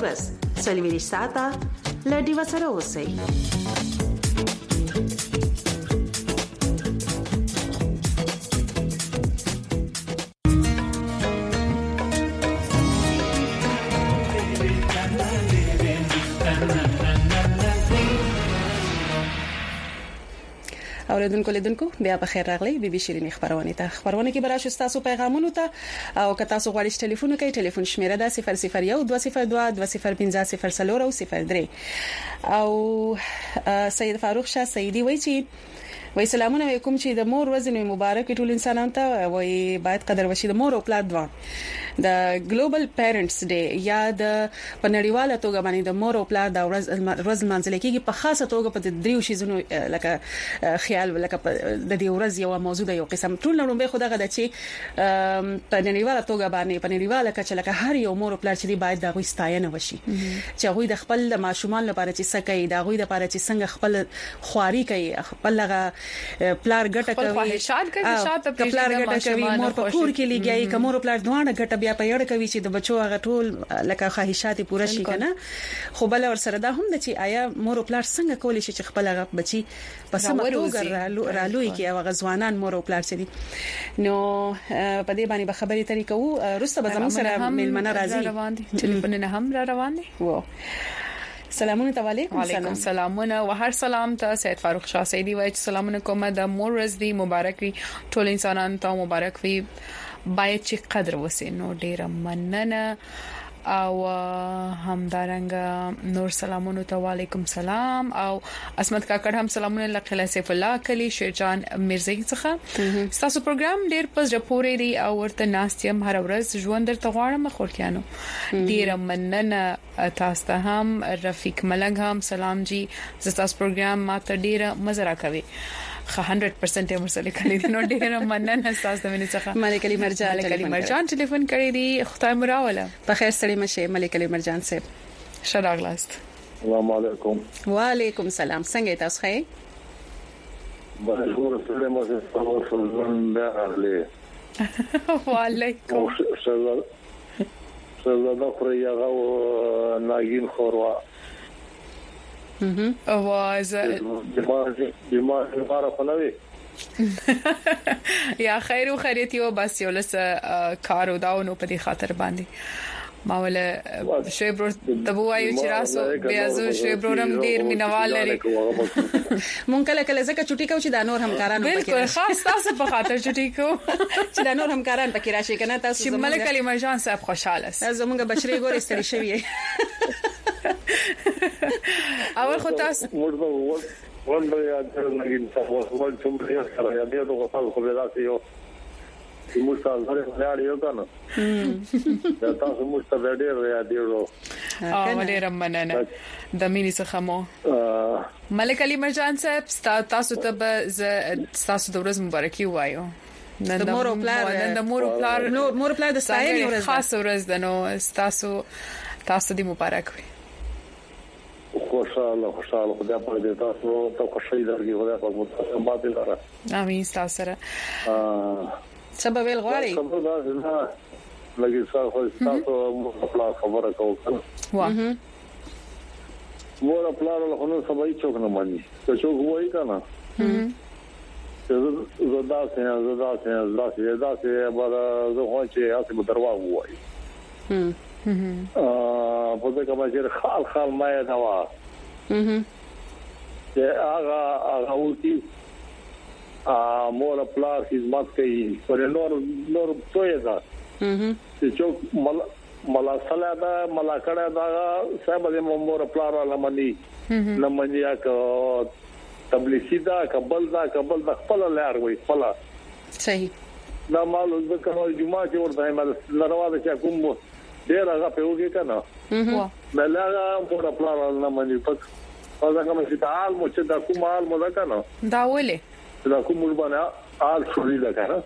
ورځ سلوي ساته لډي وسره اوسئ. اوریدونکو لیدونکو بیا په خیر راغلی بي بي شيرين خبرونه ته خبرونه کې براشو تاسو پیغامونه ته او که تاسو غواړئ ټلیفون کوي ټلیفون شمیره ده 001 202 205 او سید فاروق شاه سیدی وای سلامونه علیکم چې د مور ورځ مبارک ټول انسانانو ته وای باید قدر وشي د مور او پلار دوه د ګلوبل پیرنټس ډے یا د پنړیواله توګه باندې د مور او پلار د ورځ منځل کېږي په خاصه توګه په دریو شیزونو لکه خیال لکه د دې ورځ یو موضوع د یو قسم ټول نړۍ به خدای غدا چې پنړیواله توګه باندې پنړیواله کچ لکه هر یو مور او پلار چې باید د غوي ستاینه وشي چې غوي د خپل ماشومان لپاره چې سکه د غوي لپاره چې څنګه خپل خواري کوي خپل لغه پلار ګټه کوي خواهشات کوي شاته پلار ګټه کوي مور په کور کې لګي کومور پلار دوانه ګټه بیا په یړ کوي چې د بچو هغه ټول لکه خواهشات پوره شي کنه خو بل ور سره دا هم د چې آیا مور پلار څنګه کولی شي چې خپل هغه بچي په سم توګه رالوي کې هغه ځوانان مور پلار سړي نو په دې باندې به خبرې ترې کوو رسته به زموږ سره ملمنه راځي ټلیفون نه هم را روان دي و سلامونه علیکم سلامونه و هر سلام ته سید فاروق شاه سیدی وای سلامونه کومه د مور ورځ دی مبارک وي ټول انسانانو ته مبارک وي باید چې قدر وسه نو ډیره مننه او همدارنګ نور سلامونه ته وعلیکم سلام او اسمت کاکړ هم سلامونه لقله سیف الله کلی شیرجان مرزي څخه تاسو پروګرام ډیر پز رپورې دی او ورته ناستیم هر ورځ ژوند درته غواړم خورکیانو ډیر مننه تاسو ته هم رفیق ملنګ هم سلام جی تاسو پروګرام ماته ډیر مزه راکوي 100% مرسله کړی نو ډیر مننه تاسو ته مینه څخه ملک علي مرجان ټلیفون کړی دی خدای مراوله په خیر سړی مشه ملک علي مرجان صاحب شراغلاست السلام علیکم وعلیکم السلام څنګه تاسو ښه بهور سره مزه تاسو څنګه راغلی وعلیکم سره دا خو یو ناګین خوروا اواز بیمار فنوي یا خیر او خیریت یو بس یو لس کارو داونو په دې خاطر باندې ماوله شیبرو دبوایو چې راسو بیا زو شیبرورم ډیر مینوال لري مونږ کله کله ځکه چټي کو چې دا نور همکارانو پکې بالکل خاص تاسو په خاطر چټي کو چې دا نور همکاران پکې راشي کنه تاسو چې ملک علي مرجان صاحب خوشاله زمونږ بشری ګورې ستړي شوی اول خو تاسو ولې یاد درنګین تاسو ول څومره یې سره یاد یو غوښتل خو به تاسو یو مستعد غره یو کنه دا تاسو مستعد یاد یو ډیر مننه د مینې څخه مو ملک علي مرجان صاحب تاسو ته تاسو د ورځ مبارکي وایو د مور او پلار د ستاینې ورځ خاص ورځ ده نو تاسو دې مبارک وي خوشاله خدای په دې تاسو ته خوشي درګي خدای په متاسفه باندې لاره امين تاسو سره سبب الغواري لګي تاسو خبره کوم واه مور خپل له خنو سبا هیڅ څوک نه مانی څه څوک وایي کنه زدا سه بل زه خو چې تاسو په درواغ وایي په دې کې چې خال ما دا وا چې هغه ولتي مور پلار خدمت کوي پر نور توې ده چې څوک ملا سلا دا ملا کړه دا صاحب دې مور پلار ولا مني لمنیا کو تبلیغی دا قبل دا خپل لار وي خپل صحیح دا مال ذکر جمعه چې ورته ما ناروا ده چې کوم ډیر هغه په وګه کنه بلغه په خپل نه مني پک دا کوم چې تعال مو چې دا کوم حال مو دا کنه دا ولې دا کوم باندې آل شوري دا کنه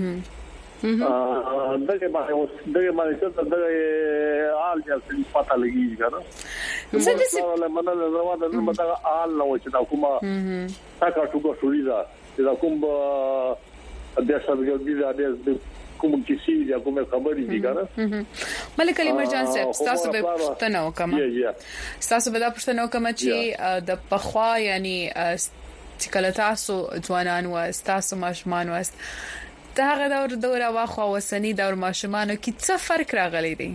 دغه باندې چې دا آل چې پتا لګي کنه څه دې څه منل نو دا نو دا آل نو چې دا کوم تاکا ټوګه شوري دا کوم د شپږ دې کوم کسی یا کومه خبرې دي کنه ملک علي مرجان صاحب تاسو به پښتنه وکم تاسو به دا پښتنه وکم چې د پخوا یعنی چې کله تاسو ځوانان و تاسو ماشومان واست دا هغه دور واخو وسنی دور ماشومان کې څه فرق راغلی دی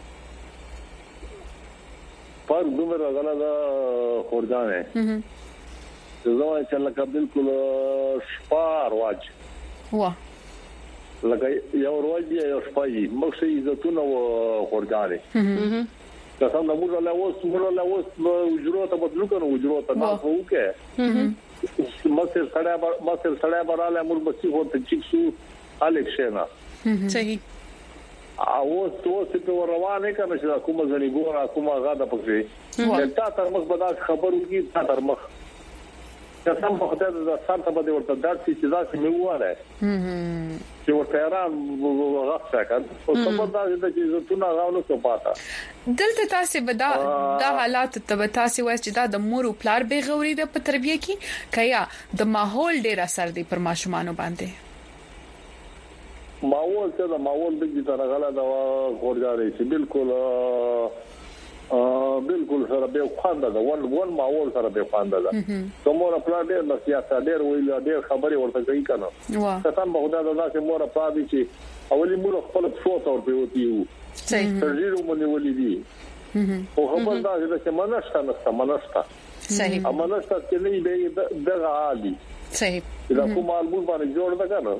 پر دومره غلا دا خورځانه زما چې لکه بالکل شپار واج وا لکه یو ورځ یو شپای مخې عزتونه و خورځانه که څنګه موږ له اوس وجرو ته بدلو کنه وجرو ته نه وکه مصر سړی براله موږ بچي ورته چیکسو الکشنا صحیح او څه په روانه کنه چې کومه ځنی ګورا کومه غاده پکې تا تر مخ بدا خبرو کې تا تر مخ که سم په خاطر د سانته بده ورته داسې چې داسې مې واره چې ورته ران غوښته کړ او څه په داسې چې زتونه غاولو څه پاته دلته تاسو به دا حالات ته تاسو وایي چې دا د مور او پلار به غوړي د تربیه کې کیا د ماحول ډیر اثر دی پر ماشومان باندې ماحول څه د ماحول د دې طرح غلا دا ورګاري چې بالکل سره به خواند دا ون ماحول سره به خواند دا کومه پلان ډېر د سیاست ډېر ویل ډېر خبري ورته کوي کنه څنګه به خدای دا چې مور په دې چې اولي مور خپل فوټو ورته وتیو صحیح ترجیح مونږ ولې دي او خبر دا چې منشته صحیح امانشته چې نه دی دغه عالي صحیح دا کومه مال باندې جوړ دا کنه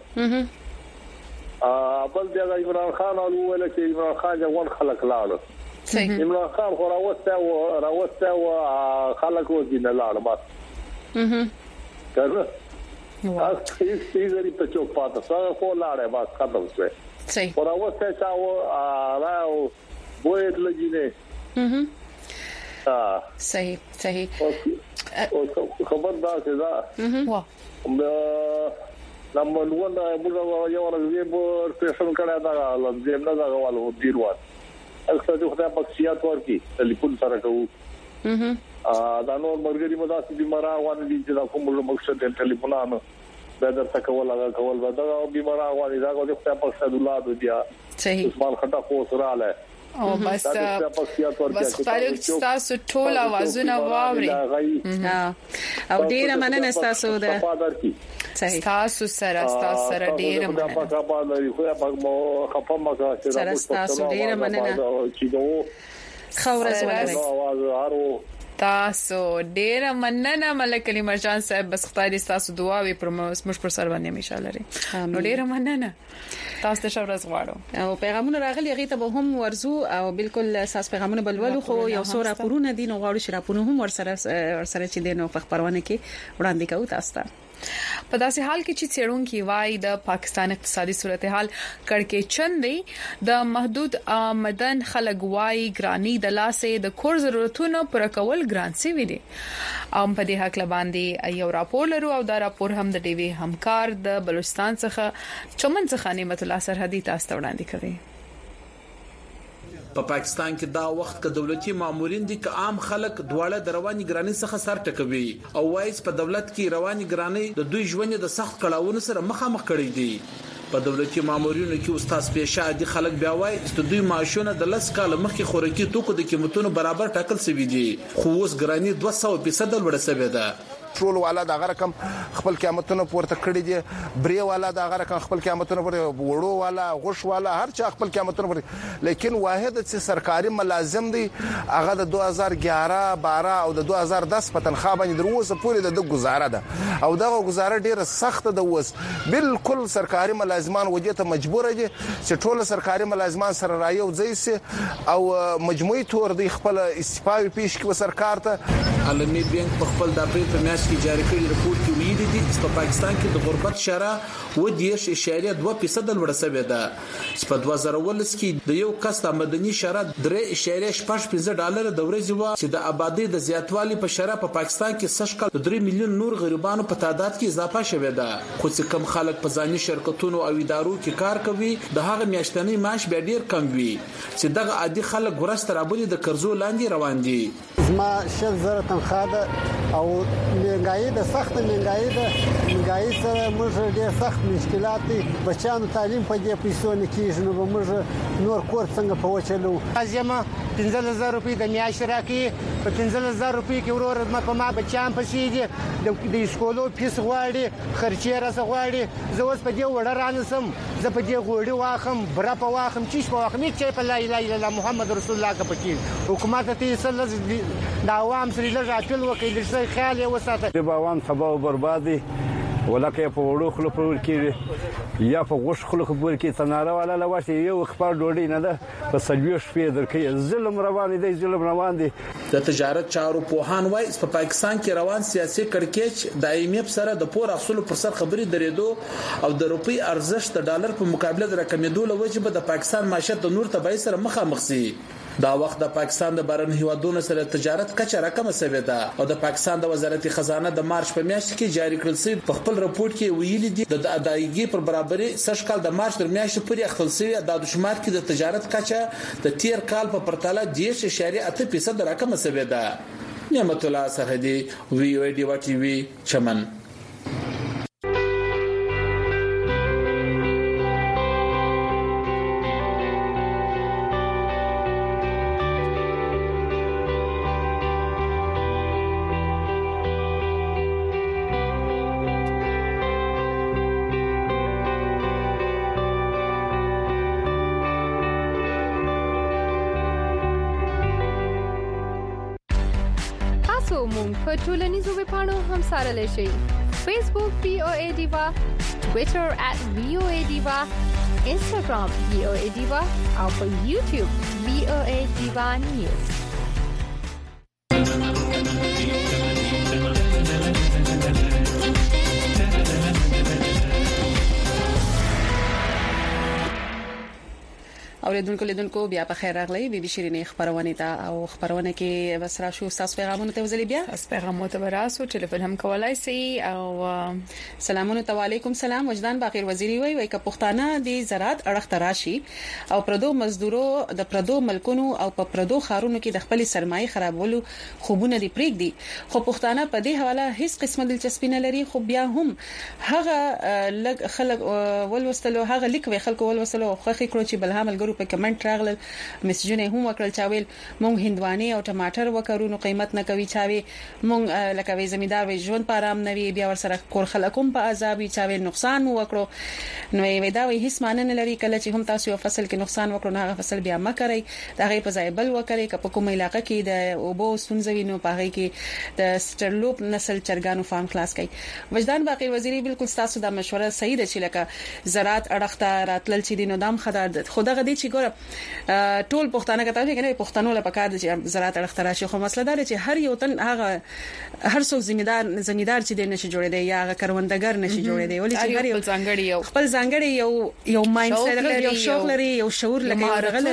بل دا عمران خان او ولا چې عمران خان ځوان خلک لاله صحیح عمران خان خو راوسته او خلک وځي نه لاله بس کنه تاسو یې زری په چوک پاته سره خو لاړه بس ختم شوه صحیح راوسته چاو راو وېد لګینه صحیح او خبر دا چې دا وا نمبر 1 موږ یو ورځې په سټیشن کړه دا لږه نه دا غواړو دیروات اکثر د خدای په سیاست ورکی ټلیفون سره کوو دا نور مرګري مداسي بیمارا وانه دي چې دا کوم مقصد د ټلیفونانو دا درته کول دا بیمارا وانه دا د خدای په سدولاد بیا صحیح عثمان خټه خو سره له او بس خدای تاسو ټول اوازونه واوري او ډیره مننه تاسو ده صحیح تاسو سره ډیره مننه تاسو ډیره مننه خورز ولري تاسو ډیره مننه ملک علي مرجان صاحب بس خدای دې تاسو دعاوي پر موږ پر سر باندې همیشه لري نو ډیره مننه تاسو ته شورز غواړو او پیغامونه راغلي هغه ته به هم ورزو او بالکل اساس پیغامونه بلولو خو یو څو راپورونه دي نو غواړو چې راپورونه هم ورسره چې دینو په خبرونه کې وړاندې کوو تاسو ته په داسې حال کې چې څېړونکو وايي د پاکستان اقتصادي صورتحال کړکېچن دی د محدود آمدن خلک وايي ګرانی د لاسه د کور ضرورتونو پر کول ګران سي وي دي په دې حق باندې یو راپور لرو او دا راپور هم د ډیوی همکار د بلوچستان څخه چمن څخه نعمت الله سرحدي تاسو ته وړاندې کوي په پاکستان کې دا وخت کې دولتي مامورین دي چې عام خلک دواړه د رواني ګرانی څخه سر ټکوي او وایي په دولت کې رواني ګرانی د دوی ژوند د سخت کړهونو سره مخامخ کړي دي په دولتي مامورینو کې استاد پیشه دي خلک بیا وایي چې دوی معاشونه د لس کال مخکې خوراکي توکو د قیمتونو برابر ټاکل شوی دي خو اوس ګرانی 200% لوړه شوې ده ټول والا د رقم خپل قیمتونه پورته کړی دي بری والا د رقم خپل قیمتونه پر وړو والا غوش والا هر چا خپل قیمتونه پر لیکن واحد چې سرکاري ملازم دي هغه د 2011 12 او د 2010 په تنخواه باندې دروسه پورې د گزاره ده او دا گزاره ډیره سخت ده اوس بالکل سرکاري ملازمان وجه ته مجبور دي چې ټول سرکاري ملازمان سره رايو ځي او مجموعي تور دی خپل استعفا پیش کوي سرکار ته عالمي بانک په خپل د اپریل په میاشت کې جاری کړی رپورت کې ویلي دي چې په پاکستان کې د غربت شرح و 10.2% لوړه شوې ده چې په 2019 کې د یو کس د مدني شرح 3.85 ډالر د ورځې و چې د آبادی د زیاتوالي په شرح په پاکستان کې سشکل 3 میلیون نور غریبانو په تعداد کې اضافه شوې ده خو چې کم خلک په ځاني شرکتونو او ادارو کې کار کوي د هغه میاشتنی معاش به ډیر کم وي چې دغه عادي خلک ورسته رابولي د قرضو لاندې روان دي زما 6000 تنخواه ده او مهنګایي د سخت مهنګایي سره موږ ډېر سخت مشکلات دي بچانو تعلیم په دې پیسو نه کیږي نو موږ نور کور څنګه په وچلو ازما 15000 روپۍ د میاشتې راکې په 15000 روپۍ کې ورور ما بچان پسې دي د سکولو فیس غواړي خرچې راځي غواړي زه اوس په دې وړه رانسم زه په دې غوړي واخم برا په واخم چیش په واخم چې په لا اله الا الله محمد رسول الله کا پکې حکومت ته سره د عوام سره لږه ټول وکړي د خیال یې وساته د عوام تباہ او بربادي ولکه په وړو خلکو پر کې یا په غوښ خلکو پر کې تناره والا لواشي یو خبر ډوډۍ نه ده په سلوي شپې درکې ظلم روان دي د تجارت چارو پوهان وایي په پاکستان کې روان سیاسي کړکېچ د IMF سره د پور اصول پر سر خبري درېدو او د روپی ارزښت د ډالر په مقابله د رقمېدو لوجه به د پاکستان معیشت د نور تبعی سره مخامخ شي دا وخت د پاکستان د بهرنی هیوادونو سره تجارت کچه راکمه شوې ده او د پاکستان د وزارت خزانه د مارچ په میاشت کې جاری کړل شوی په خپل راپور کې ویلي دي د ادایګي پر برابرۍ سږ کال د مارچ تر میاشتې پورې خپل شوی د شمار کې د تجارت کچه د تیر کال په پرتله 10.8% راکمه شوې ده. نعمت الله سرحدي VOA ډیوا ټي وي چمن. په ټولنیزو ویبپاڼو هم سره لشي Facebook VOA Diva, Twitter @VOA Diva, Instagram VOA Diva او په YouTube VOA Diva News. اوریدونکو لیدونکو بیا په خیر راغلی بي بي شيرينې خبرونه ته او خبرونه کې وسره شو تاسو پیغامونه ته وزلي بیا تاسو پیغامونه ته براسو ټلیفون هم کولای شي او سلامونه علیکم سلام وجدان باقر وزیری وای ک پښتانه د زراعت اړخ تراشي او پردو مزدورو د پردو ملکونو او په پردو خارونو کې د خپل سرمایه خرابولو خوبونه دی پریک دي خو پښتانه په دې حواله هیڅ قسمه دلچسپي نه لري خو بیا هم هغه خلک ولوستلو هغه لیک وی خلکو ولوستلو خو خې کړو چې بلها ملګرو په کمنټ راغله میسجونه هم وکړل چاویل مونږ هندواني او ټماټر وکړو نو قیمت نه کوي چاوي مونږ لکه وی زمیدار وی ژوند پارام نه وی بیا ور سره کور خلکم په عذاب چاوي نقصان وکړو نو وی دا وی هیڅ معنی نه لري کله چې هم تاسو یو فصل کې نقصان وکړو نه هغه فصل بیا ما کوي دا غي په ځای بل وکړي که په کومه علاقې کې د اوبو سنځوي نو پاره کې د سټرلوپ نسل چرګانو فارم خلاص کړي وجدان باقر وزیری بالکل تاسو دا مشوره صحیح ده چې لکه زراعت اړخته راتلل چې دینو دام خدای خدای غدي چې ګوره ټول پښتانه کته چې کنه پښتنو له پکار دي چې زراعت اړخته راشي خو مسله دا چې هر یو تن هغه هر څو زمیدار چې د نشي جوړې دی یا کروندګر نشي جوړې دی ولې چې هر یو خپل ځانګړي یو مایند سیټ لري یو شوق لري یو شعور لري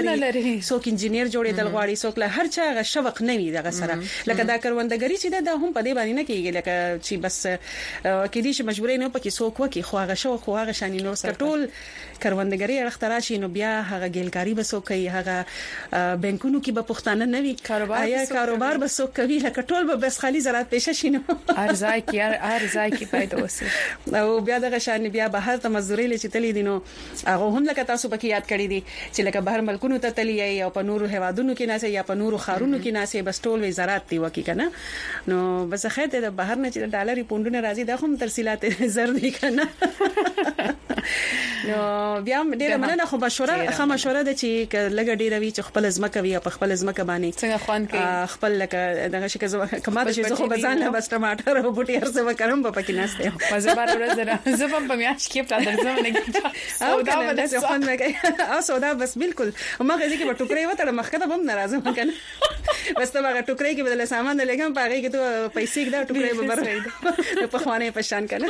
څوک انجینیر جوړې دل غواړي څوک له هر چا غ شوق نه وي دغه سره لکه دا کروندګری چې دا هم په دې باندې نه کیږي لکه چې بس کې دي چې مجبورې نه پکې څوک وکي خو هغه شوق خو هغه شانی نور ټول کروندګری اړخته راشي نو بیا هغه ګیلګاری بسو کوي هغه بانکونو کې به پښتانه نوي کاروبار بسو کوي لکه ټول به بس خالي زراعت پېښه شینو ارزای کی پیدا وسی او بیا دغه شان بیا بهر ته مزدوري لچ تللی دي نو هغه هم لکه تاسو پکې یاد کړی دي چې لکه بهر ملکونو ته تللی یا په نورو هوادونو کې ناسه یا په نورو خارونو کې ناسه بس ټول وی زراعت دی وکی کنه نو بس خیر د بهر نه چې ډالر پوندونه راځي دا هم ترسیلات زر دي کنه نو بیا ډیره مننه خو مشوره ده چې لګ ډیره وی چې خپل ځمکه وی په خپل ځمکه باندې څنګه خوان کې خپل لکه دغه شي کماده چې خو بزان بس ټماټر او بوټي هرڅه وکړم په پکې ناشته مزه بار ورځ زبم په میاش کې پلا درځم نه او دا به څه خوان مګي او سودا بس بالکل ما غږی کې ټوکرې وته مخکې ته هم ناراضه مکنه بس ته هغه ټوکرې کې بدل سامان لګم پاره کې ته پیسې دا ټوکرې به برخې په خوانې پشان کنه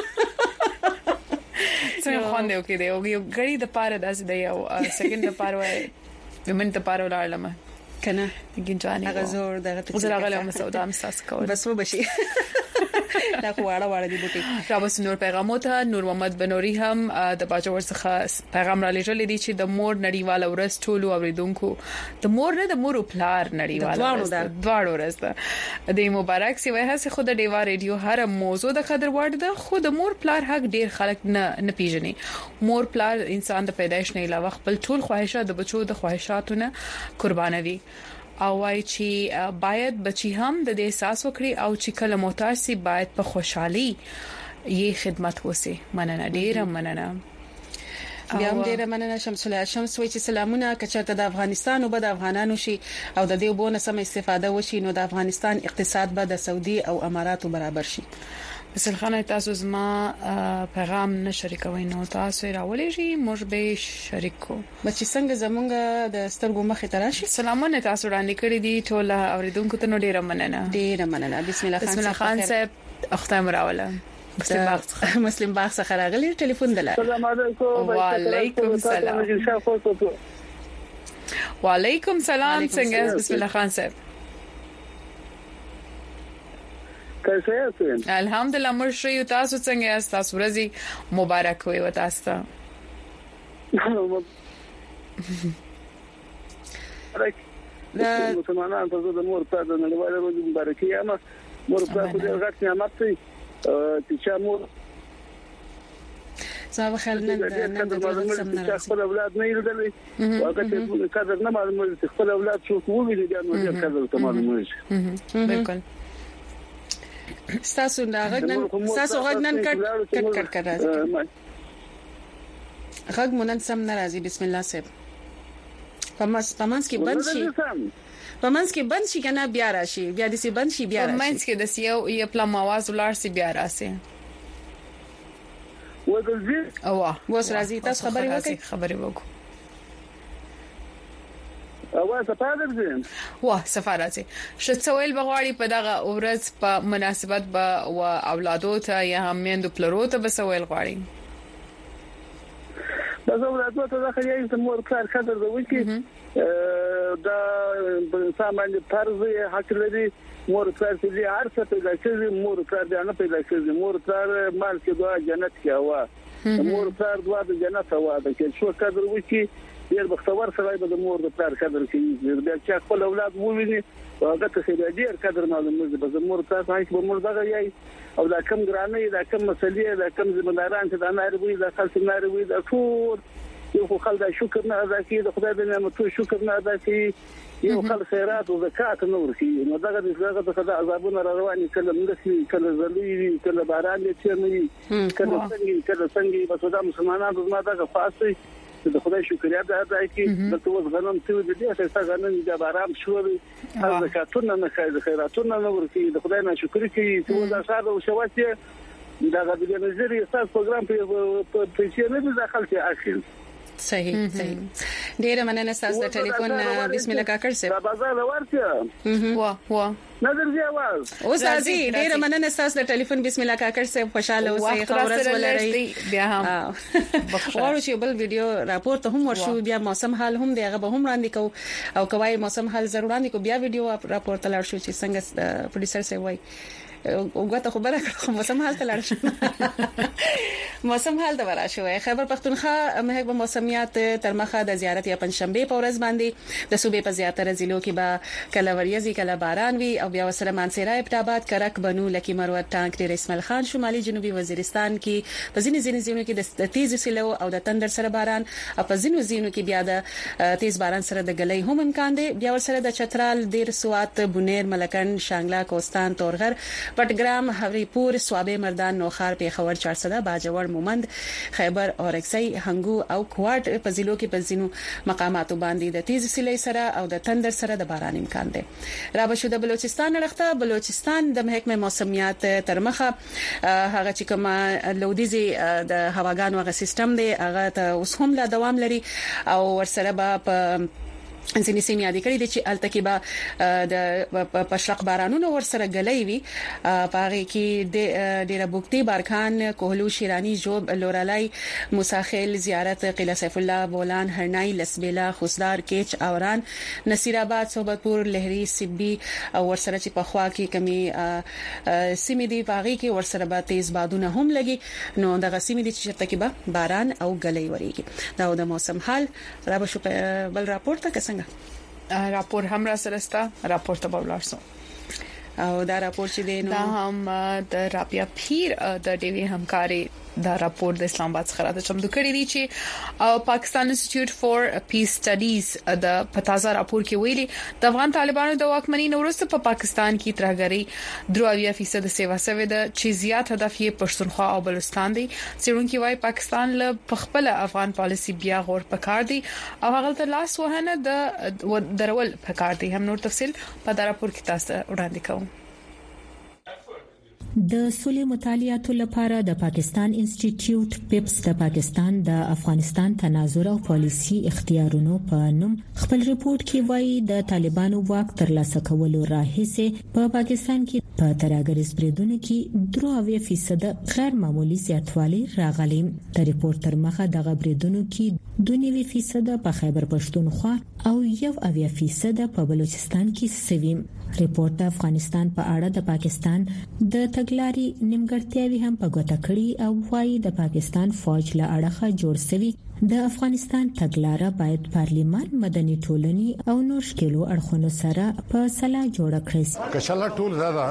څنګه خوان دی او کې دی او یو غړي د پاره داس دی او سکند د پاره وای ومن ته پاره ولارلم کنه ګنجاني هغه زور دغه زراغله مسعود امساس کول بس و بشي دا واړه دي بوټي. را بس نور پیغامو ته نور محمد بنوري هم د باجوړ څخه پیغام را لېږل دي چې د مور نړیواله ورځ ټول اوریدونکو د مور نه د مور پلار نړیواله دواړو ورځ ده د مبارک سی وای هڅه خود د ډیوا ریډیو هر موضوع د قدر وړ ده. خود مور پلار حق ډیر خلک نه پیژني. مور پلار انسان د پیدایش نه علاوه خپل ټول خواهشات د بچو د خواهشاتو نه قربانوي او وايي چې باید بچي هم د دې احساس وکړي او چې کله محتاج سي باید په خوشحالي یې خدمت وسی. مننه ډیره مننه. بیا هم ډیره مننه شمس الله شمس وای چې سلامونه کچته د افغانستان او د افغانانو شي او د دې وبونه سم استفاده وشي نو د افغانستان اقتصاد به د سعودي او اماراتو برابر شي. مثل خانه تاسو زما پیغام نه شریکوي نو تاسو راولې شي موږ به شریکو بچی څنګه زمونږ د سترګو مخې ته راشي. سلامونه تاسو وړاندې کړی دي ټول اوریدونکو ته نو ډیره مننه. بسم الله خان صاحب اختر راوله. مسلم باغ څخه راغلی ټلیفون دلته. السلام علیکم. وعلیکم السلام. وعلیکم السلام. څنګه بسم الله خان صاحب کیسے یاست؟ الحمدلله مرشي تاسو څنګه یاست؟ تاسو ورځي مبارک وي وتاسو ته. مسلمانانو ته د مور په د نړیواله ورځ مبارکي یم. مور په دې غږ نعمت دی چې مور زما خیال نن د سم نه راځي. خپل اولاد نه لیدلې واګه قدر نه معلومه خپل اولاد څو وګړي دي نو قدر ته معلومه شي. بالکل. تاسو غږ نن کټ راځي. غږ مونږ سم نه راځي. بسم الله صاحب پمنس کې بند شي کنه بیا راشي بیا دې بند شي بیا راشي پمنس کې د سیو یو پلم आवाज ولار سي بیا راشي ودلځي اوه وس راځي. تاسو خبرې وکړئ. اوا سفارت زين واه سفارت شتسویل بغواړي په دغه ورځ په مناسبت به او اولادو ته یا هم میندو پلرو ته بسویل غواړي. دا اولادو ته دغه یې مور کار قدر دوی چې دا انسان باندې فرض حق لري. مور کار چې هر څه پیدا کوي مور کار دی نه پیدا کوي. مور کار مال کې دعا جنت کې هوا مور کار دعا د جنت هوا ده چې شو قدر وکي ډیر بختور سره به د مور د پلار قدر کوي. بیا چې خپل اولاد وویني هغه ته ډیر قدر معلومه ده. به مور تاسو هیڅ به مور دغه یي او دا کم ګرانه دا کم مسلې دا کم ځمداران چې دا ناروي دا خلک ناروي دا ټول یو خلک شکر نه ادا کوي. د خدای د نعمتونو شکر نه ادا کوي. یو خلک خیرات او زکات نه ورکوي. نو دغه د خدای عذابونه رواني کله موږ کله زلي کله باران دي چې نه کله څنګه بس دا مسلمانانو زما دغه فاسي د خدای شکریا ده ادا کوي. د توس غنم څو دي چې غنم د باران شوري هر زکاتونه نه کوي خیراتونه نه ورکوي. د خدای نه شکر کوي چې دا ساده او شواته دا د نظریه اساس پروګرام په پیسې نه داخل شي اخیل. صحیح ډیره مننه تاسو د ټلیفون. بسم الله کاکړ صاحب دا بازار ورته واه نظر دی आवाज اوس راځي. ډیره مننه تاسو د ټلیفون. بسم الله کاکړ صاحب خوشاله اوسئ. خبرز ولرئ. بیا هم ورو شي بل ویډیو راپور ته هم ورشو. بیا موسم حال هم دی هغه به هم وړاندې کو او کوي موسم حال ضرور وړاندې کو. بیا ویډیو راپور ته لاړ شو چې څنګه پروډوسر سي وای وګته خبره کړم موسم حال ته لاړ شو. موسم حال د ورا شو. خیبر پختونخوا محکمه موسمیات تر مخه د زیارت یا پنځشنبه په ورځ باندې د صوبې په زیاتره ضلعو کې به کله وریځي کله باران وي او بیا وسره مانسیرا ابټاباد کرک بنو لکی مروت ټانک ډیر اسماعیل خان شمالي جنوبي وزیرستان کې په ځینې ځینو کې د تیز سیلو او د تندر سره باران او په ځینو کې بیا د تیز باران سره د ګلې هم امکان دی. بیا ورسره د چترال دیر سوات بونیر ملکن شانګلا کوستان تورغر پټګرام حریپور سوابه مردان نوخار پیښور 400 باجوړ مومند خیبر اورکسي هنګو او کوټ په ضلعو کې په ځینو مقاماتو باندې د تیز سیلې سره او د تندر سره د باران امکان دی. را بشو د بلوچستان لخته بلوچستان د محکمه موسمیات تر مخه هغه چې کوم لودیزي د هواګانو غو سیستم دی هغه ته اوس هم لا دوام لري او ورسره به ځینې سیمې یاد کړې چې التکبا د پښلق بارانونو ورسره غلې وي پاره کې د ډیره بوکتی بارکان کوهلو شیرانی جوب لورالای مساخیل زیارت قلعه سیف الله بولان هرنای لسبیلا خوسدار کیچ اوران نصیر آباد صوبتپور لهری سبي او ورسره چې په خوا کې کمی سیمې دی پاره کې ورسره به تیز بادونه هم لګي نو دغه سیمې دي چې التکبا باران او غلې وریږي دا د موسم حال را به شو بل راپورټ څنګه راپور هم را سرستا راپور ته بولارسو او دا راپور چې دینو دا هم د رابیا پیر د ډیوی همکاري دا راپور د اسلام آباد څخه راته چمتو کړی دی چې پاکستان انسټیټیوټ فور پیس سټډیز د پتازا راپور کې ویلي د افغان طالبانو د واکمنۍ وروسته په پاکستان کې ترهګری 23% سیوا سوي د چې زیات هدف یې پښتونخوا او بلوچستان دي څېړونکو وايي پاکستان له خپل افغان پالیسی بیا غور پکار دي او هغه ته لاس وهنه د درول پکار دي هم نور تفصيل په دا راپور کې تاسو وړاندې کوم د سولې مطالعاتو لپاره د پاکستان انسټیټیوټ پیپس د پاکستان د افغانستان تناظر او پالیسی اختیارونو په نوم خپل ریپورت کې وایي د طالبانو واک ترلاسه کولو راهیسې په پاکستان کې په ترهګریز بریدونو کې 3% غیر معمولی زیاتوالی راغلی د ریپورت تر مخه د بریدونو کې 2% په خیبر پښتونخوا او 1% په بلوچستان کې سوي ریپورت د افغانستان په اړه د پاکستان د تګلاري نیمګړتیاوي هم په ګوته کړي او وايي د پاکستان فوج له اړخه جوړ شوی د افغانستان تګلارې باید پارلیمان مدني ټولنې او نور شکلو اړخونو سره په سلا جوړ کړي کله ټول زړه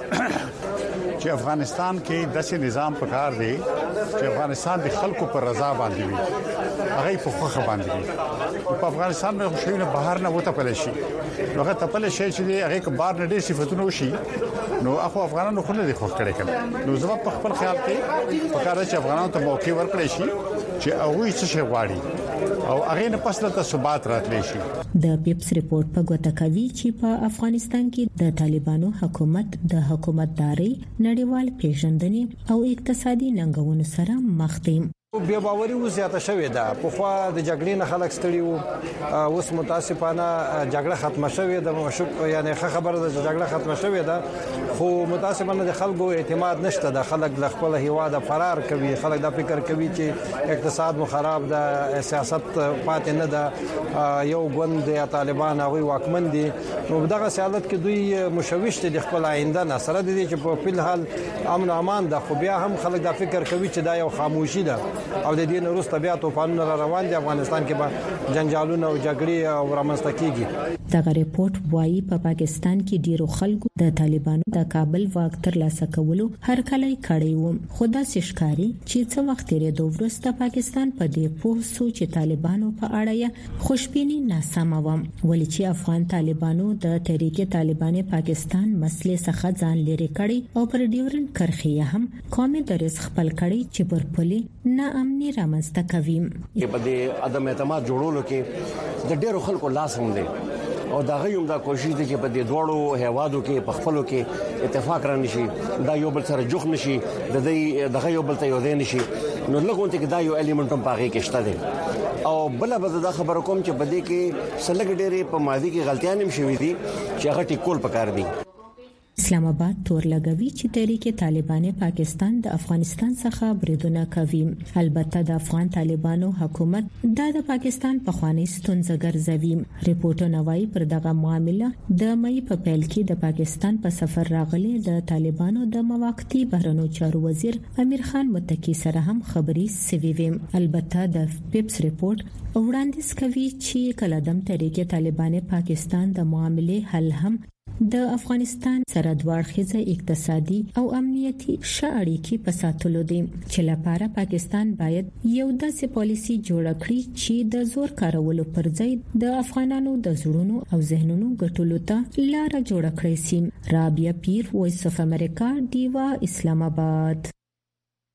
چې افغانستان کې داسې نظام پکار دی چې افغانستان د خلکو پر رضا باندې وي هغه په خوخه باندې وي په افغانستان کې خوشاله بهر نه وته پلی شي هغه تپل شي چې هغه کبار نه ډېر صفاتونه وشي نو اخو افغانانو خو نه دي خوښ کړي کړي نو زما په خپل خیال کې پکاره چې افغانانو ته موقع ورکړي شي چې هغه څه شي غواړي او هغه نه پس له ثبات راتلی شي د پیپس ریپورت په ګوته کوي چې په افغانستان کې د طالبانو حکومت د حکومتداري نړیوال پیژندنې او اقتصادي ننګونو سره مخ دي بیا باوري وزیاته شوې ده په خوا د جګړې نه خلک ستړي وو اوس متاسفانه جګړه ختمه شوې ده یعنی خبره ده جګړه ختمه شوې ده خو متاسفانه د خلکو اعتماد نشته د خلک د خپل هیواد فرار کوي خلک د فکر کوي چې اقتصاد مو خراب ده سیاست پاتې نه ده یو ګوند یا طالبان او واکمن دي نو دغه سیاست کې دوی مشوش دي خپل آینده نه سره دي چې په فل حال امن او امان ده خو بیا هم خلک د فکر کوي چې دا یو خاموشي ده او د دې وروسته بیا توفانونه روان دي افغانستان کې به جنجالونه او جګړې او رامنځته کیږي دا ریپورت وايي په پاکستان کې ډیرو خلکو د طالبانو د کابل واک ترلاسه کولو هر کله کړی و خدا سشکاري چې څو وخت لري د وروسته پاکستان په دې پوسو چې طالبانو په اړه خوشبيني ناسمه و ولې چې افغان طالبانو د تحریک طالبان پاکستان مسلې څخه ځان لري کړی او پر ډیورن کرخیه هم قومي درس خپل کړی چې پر پلي نه امني رامنځته کوي په دې عدم اعتماد جوړولو کې د ډیرو خلکو لاس هم دی او دا غيوم دا کوشش دي چې په دې دوړو هوادو کې په خپلو کې اتفاق را نشي دا یو بل سره جوخ نشي د دې د غيو بل ته یو دین نشي نو لګون ته دا یو الیمنټ هم پاږي کې شته دي او بل دا خبر کوم چې بده کې سلګ ډېرې په ماضي کې غلطیاں هم شوې دي چې هغه ټیکول پکار دي اسلام آباد تور لګوي چې تحریک طالبان پاکستان د افغانستان څخه بریدونه کوي البته د افغان طالبانو حکومت د پاکستان په خواني ستونزه ګرځوي ریپورتونه وايي پر دغه معاملې د مې په پیل کې د پاکستان په سفر راغلي د طالبانو د موقتی بهرنیو چارو وزیر امیر خان متکی سره هم خبري سوي وي البته د پیپس ریپورت وړاندیز کوي چې کلادم تحریک طالبان پاکستان د معاملې حل هم د افغانستان سره دواړخیزه اقتصادي او امنیتي شاړې په ساتلو دي چې لپاره پاکستان باید یو داسې پالیسی جوړ کړي چې د زور کارولو پر ځای د افغانانو د زړونو او ذهنونو ګټلو ته لار جوړ کړي سي رابیا پیر وایس اف امریکا دیوا اسلام آباد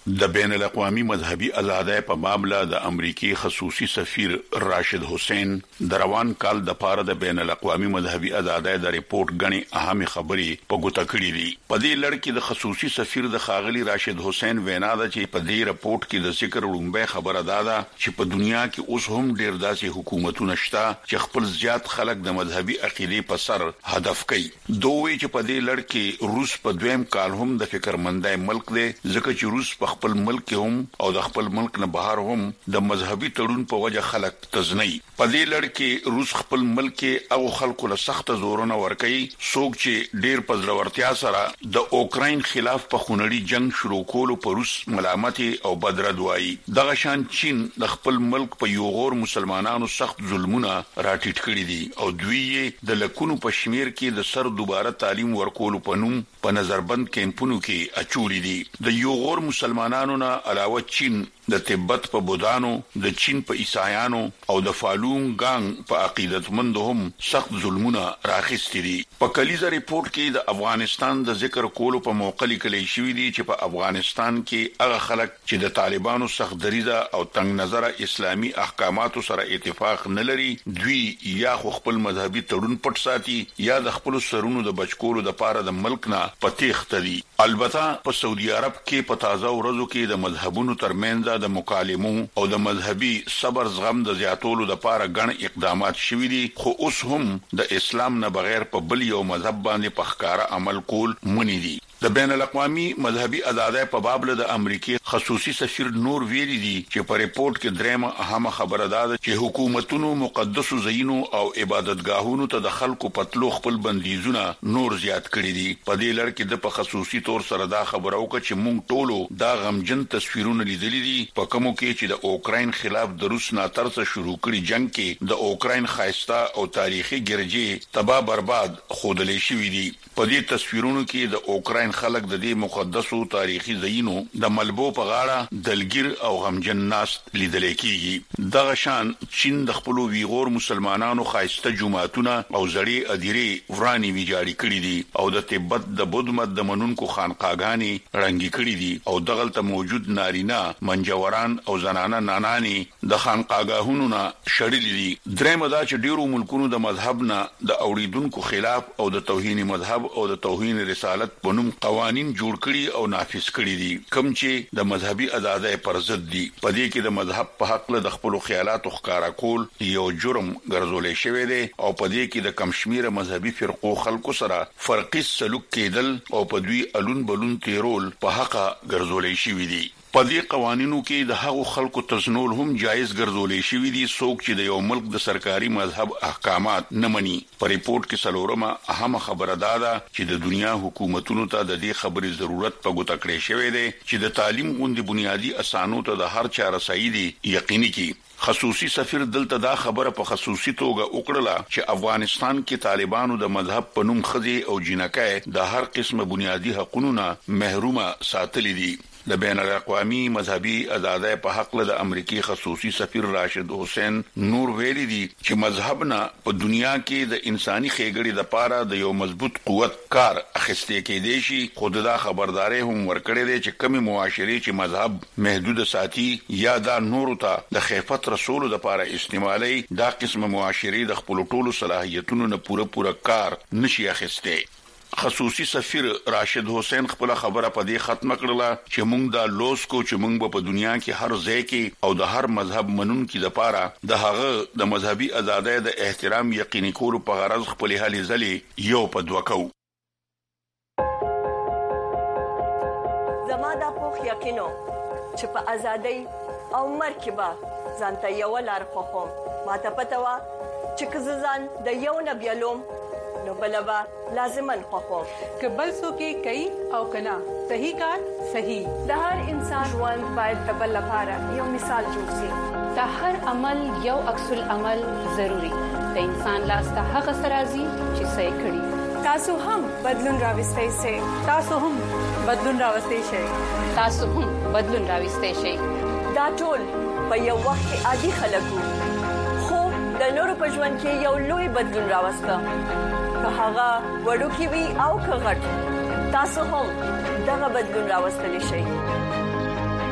د بین الاقوامي مذهبي ازادۍ په معاملې د امریکای خصوصي سفیر راشد حسین د روان کال د پاره د بین الاقوامي مذهبي ازادۍ د ریپورت غني اهم خبرې په ګوته کړې دي. په دې لړ کې د خصوصي سفیر د خاغلی راشد حسین وینا ده چې په دې ریپورت کې د ذکر وړاندې خبره ده چې په دنیا کې اوس هم ډېر داسې حکومتونه شته چې خپل زیات خلک د مذهبي عقیدې په سر هدف کوي. دوی چې په دې لړ کې روس په دویم کال هم د فکرمندۍ ملک دی ځکه چې روس په خپل ملک هم او د خپل ملک نه بهر هم د مذهبي تړون په وجه خلک تزنی. په دې لړ کې روس خپل ملک او خلکو له سخت زورونه ورکي څوک چې ډیر په ضرورتیا سره د اوکراین خلاف په خونړي جنگ شروع کولو پر روس ملامت او بدرد وایي. دغه شان چین د خپل ملک په یو غور مسلمانانو سخت ظلمونه راټیټ کړی دي او دوی د لکونو په شمیر کې د سر دوباره تعلیم ورکولو په نوم په نظربند کیمپونو کې اچولې دي. د یو غور مسلمانانو نه علاوه چین د تبت په بودانو، د چین په عیسایانو او د فالون ګانګ په عقیدتمند هم سخت ظلمونه راخستې دي. په کلیزه ریپورت کې د افغانستان د ذکر کولو په موقع لیکل شوی دی چې په افغانستان کې هغه خلک چې د طالبانو سخت دریزه او تنگ نظر اسلامي احکاماتو سره اتفاق نه لري دوی یا خپل مذهبي تړون پټ ساتي یا د خپل سرونو د بچکولو د پاره د ملک نه پتیخت دي. البته په سعودي عرب کې په تازه ورځو کې د مذهبونو ترمنځ د مکالمو او د مذهبي صبر زغم د زیاتولو د پاره غن اقدامات شوي دي خو اوس هم د اسلام نه بغیر په بل یو مذهب باندې په ښکارا عمل کول منی دي. د بین الاقوامي مذهبي ازادۍ په باب له د امریکای خصوصي سفیر نور ویلي دي چې په ریپورت کې درېمه اهمه خبره ده چې حکومتونو مقدس زینو او عبادتګاهونو ته د خلکو پتلو خپل بندیزونه نور زیات کړی دي. په دې لړ کې د په خصوصي تور سره دا خبره وکړه چې مونږ ټولو دا غمجن تصویرونه لیدلي دي په کومو کې چې د اوکراین خلاف د روس ناترسه شروع کړي جنگ کې د اوکراین خایسته او تاریخي ګرځي تباہ برباد خودلې شوې دي. په دې تصویرونو کې د اوکراین خلک د دې مقدسو تاریخي ځایونو د ملبو په غاړه دلګیر او غمجن ناست لیدل کېږي. دغه شان چین د خپل ویغور مسلمانانو خایسته جماعتونه او زړې اديري وراني ویجاړي کړې دي او د تبت د بودھ مت د منونکو خانقاګانی رنګي کړې دي او دغلته موجود نارینه منجوران او زنانه نانانی د خانقاګاهونو نه شړلې دي. درېمه دا چې ډیرو ملکونو د مذهب نه د اوریدونکو خلاف او د توهین مذهب او د توهین رسالت په نوم قوانين جوړ کړي او نافذ کړي دي کوم چې د مذهبي ازادۍ پر ضد دي. په دې کې د مذهب په حق له خپل خیالات ښکارا کول یو جرم ګرځولې شوی دی او په دې کې د کمشمیره مذهبي فرقو خلکو سره فرقي سلوک کېدل او په دوی الون بلون تیرول په حق ګرځولې شوی دی. په دې قوانینو کې د هغو خلکو تزنول هم جایز ګرځولې شوی دي څوک چې د یو ملک د سرکاري مذهب احکامات نه مني. په ریپورت کې څلورمه اهمه خبره ده چې د دنیا حکومتونو ته د دې خبرې ضرورت په ګوته کړی شوی دی چې د تعلیم غوندي بنیادی اسانو ته د هر چا رسایي دي یقیني کی. خصوصي سفیر دلته دا خبره په خصوصي توګه وکړه چې افغانستان کې طالبانو د مذهب په نوم خزي او جنکای د هر قسمه بنیادی حقوقونه محرومه ساتلې دي. د بین الاقوامي مذهبي ازادۍ په حق له د امریکای خصوصي سفیر راشد حسین نور ویلي دي چې مذهب نه په دنیا کې د انساني خېګړې د پاره د یو مضبوط قوت کار اخیستې کېدې شي. خود دا خبرداري هم ورکړې ده چې کمی معاشري چې مذهب محدود ساتي یا دا نور ته د خیفت رسول د پاره استعمالي دا قسم معاشري د خپل ټولو صلاحیتونو نه پوره کار نشي اخیسته. خصوصي سفیر راشد حسین خپل خبره په دې ختم کړله چې موږ دا لوس کو چې موږ په دنیا کې هر ځای کې او د هر مذهب منونکو لپاره د هغه د مذهبي ازادۍ د احترام یقیني کولو په غرض خپل هلې ځلې یو په دوه کو. زما دا پوخ یقینو چې په ازادۍ او مرکبه ځانته یو لار خوخم ماته پته وا چې ځان د یو نبیلوم نو بلبا لازمن خوخم که بل څوک کوي او کنا صحیح کار صحیح. د هر انسان ژوند باید د بل لپاره یو مثال جوړ شي. د هر عمل یو عکس العمل ضروری. د انسان لاس ته هغه سرازي چې صحیح کړي. تاسو هم بدلون راوستئ شئ. تاسو هم بدلون راوستئ شئ. تاسو هم بدلون راوستئ شئ. دا ټول په یو وخت کې عادي خلکو خو د نورو په ژوند کې یو لوی بدلون راوسته. که هغه وړوکی وي او که غټ تاسو هم دغه بدلون راوستلی شئ.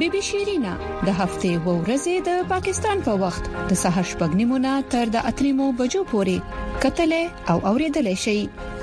بیبي شیرینا د هفته و ورځې د پاکستان په وخت د سهار 8:30 تر د 3 بجو پورې کتلې او اوریدلې شي.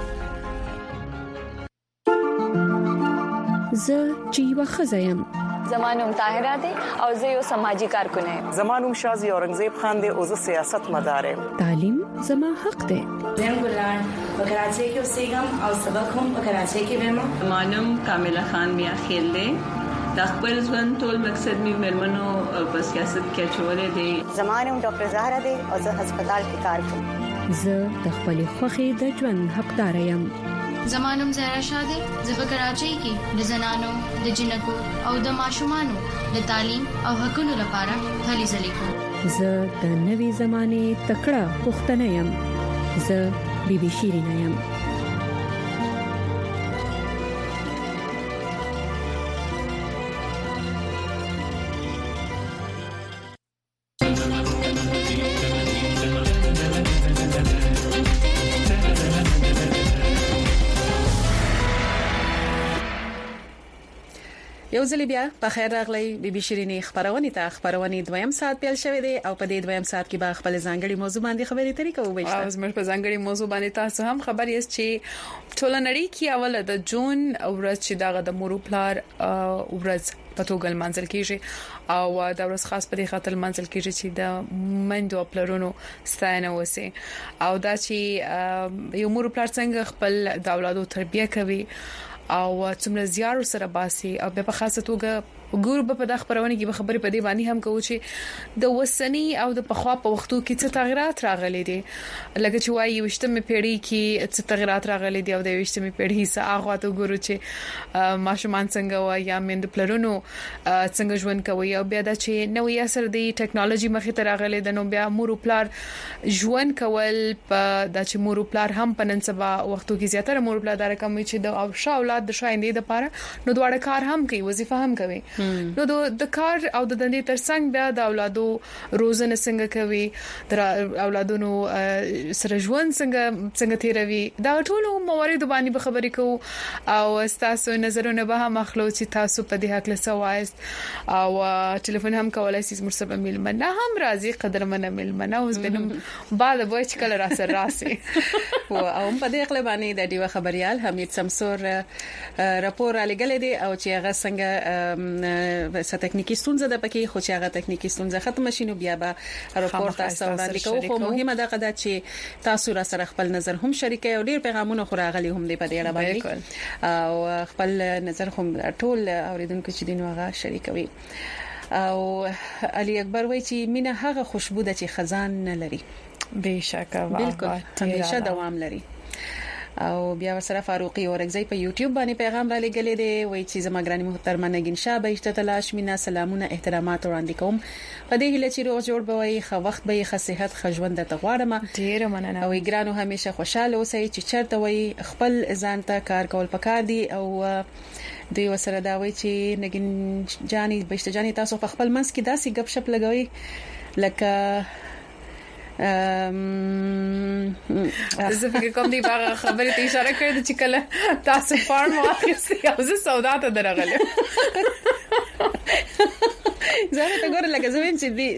زه چې وخزایم زمانوم طاهره ده او زه یو سماجی کارکون یم. زمانوم شازي اورنګزیب خان ده او زه سیاست مدار یم. تعلیم زما حق ده. زم ګلان په کراچۍ کې اوسېږم او سبق هم په کراچۍ کې وایم. زمانوم کامله خان میا خیل ده. د خپل ژوند ټول مقصد می مرمنو په سیاست کې چولې دي. زمانوم ډاکټر زهرا ده او زه هسپتال کې کار کوم. زه د خپل خوخي د ژوند حقدار یم. زمانوم زهرا شاده زه په کراچۍ کې د زنانو د جنکو او د ماشومانو د تعلیم او حقوقو لپاره هلې ځلې کوم. زه د نوې زمانه تکړه پښتنه یم. زه بیبي شیرینا یم. یو ځل بیا په خیر راغلی بیبي شیرینی خبرونه ته خبرونه دویم ساعت پیل شوې دي او په دې دویم ساعت کې به خپل ځانګړي موضوع باندې خبرې ترې کوو. او زموږ په ځانګړي موضوع باندې تاسو هم خبر یاست چې ټولنړۍ کې اوله د جون ورځ چې دغه د مورو پلار ورځ په توګه منځل کیږي او دا ورځ خاص په دې خاطر منځل کیږي چې د مندو پلرونو ستاینه وسی او دا چې یو مورو پلار څنګه خپل د اولادو تربیه کوي او څومره زیار سره باسي او په خاصه توګه ګور په د خبرونه کې خبرې په دې باندې هم کوي چې د وسنی او د پخوا په وختو کې څه تغیرات راغلي دي لکه چې وایي وشتمه پیړۍ کې څه تغیرات راغلي دي او د وشتمه پیړۍ سره هغه ته ګورو چې ماشومان څنګه وایي یا مند پلرونو څنګه ژوند کوي او بیا د چې نوې اثر دی ټکنالوژي مخې ته راغلي د نو بیا مورو پلار ژوند کول په د چې مورو پلار هم په نن سبا وختو کې زیاتره مورو پلار دا کوم چې د اولاد د شایندې لپاره نو دواړه کار هم کوي وظیفه هم کوي. نو د کار او د دندې ترڅنګ بیا د اولادو روزنه څنګه کوي د اولادونو سره ژوند څنګه تیروي دا ټول موارد باندې به خبرې کوو او تاسو نظرونه به هم اخلو چې تاسو په دې حق له سوایست او ټلیفون هم کولای شئ مرسبه ملمنه هم راځي قدرمنه ملمنه اوس بنم بعد به چې کله را سره راسي او هم په دې خپل باندې د دیو خبريال حمید سمسور راپور لګل دي او چې هغه څنګه ټکنیکی ستونزه ده پکې خو چې هغه ټکنیکی ستونزه ختم شینو بیا به راپور تاسو وړاندې کوو. خو مهمه ده قضا چې تاسو را سره خپل نظر هم شریکي او ډیر پیغامونه خوراغلي هم دې په دې اړه باندې او خپل نظر هم ټول اوریدونکو چې دین واغه شریکوي. او علي اکبر وایي چې مینه هغه خوشبو ده چې خزان نه لري. بهشکه بالکل همیشه دوام لري. او بیا سره فاروقي اورګزی په یوټیوب باندې پیغام را لګلې دی وایي چې زما ګراني محترمه نگین شاه به اشتتلاش مینا سلامونه احترامات وړاندې کوم په دې هله چې روغ جوړ بوي خو وخت به ښه صحت ښه ژوند ته غواړم. ډیر مننه او ګرانو همیشه خوشاله اوسئ چې چرته وایي خپل ځان ته کار کول پکار دي او دوی وسره دا وایي چې نگین جاني بهشته جاني تاسو په خپل منځ کې داسې غب شپ لګوي لکه زه فکر کوم دی باغ خبرې ته اشاره کړې چې کله تاسو فارم واخیستي او زه سودا ته درغله زه ته ګور لکه زوین چې دی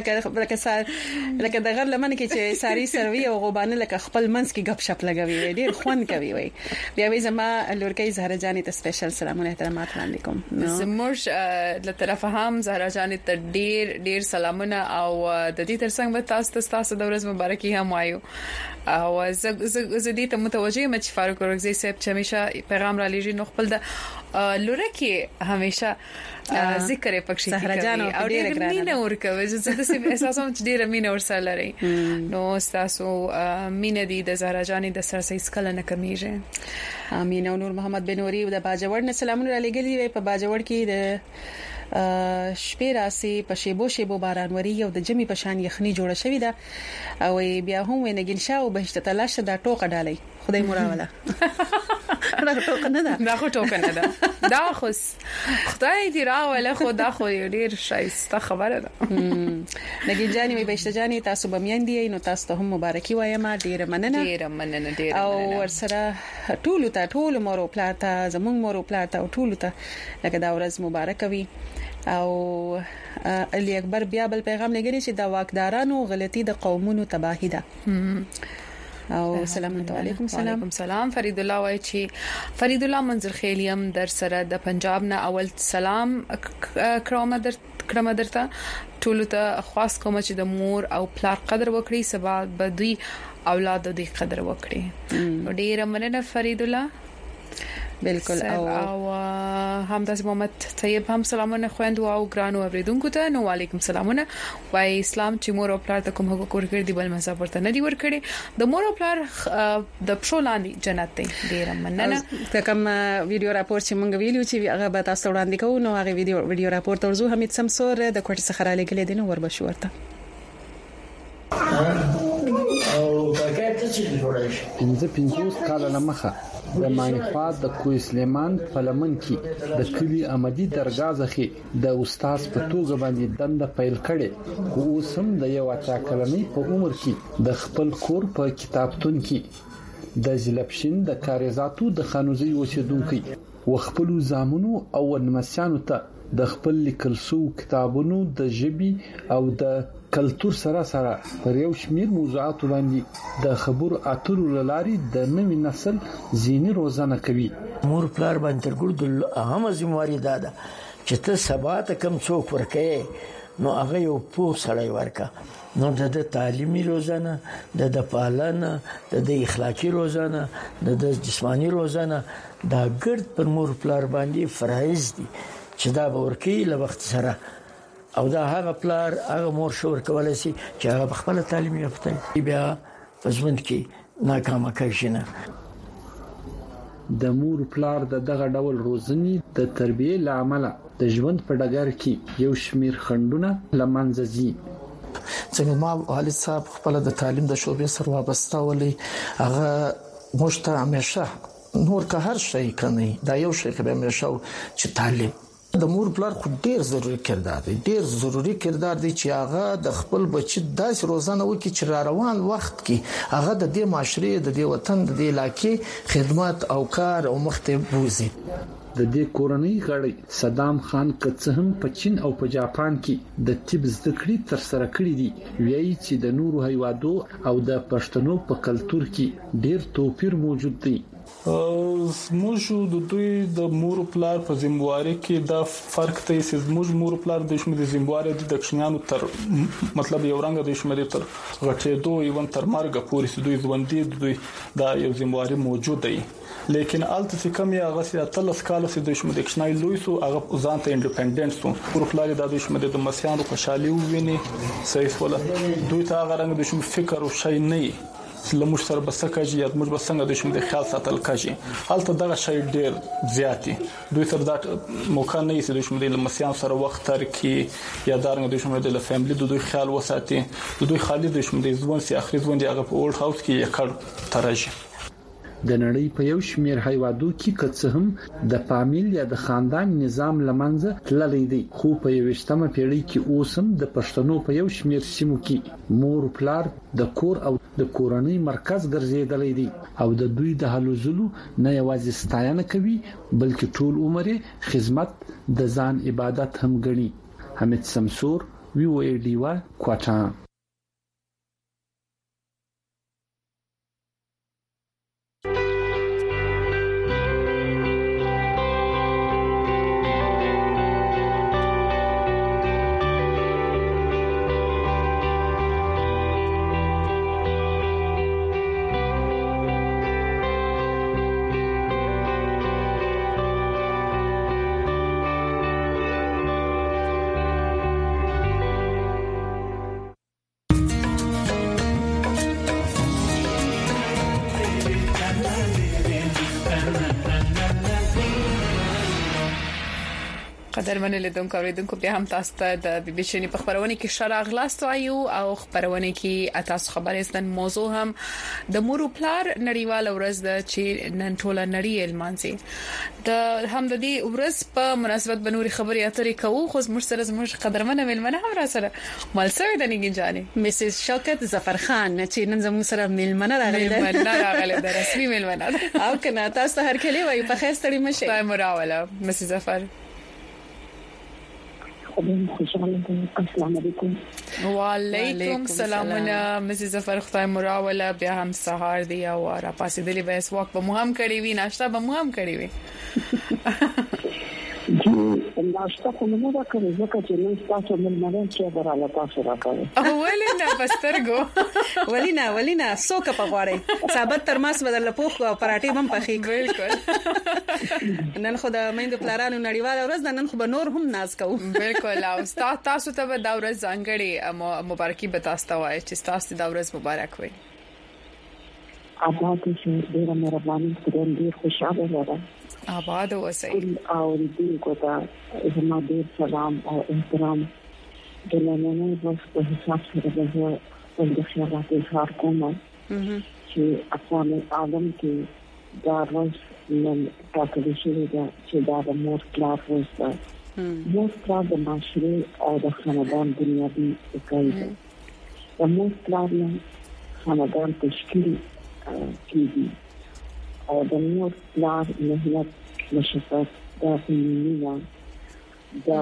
لکه دغه لمن کې چې ساری سروي او غوبانه لکه خپل منځ کې غب شپ لګوي ډیر خوان کوي وي بیا وې زما لورکې زهرا جانې ته سپیشل سلامونه احترامات وړاندې کوم. زموږ له طرفه هم زهرا جانې ته ډیر سلامونه او د دې ترڅنګ به تاسو د ورځ مبارکي هم وایو او زه دې ته متوجه یم چې فاروق اورګزی صاحب چې همیشه پیغام را لېږي نو خپل د لورکې همیشه ذکر یې پکې کوي او ډېر مینه ورکوي زه د احساسوم چې ډېر مینه ورسره لري نو تاسو مینه دې د زهرا جانې د سر سې سکل نه کمیږي. امين. او نور محمد بنوري د باجوړ نه سلامونه را لګلي په باجوړ کې د شپې راسي په شیبو باران وری او د جمی په شان یخني جوړه شوې ده او بیا هم ونګین شاو بهشت تلاش دا ټوکه ډالۍ خدای مراوله دا ټوکه نه ده دا خو خدای دې راوله خدا خو ډیر شایسته خبره ده. نګین جاني وي بهشت جاني تاسو به میندې نو تاسو ته هم مبارکي وایم ډیر مننه او ورسره ټول مورو پلاټا زمون مورو پلاټا او ټول ته لکه دا ورځ مبارک وي او علي اکبر بیا بل پیغام لګی چې د واکدارانو غلطي د قومونو تباہی ده. او سلام علیکم. سلام فرید الله وای چې فرید الله منظر خیلیم در سره د پنجاب نه اول سلام کرام درته ټول ته خاص کوم چې د مور او پلار قدر وکړي سبا به دوی اولاد دوی قدر وکړي. ډیر مننه فرید الله. بالکل. او همداس محمد طیب هم سلامونه خويندو او ګرانو اوریدونکو ته. نو وعلیکم سلامونه. وای اسلام چې مور او پلار ته کوم حقوق ورکړي دی بل مذهب ورته نه دی ورکړي. د مور او پلار د پښولاندې جنت دی. ډیر مننه. کوم ویډیو راپور چې مونږ ویلو چې هغه به تاسو وړاندې کوو نو هغه ویډیو راپور ترزو حمید سمسور د کوټې څخه را لګلې دي نو وربشو ورته. او پاکټ چې جوړه شي 50 کال لمخه د مانیفات د کوی سلیمان په لمن کې د کلی احمدي درگاه ځخه د استاد په توګه باندې دنده پیل کړي خو اوس هم د یو اچاکلنۍ په عمر کې د خپل کور په کتابتون کې د زلپشین د کاریزاتو د خانوزي اوسیدونکو وخپل زامنو او نمسیانو ته د خپل لیکل شو کتابونو د ژبي او د کلچر سره پر یو شمیر موضوعات باندې د خبرو اترو لاري د نوې نسل ذهني روزانه کوي. مور پلار باندې ترګور د اهم ذمہواری ده چې ته سبا ته کم څوک ورکې نو هغه یو پوه سړی ورکا نو د تعلیمي روزانه د پالنه د اخلاقی روزانه د جسمانی روزانه دا ګرد پر مور پلار باندې فرایض دي چې دا ورکی له وخت سره او دا هغه پلار هغه مور شور کولای شي چې هغه خپل تعلیم یافته بیا پسوند کې ناکامه کښینه. د مور پلار دغه ډول روزنی د تربیه لامل د ژوند په ډګر کې یو شمیر خندونه لمنځه ځي. څنګه ما والد صاحب خپل د تعلیم د شوبې سره وابسته ولې هغه مشته همیشه نور که هر شي کني دا یو شي کې همیشه چې تعلیم د مور پلار خو ډیر ضروری کردار دی چې هغه د خپل بچی داسې روزانه وکړي چې را روان وخت کې هغه د دې معاشري د دې وطن د دې علاقې خدمت او کار او مخته بوزي. د دې کورنۍ غړي صدام خان کڅهم په چین او په جاپان کې د طب زده کړې تر سره کړې دي وایي چې د نورو هیوادو او د پښتنو په کلچر کې ډیر توپیر موجود دی. زموږ د دوی د مور پلار په ذمہواری کې دا فرق دی چې زموږ مور پلار د شمه د ذمہواری د کښنیانو تر مطلب یو رنګ د شمه تر غټېدو ایون تر مرګ پورې چې دوی ژوندې دوی دا یو ذمہواری موجود دی لیکن الته چې کم یا غسی اتلس کال چې د شمه د کښنای لوی سو هغه ځان ته انډیپندنت سو مور پلار د شمه د مسیانو خوشالي وویني صحیح ولا دوی ته هغه رنګ د شمه فکر او شي نه لمش سره بسکه یا موږ بسنګ د شمه د خیال ساتل کاږي حالت دغه شی ډیر زیاتی دوی سره د موقع نه یې د شمه د مسیان سره وخت تر کې یا دارنګ د شمه د فیملی د دوی خیال وساتي د دوی خالد د شمه د ځوان سي اخري ځوان دی هغه په اولډ هاوس کې یکړ ترجه. د نړۍ په یو شمیر هیوادو کې کڅ هم د فامیل یا د خاندان نظام لمنځه تللی دی خو په 20مه پیړۍ کې اوسم د پښتنو په یو شمیر سیمو کې مور پلار د کور او د کورنۍ مرکز ګرځیدلی دی او د دوی د هلو ځلو نه یوازې ستاینه کوي بلکې ټول عمر خدمت د ځان عبادت هم ګڼي. حمید سمسور وی او ای ډی وا کوټا. قدرمن لیدونکو اوریدونکو بیا هم تاسو ته د بي بي سي په خبرونه کې شراغ لاست وایو او خبرونه کې تاسو خبرې ستن موضوع هم د مور پلار نړیوال ورځ د چې نن ټوله نړۍ المانسي د هم د دې ورځ په مناسبت بنوري خبري اترې کوو خو زموږ قدرمن ملمنه هم را سره مالسوي د نګین جاني مسز شوکت ظفر خان چې نن زموږ سره ملمنه راغله د رسمي ملمنه او کنه تاسو هر کله وای په خیر ستړي مشه مراوله مسز ظفر السلام علیکم. وعلیکم السلام. مسز ظفر خدای مراوله بیا هم سهار دی او را پاسې دلی به اس وخت به مو هم کړی وی ناشته به مو هم کړی وی. جی ناشته کومه نه کړې ځکه چې نن تاسو ملمنه چې براله تاسو راکړه. ولینه پسترګو ولینا سوک په غواړي ثابت ترماس بدل پوخ او پراټي هم پخې. بالکل. نن خو د میندو پلارانو نړیواله ورځ ده، نن خو به نور هم ناز کوو. بالکل. او تاسو ته به دا ورځ ځانګړي مبارکي به تاسو ته وایي چې تاسو دا ورځ مبارک وي. آباد شي ډیره مهرباني کوم ډیر خوشاله راځه. آباد اوسئ. او دې کوته زما ډیر سلام او احترام د نننۍ ورځ په حساب سره د خیالات اظهار کوم چې افغان عالم کې دا ورځ نن ټاکل شوې ده چې دا د مور پلار ورځ ده. مور پلار د معاشرې او د خاندان بنیادي اکای ده. د مور پلار نه خاندان تشکیل کیږي او د مور پلار مهنت مشقت دا فنیونه دا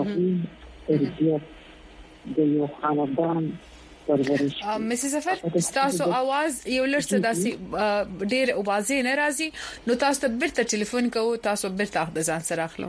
تربیت د یو خاندان پرورش. مسز ظفر تاسو आवाज یو لړ څه داسي ډیر اوازې ناراضي نو تاسو ته بیرته ټلیفون کوو، تاسو بیرته د ځان سره اخلو.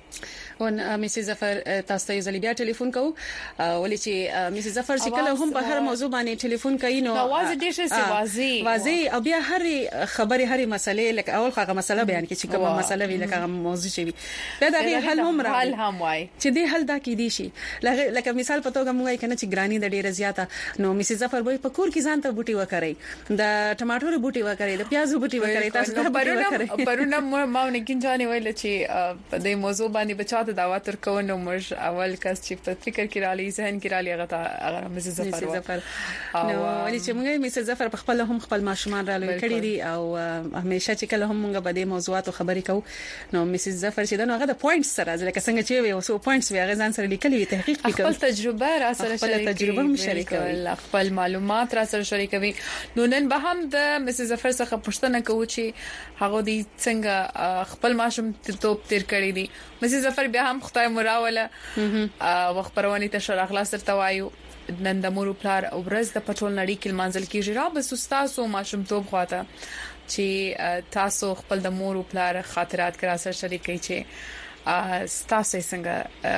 ون مسز ظفر تاسو ته یو بیا ټلیفون کوو ولې چې مسز ظفر چې کله هم په هر موضوع باندې ټلیفون کوي نو आवाज ډیر څه واضح او بیا هر خبري هر مسلې لکه اول خغه مسله بیان کې چې کومه مسله وی لکه موضوع شي بیا دا حل هم حل هم وای چې دې حل دا کې دي شي لکه مثال په توګه موږ کنه چې ګرانی د ډیره زیاته نو مسز ظفر وای په کور کې ځان ته بوټي وکړي، د ټماټر بوټي وکړي، د پیازو بوټي وکړي، تاسو ته پرونه ما نه کینځانه ویل چې په دې موضوع باندې بچا دعوت ورکو نو موږ اول کس چې په فکر کې را لې ذهن کې را لې هغه مسز ظفر نو ولې چې موږ مسز ظفر په خپل هم خپل ماشومان را لوي کړی دي او همیشه چې کله هم موږ په دې موضوعاتو خبرې کوو نو مسز ظفر چې دا نو هغه د پوینټس سره ځکه څنګه چې وي او سو پوینټس وي هغه ځان سره لیکلي تحقیق وکړي، خپل تجربه را سره شریکوي، خپل معلومات را سره شریکوي. نو نن به هم د مسز ظفر څخه پوښتنه کوو چې هغه دې څنګه خپل ماشوم توپ تیر کړی دي. مسز ظفر بیا هم خدای مراوله وخت پرونی ته شر اخلاص تر توایو نن د مور پلار او ورځ د پټول نړۍ کې منځل کېږي را بس تاسو ماشوم توپ خواته چې تاسو خپل د مور پلار خاطرات کرا سره شریکي چې تاسو څنګه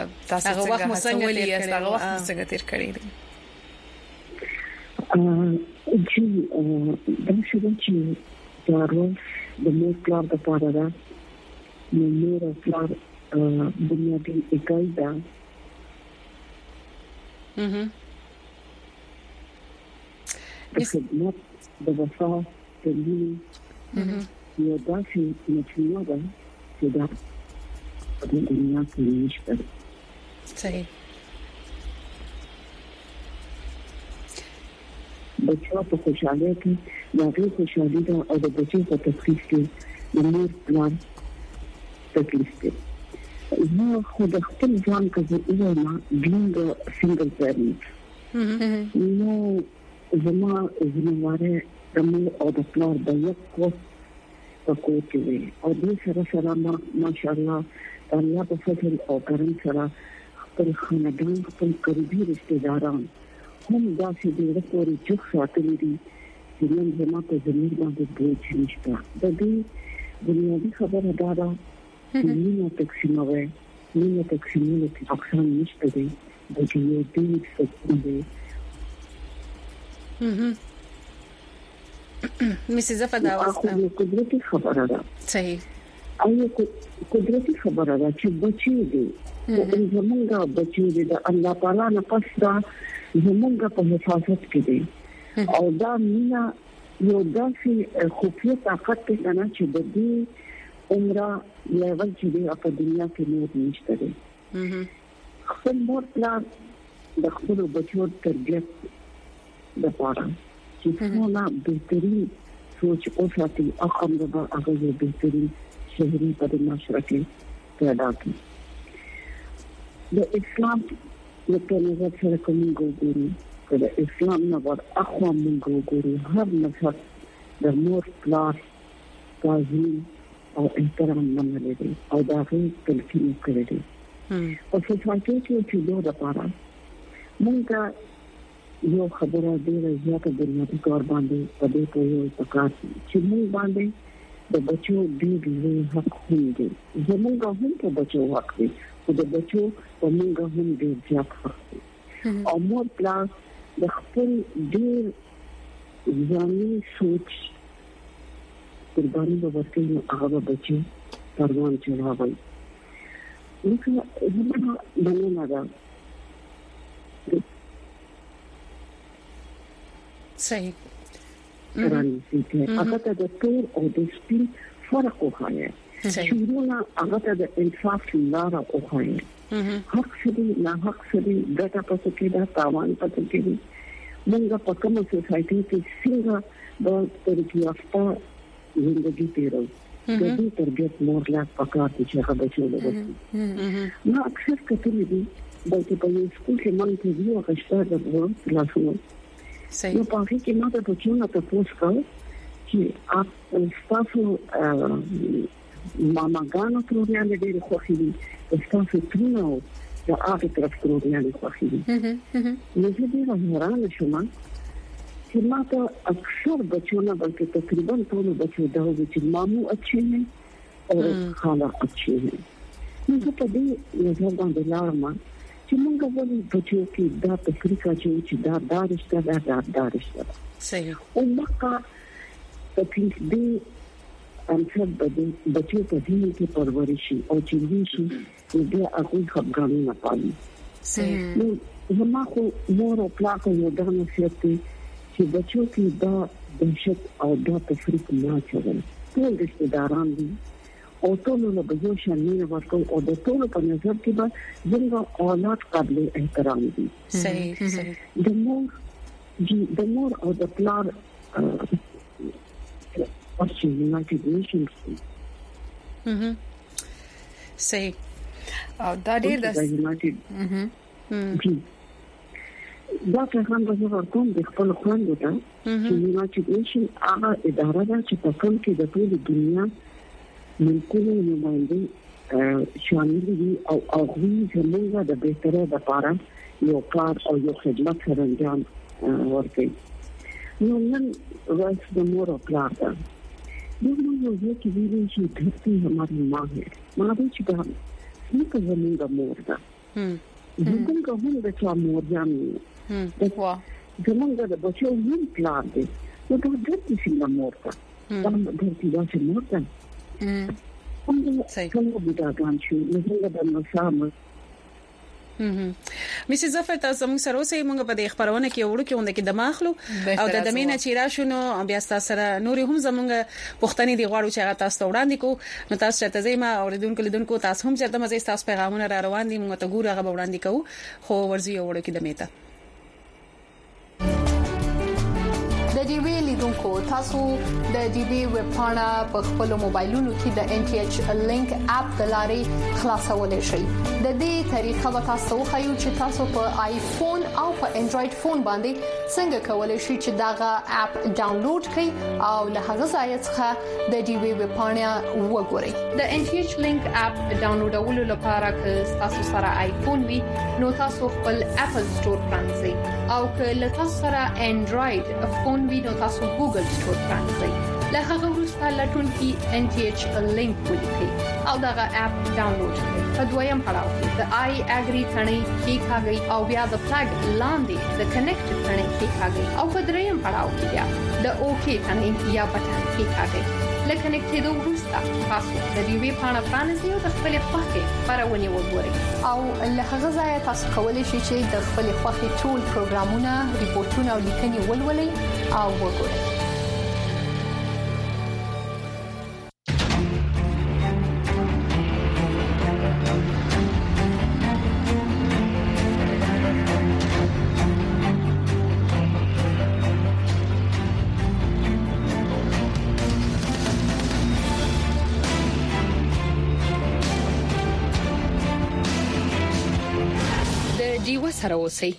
وخت څنګه تیر کړی دي. چې دا چې دا ورځ د مور پلار د پاره ده نو مور پلار بنیادی اکای ده. د خدمت د وفا د مینې یو داسې مجموعه ده چې دا په دنیا کې نشته. صحیح. بچو په خوشاله کې دغه خوشالي ده او د بچو په تکلیف کې د مور پلان تکلیف ده. زه خو د خپل ځان کې زما بینګ سنگل پیرنټ نو زما زمواره د مور او د پلار د یو کو په کوټه وي او د سره ماشاءالله الله په فضل او کرم سره خپل خاندان خپل قریبي رشتہ داران هم دا چې ډېر پورې چوک ساتلي دي چې نن زما په زمير باندې بوج نشته. د دې بنیادی خبره دا ده چې مینه تقسیموي، مینه تقسیمونه کې اقسام نشته دي د یو دې څه دي. مسز ظفر دا قدرتي خبره ده. صحیح. ايو قدرتي خبره ده چې بچي دي زمونږ بچي دي د الله تعالی نه پس دا زمونږ په حفاظت کې دي او دا مینا یو داسې خوفیه طاقت ته نه چې د دې عمره لیول چې دی په دنیا کې نور نشته دي. خپل مور پلان د خپل بچو تربیت د پاره چې څنګه بهترین سوچ او ساتي اقام د هغه بهترین شهري په معاشره کې پیدا کړي. د اسلام د نظر سره کوم ګوري د اسلام نه ور اخوا موږ ګورو هر مذهب د مور پلار تعظیم او احترام منل دي او دا غي تلقین کړی دي. او سوسایټي کې چې دوه لپاره مونږ یو خبره ډیره زیاته بنیادی کار باندې په دې پوهه پکار چې مونږ باندې د بچو ډېر حق دی زموږ هم په بچو حق دی او د بچو په مونږ هم ډېر زیات حق دی او مور پلاس د خپل ډېر ځاني سوچ قرباني به ورکړي هغه بچي پروان چلاوي لکه زموږ دنیا دا صحیح هغه ته د تور او د سپین فرق وخایي شورونه هغه ته د انصاف لاره وخایي حق سړي نه حق سړي ګټه پاتې کېده تاوان پاتې کېده موږ په کومه سوسایټي کې څنګه د ترقیافته ژوندۍ تیرو د دې تربیت مور لا پکار دي چې هغه بچو لري نو اکثر کتلې دي چې په سکول کې مونږ ته یو غشتار د ورځ لاسونه نو په هغه کې ما د بچو نه تاسو کول چې تاسو ماماګانو تروريان ډېر خوښي دي تاسو ترنو د هغه طرف تروريان خوښي دي نو زه ډېر حیران شوم چې ما ته اکثر بچو نه بلکې تقریبا ټول بچو دا و چې مامو اچھے ہیں اور خالہ اچھے ہیں نو زه په دې نظر باندې لاړم چې موږ ولې بچو کې دا تفریقه چې دا دارشته دا صحیح او مکه تکلیف دی انسان بچو په دې کې پرورشي او چې وی شي د هغه خبرونه نه پالي صحیح نو زما خو مور او پلار یو دغه نصیحت دی چې بچو کې دا دهشت او دا تفریق نه چول ټول رشتہ داران دي او ټول له بجو شامل ورکو او د ټول په نظر کې به زموږ اولاد قابل احترام دي صحیح صحیح د مور او د پلار چې یونایټډ نیشنز صحیح او دا ډېر د دا پیغام به ورکوم د خپل خويندو ته چې یونایټډ نیشن هغه اداره ده چې په کوم کې د ټول دنیا ملکونو نمائندې شامل دي او هغوی زموږ د بهترۍ لپاره یو کار او یو خدمت سره انجام ورکوي نو نن ورځ د مور او پلار ده دوی یو ځکه ویلي چې دھرتی हमारी मां है मां به چې دا څنګه زموږ مور ده زموږ هم د چا مور جامې وا زموږ د بچو هم پلار دی نو دا دھرتی څنګه مور ده دا دھرتی دا چې مور ده څنګه بډاګان شو نو د نصام مسز ظفر تاسو موږ سره اوسې موږ په دې خبرونه کې وړو کې اونده کې دماغلو او د دمینه چې را شونو بیا تاسو سره نوري هم زمونږ پښتني دی غواړو چې هغه تاسو وړاندې کو نو تاسو ته زما اوریدونکو لیدونکو تاسو هم چرته مزه تاسو پیغامونه را روان دي موږ ته ګور هغه وړاندې کو خو ورزي وړو کې دمیته د ډي وی لیدونکو تاسو د ډي وی ویب پاڼه په خپل موبایلونو کې د ان ټي ایچ لینک اپ د لارې خلاصولای شئ د دې طریقه به تاسو خو چې تاسو په آیفون او په انډراید فون باندې څنګه کولای شئ چې داغه اپ ډاونلوډ کړئ او له هغه ځای څخه د ډي وی ویب پاڼه وګورئ د ان ټي ایچ لینک اپ ډاونلوډولو لپاره که تاسو سره آیفون وي نو تاسو خپل اپل سٹور پرانځئ او که له تاسو سره انډراید فون وي نو تاسو ګوګل سٹور پرانځئ له هغه وروسته لټون کې ان ټي ایچ لینک ولیکئ او دغه اپ ډاونلوډ کړئ په دویم پړاو کې د آی اګری ثنې کې کاږي او بیا د فلګ لاندې د کنیکټ ثنې کې کاږي او په دریم پړاو کې بیا د اوکی ثنې یا بټن کې کاږي لکه کنیکټ وروسته تاسو د دې وی پاڼه پرانیزئ او د خپل خوښه خبرونه وګورئ او له هغه ځای تاسو کولی شئ چې د خپل خوښه ټول پروګرامونه ریپورتونه او لیکنې ولولئ او وګورئ سره اوسئ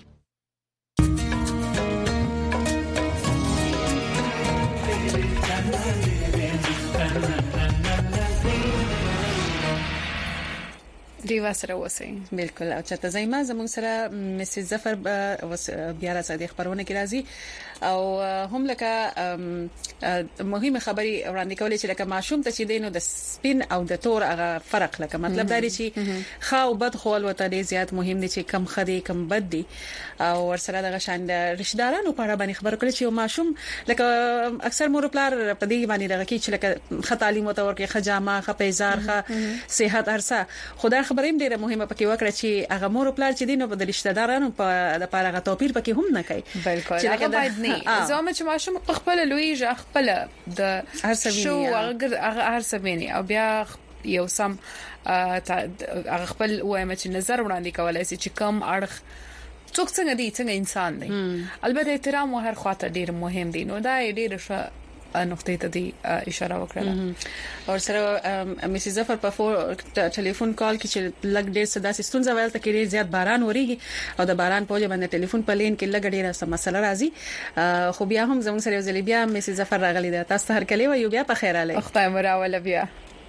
دیوا سره وسی بالکل او چته زایما زمون سره مسز ظفر بیا را صدیق پرونه کې راځي او هم لکه مهمه خبري وړاندې کولې چې لکه ماشوم ته چې دینو د سپین او د تور هغه فرق لکه مطلب دا دی چې خاو بد خول وته ډیر زیات مهم دي چې کم خدي کم بد دي او ورسره د غشان د رشدارانو په اړه باندې خبر کړل چې ماشوم لکه اکثر مور پلار په دې باندې دغه کې چې لکه تعلیم او تور کې خجامه خپېزار خ صحت ارسه خدای خبرې ډیره مهمه پکې وکړه چې هغه مور پلار چې دینو په د رشدارانو په د پاره غ توپیر پکې هم نه کوي بالکل هغه باید نه زما چې ماشوم خپل لوی خپل د شو هر سمینی او بیا یو سم هغه خپل وایم چې نظر وړاندې کولای شي چې کم اړخ څوک څنګه دي څنګه انسان دی البته احترام او هر خواته ډیر مهم دي نو دا ډیر ښه نقطه ته دی اشاره وکړه او سره مسز ظفر په ټلیفون کال کې چې لګ ډیر صدا ستونزه ویل ته کې زیات باران وریږي او د باران په وجه باندې ټلیفون په لین کې لګ ډیره سم مسله راځي خو بیا هم زموږ سره یو ځل بیا مسز ظفر راغلی ده تاسو هر کله وي بیا په خیر علي اخته مراوله بیا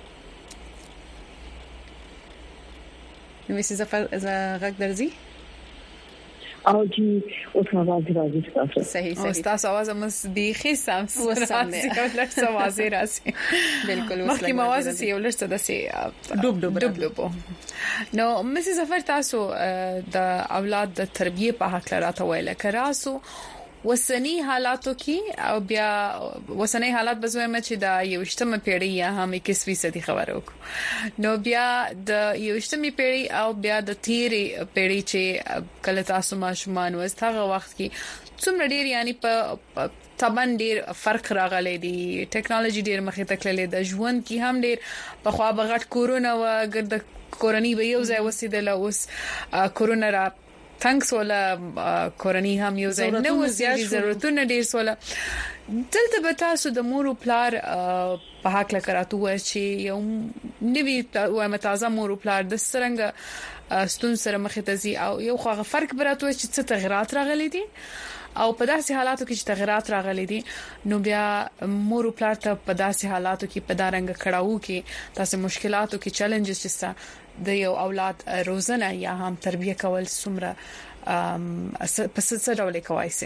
مسز ظفر غږ درځي او چې اوس आवाज راځي تاسو صحیح او تاسو आवाज مس بيخي سم راځي او لږ आवाज راځي بالکل اوس مخکې आवाज سي او لږ څه دسي ډوب نو مسز ظفر تاسو د اولاد د تربیه په حق راته ویل کراسو وسنی حالاتو کې او بیا وسنی حالات بزویم چې د یوشتمه پیړۍ یا هم 21 خبرو نو بیا د یوشتمه پیړۍ او بیا د تیری پیړۍ چې کله تاسو ماشومان وستغه وخت کې څومره ډیر یعنی په طبعا ډیر فرق راغلی دی ټیکنالوژي ډیر مخې ته کړلې د ژوند کې هم ډیر په خوا بغټ کورونا و ګرد کورونی به یو ځای وسیدل اوس کورونا را تانکس ولا کورنی هم یو ځای نه وزي ضرورتونه ډیر سوله دلته به تاسو د مور او پلار په حق لکراتو چې یو نوی او متازه مور او پلار د سرنګ ستون سره مخ ته زی او یو خو فرق براتو چې څه تغیرات راغلي دي او په داسې حالاتو کې چې تغیرات راغلي دي نو بیا مور او پلار ته په داسې حالاتو کې په دارنګ کړهو کې تاسو مشکلاتو کې چیلنجز چې د یو اولاد روزنه یا هم تربیه کول څومره پس څه ډول کوي سي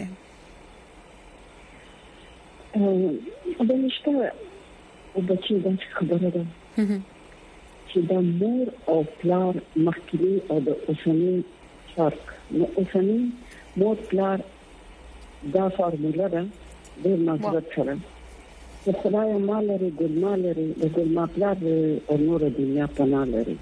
د نشته او د چې د خبره ده چې د مور او پلار مخکې او د اوسنی فرق نو اوسنی مور پلار دا فارموله ده د مازغت سره د خدای مال لري ګل مال لري د ګل مال پلار او نور دنیا پناه لري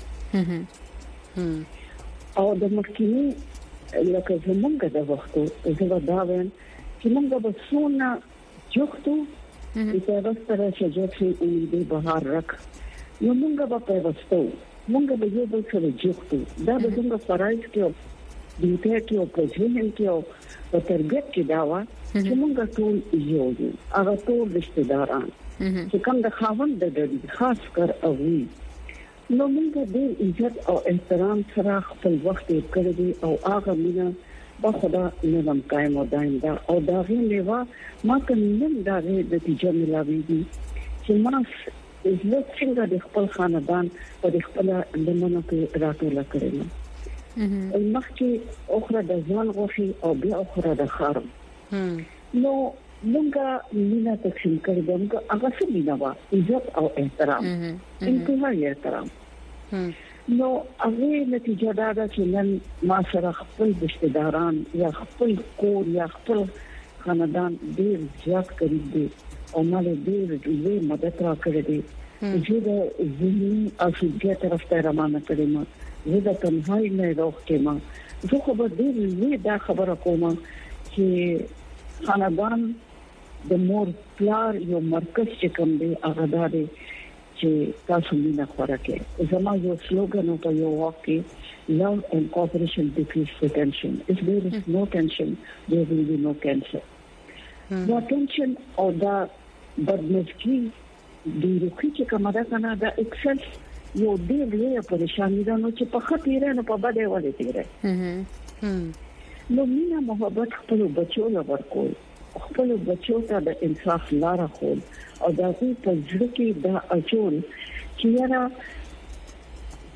او د مخکې لکه زمونږ د وختو زه دا وایم چې موږ به څونه جوختو چې راستره چې جوختي د بهار رک نو موږ به په وستو موږ به یو بل سره جوختو دا به څنګه فرایز کې دته کې او په ځین کې او په تربیت کې دا و چې موږ ټول یو یو هغه ټول رشتہ داران چې کوم د خاوند د ډېر خاص کر او نو موږ د عزت او احترام سره خپل وخت کړی او هغه مینا په خدا نظم قائم او دائم دا او دا غي لیوا ما کوم دا غي د نتیجه ملاوي دي چې ما عزت څنګه د خپل خاندان او د خپل لمنو کې راټول کړم مخکې اخره د ځان غوښي او بیا اخره د خارم نو موږ مینا تقسیم کړی دغه هغه څه مینا وا عزت او احترام انتهایی احترام نو هغه نتیجه دا ده چې نن ما سره خپل رشتہ داران یا خپل کور یا خپل خاندان ډیر زیات کړی دي او مال ډیر لوی مدد راکړي دي چې د ذهني او فزیکي طرف ته روانه کړي ما زه د تنهایی نه راوخته ما زه خو به ډیر دا خبره کوم چې خاندان د مور پلار یو مرکز چې کوم دی هغه دا دی چې تاسو مینا خوراکه زما یو سلوګن او یو واکي love and cooperation decrease the tension if there is no tension there will be no cancer the tension or the بدمزګي د روحي چې کومه ده کنه دا اکسس یو ډېر لوی پریشانی ده نو چې په خطر نه په بده ولې تیره نو مینا محبت خپل بچو له ورکول خپل بچو ته د انصاف لار خول او دا په ځل کې دا اچول چې یاره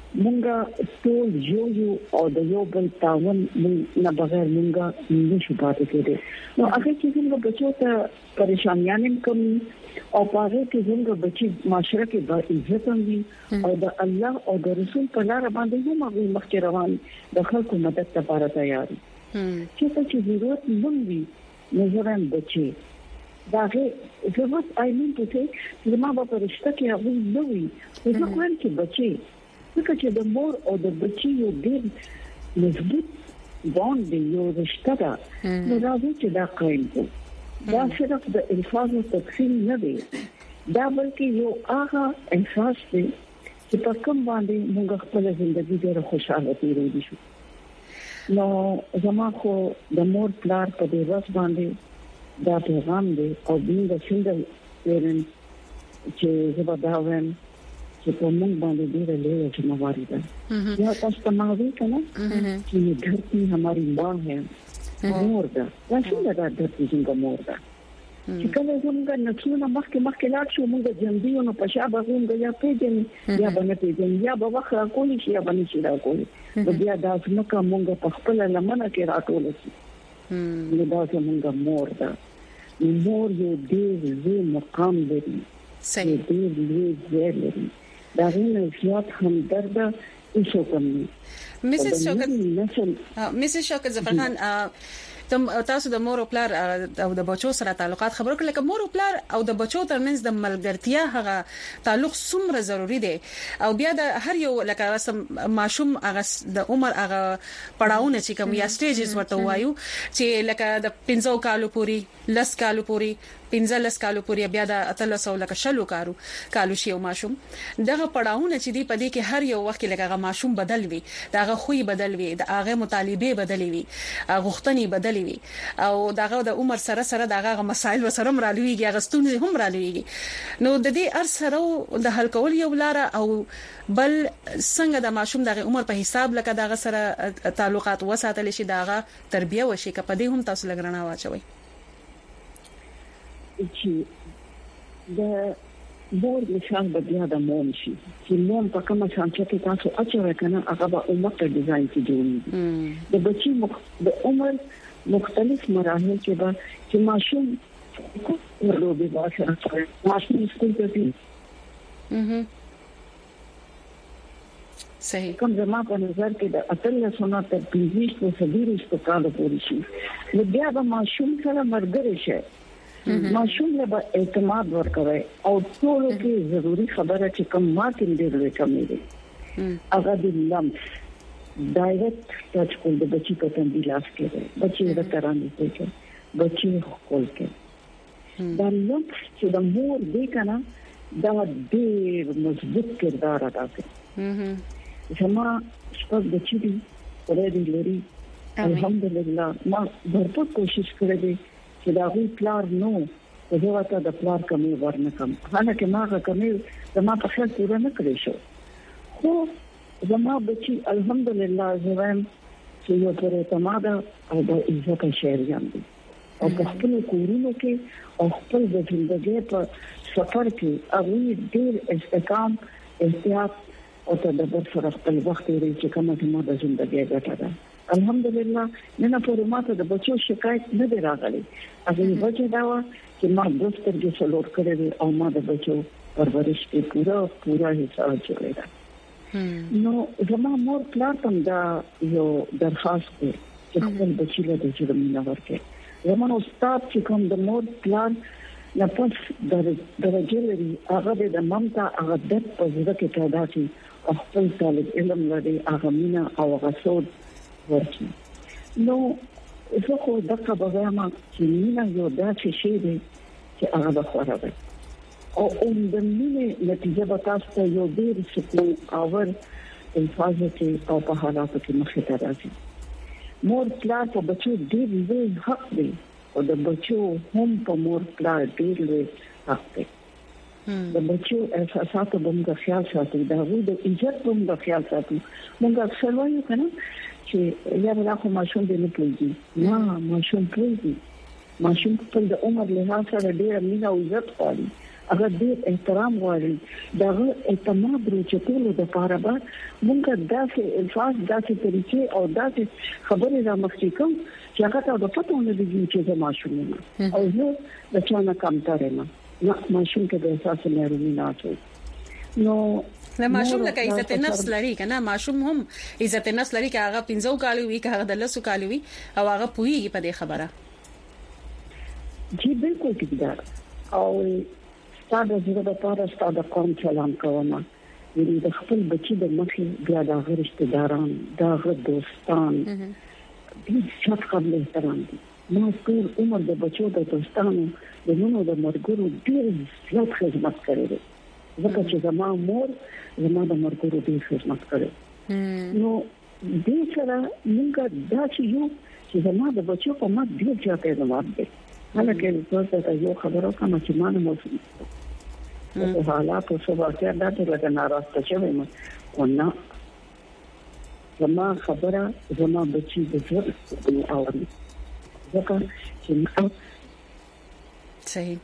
مونږه ټول یو او د یو بل تعاون نه بغیر مونږه نشو پاتې کېدای نو هغه چې موږ بچو ته پریشانیاں کم او پاره کې څنګه بچي معاشره کې با عزت هم او د الله او د رسول په لار باندې هم هغه مخکې روان د خلکو مدد لپاره تیار چې ضرورت مونږ وي نظران بچي داغه ضرورت آیمن ته چې ما په رشتہ کې هغه نه وي زه کوم چې بچي چې د مور او د بچي یو ډېر مضبوط بوند دی یو رشتہ ده نو راځي چې دا قائم کړو دا صرف د الفاظ او تقسیم نه دی دا بلکې یو هغه احساس دی چې په کوم باندې موږ خپل ژوندۍ ډېر خوشاله تیروي شو نو زما خو د مور پلار په دې ورځ باندې دا پیغام دی او د سنگل پیرنټ چې زما دا وایم چې په موږ باندې ډېر لوی ذمہواری ده یا تاسو ته ما وی کنه چې دھرتی हमारी मां है مور ده دا څنګه دا دھرتی څنګه مور ده چې کله زموږ نڅونه مخکې لاړ شو موږ جنبیونو په شابه غونډه یا پیژنې یا باندې پیژنې یا به وخت راکولې شي یا باندې شي راکولې بیا دا څنګه موږ په خپل لمنه کې راټول شي نو دا څنګه مور ده مور یو ډېر لوی مقام لري صحیح ډېر لوی ځای لري دا غوښنه زیات همدرد ایشو کوي مسز شوکت ظفر خان تاسو د مور او پلار او د بچو سره تعلقات خبرو کړل چې مور او پلار او د بچو ترمنځ د ملګرتیا هغه تعلق څومره ضروری دی او بیا د هر یو لکه رسم ماشوم هغه د عمر هغه پړاوونه چې کوم یا سټیجز ورته وایو چې لکه د 15 کالو پوري 10 کالو پوري 15 کالو پورې بیا د 1300 لکه شلو کالو شي او ماشوم دغه پړاوونه چې دی په دې کې هر یو وخت لکه ماشوم بدل وي دغه خوې بدل وي دغه مطالبه بدل وي غوښتنې بدل وي او دغه د عمر سره دغه مسائل وسره مرالويږي غستون هم مرالويږي نو د دې ار سره د حل کول یو لار او بل څنګه د ماشوم دغه عمر په حساب لکه دغه سره تعلقات وساتل شي دغه تربیه وشي کپه دې هم تاسو لګرنا واچوي چې د مور مثال بیا د مون شي چې مون په کومه څنګه چې تاسو اچوي کنه هغه به عمر ته ډیزاین کیږي د بچي د عمر مختلف مراحل کې به چې ماشوم ورو به سره ماشوم سکول ته ځي صحیح کوم زما په نظر کې د اتل سونه تر 20 او 30 کال پورې شي نو بیا به ماشوم سره مرګري شي ماشوم له اعتماد ورکوي او ټول کې ضروری خبره چې کوم ما کې ډېر کمی دي هغه د لمس ډایرکټ ټچ کول د بچی په تندي لاس کې بچی د ترانې کې بچی خپل کې دا لمس چې د مور دی کنه دا ډېر مضبوط کردار ادا کوي زما شپږ بچی دي ورې لري الحمدلله ما भरपूर کوشش کړې چې دا غوي پلار نو په دغه ته د پلار کمی ورنکم حالکه ما کمی زما په خیر پوره نه کړی شو خو زما بچي الحمدلله زویم چې یو پر اعتماد او د عزت شهريان دي او په خپل کورونو کې او خپل د ژوندۍ په سفر کې هغه ډېر استقام احتیاط او تدبر سره خپل وخت لري چې کومه زما د ژوندۍ ګټه ده الحمدلله نن په ماته د بچو شکایت نه دی راغلی هغه وجه دا و چې ما دوستر کې څلور کړې او ما د بچو پرورش کې پورا حساب چلېدا نو زما مور پلار تم دا یو درخواست دی چې خپل بچی له دې جوړمنه ورکړي زما استاد چې کوم د مور پلان نه پس درجه لري هغه د ممتا هغه د پوزره کې پیدا شي خپل طالب علم لري هغه مینا او هغه سود ورچی نو زه خو دغه بغاما چې مینا یو داسې شی دی چې هغه بخوره او د مینې نتیجه به تاسو ته یو ډېر سکون اور الفاظ کې او په حالاتو کې مخې ته راځي مور پلار په بچو ډېر لوی حق دی او د بچو هم په مور پلار ډېر لوی حق دی د بچو احساسات په موږ خیال ساتو دا وو د عزت په موږ خیال ساتو موږ اکثر وایو کنه چې یا بل خو ماشوم دې نه پوهیږي نه ماشوم پوهیږي ماشوم په د عمر له سره ډېر مینا او عزت غواړي هغه دې احترام غواړي دا اعتماد روچتلو د لپاره به موږ داسې الفاظ داسې طریقې او داسې خبرې را مخکې کوم چې هغه ته د پټو نه دي چې زما شومه او زه د چا نه کم ترم نه ماشوم کې د احساس مېرمنې نه اچي نو نه ماشوم لکه عزت نفس لري کنه ماشوم هم عزت نفس لري که هغه 15 کال وي که هغه 10 کال وي او هغه پوهیږي په دې خبره جی بالکل ټیک ده او ستاسو د لپاره ستاسو کوم چلان کوم د خپل بچی د مخې بیا د رشتہ داران د دوستان دې څخه قبل احترام دي ما ټول عمر د بچو د دوستانو د نونو د مرګورو ډیر زیات خدمت کړې ځکه چې زما مور زما د مرګورو ډیر خدمت کړې نو دې سره موږ دا چې یو چې زما د بچو په ما ډیر زیات اعتماد دي هلکه تاسو ته یو خبرو کوم چې ما نه موږ په حالات او سبا دا ته لکه ناراسته شوی ما ونه زما خبره زما بچی د ژوند او ځکه چې صحیح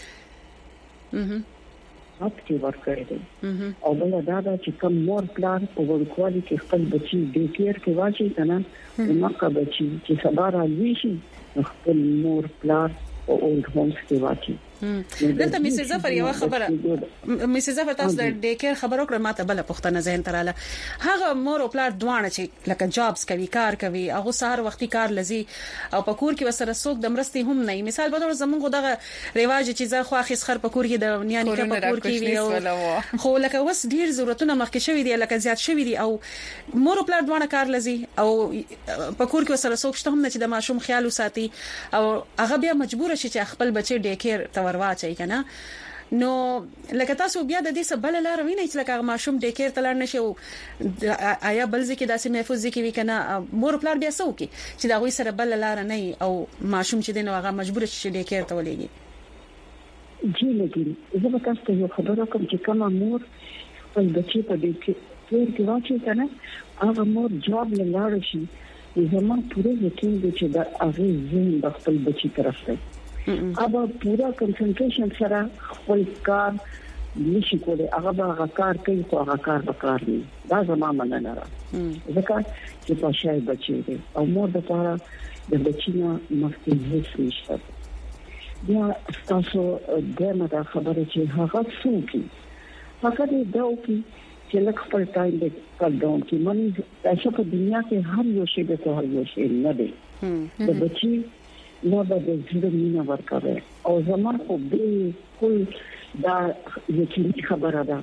اپتی ورکړی او بل دا چې کوم مور پلان په ورکوالي کې خپل بچی د کیر کې واچي کنه نو کا بچی چې سبا راځي شي خپل مور پلان او اولډ هومز کې واچي دلته میسز ظفر یو خبره میسز ظفر تاسو د ډیکر خبرو کړم ماته بل پښتنه ذهن تراله هغه مور او پلار دوانه چې لکه جابز کوي کار کوي هغه سهار وختي کار لذي او پکور کې وسره څوک د مرستي هم نه مثال به زمونږ دغه رواج چې ځا خو اخیس خر پکور کې د نیانی کې پکور کې خو لکه وس ډیر ضرورتونه مخکې شوی دي لکه زیات شوی دي او مور او پلار دوانه کار لذي او پکور کې وسره څوک شته هم نه چې د ماشوم خیال وساتي او هغه بیا مجبور شي چې خپل بچي ډیکر ورواچي کنه نو لکه تاسو بیا د دې سبل لار وینئ چې لکه ماشوم ډیکر تلار نشي آیا بل ځکه داسې محفوظ ځکه وی کنه مور پلار بیا سو کی چې دا غوي سره بل لار نه او ماشوم چې دین هغه مجبور شي ډیکر ته ولېږي جی لګي زه به تاسو ته یو خبره کوم چې کومه مور خپل بچی په ډیکر کې واچي کنه هغه مور جواب لاره شي زموږ پوره یقین دی چې دا هغه زین د خپل بچی طرف دی ابا پورا کنسنټریشن سره خپل کار نشي کولای هغه کار کوي خو هغه کار وکړ نه دا زما مننه را ځکه چې په شای بچی دی او مور د لپاره د بچینا مخکې هیڅ نشته بیا تاسو دغه دا خبره چې هغه څوک هغه دی دا چې لکه خپل ټایم دې کړم چې مونږ تاسو په دنیا کې هر یو شی د هر یو شی نه دی د بچی نو به د ژوند مینا ورکوي او زموږ خو به کول دا یقیني خبره ده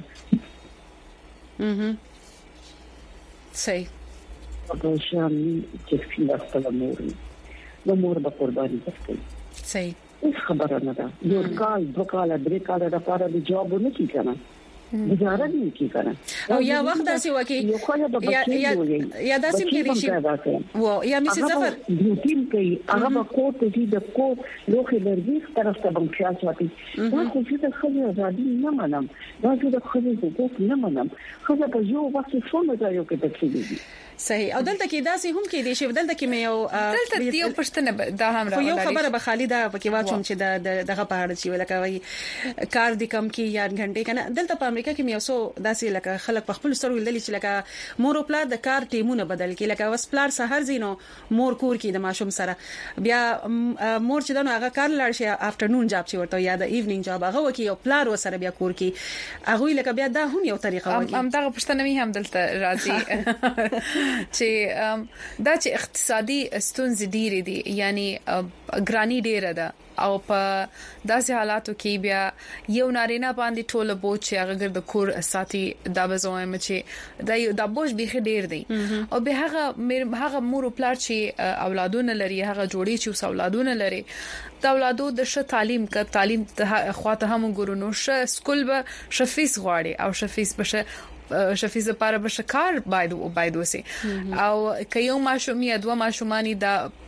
صحیح په شان چې فیل خپل مور به قرباني ورکړي صحیح هیڅ خبره نه ده یو کال دوه کال درې کال د لپاره د جواب نه کیږي گزاره نه کیږي او یا وخت داسې وکی یا داسې کېږي شي و یا میسز ظفر ټیم کوي هغه کو ته د کو لوخي لرګي طرف ته بم خیال ساتي دا خو چې د خلک ازادي نه منم دا چې د خلک حقوق نه منم خو په یو وخت څو نه ځایو کې تکلیف صحیح او دلته کې داسې هم کې دي چې دلته کې مې دلته یو پښتنه دا هم راغلی یو خبره به خالده پکې واچوم چې دغه پاړ چې ولکه وای کار دي کم کې یا غنټه کنه دلته په امریکا کې مې اوسو داسې لکه خلک په خپل سره ولدل چې لکه مور او پلار د کار ټیمونه بدل کې لکه وس پلار سحر زینو مور کور کې د ماشوم سره بیا مور چې دنو هغه کار لاړ شي افټرنون جاب چې ورته یا د ایونینګ جاب هغه وکي او پلار وسره بیا کور کې هغه لکه بیا دا هم یو طریقه وکي هم دغه پښتنه هم دلته راځي چې دا چې اقتصادي ستونزې ډېرې دي یعنی ګرانی ډېره ده او په داسې حالاتو کې بیا یو نارینه باندې ټوله بوج چې هغه ګرد کور ساتي دا به زویم چې دا بوج به ډېر دی او به هغه مور او پلار چې اولادونه لري هغه جوړي چې اولادونه لري دا اولادو د ښه تعلیم ته خواته هم ګورونو ښه سکول به شفیس غواړي او شفیس بشه شفیز لپاره به شکار باید وسی او کيو ماشوم یا دوه ماشومانی دا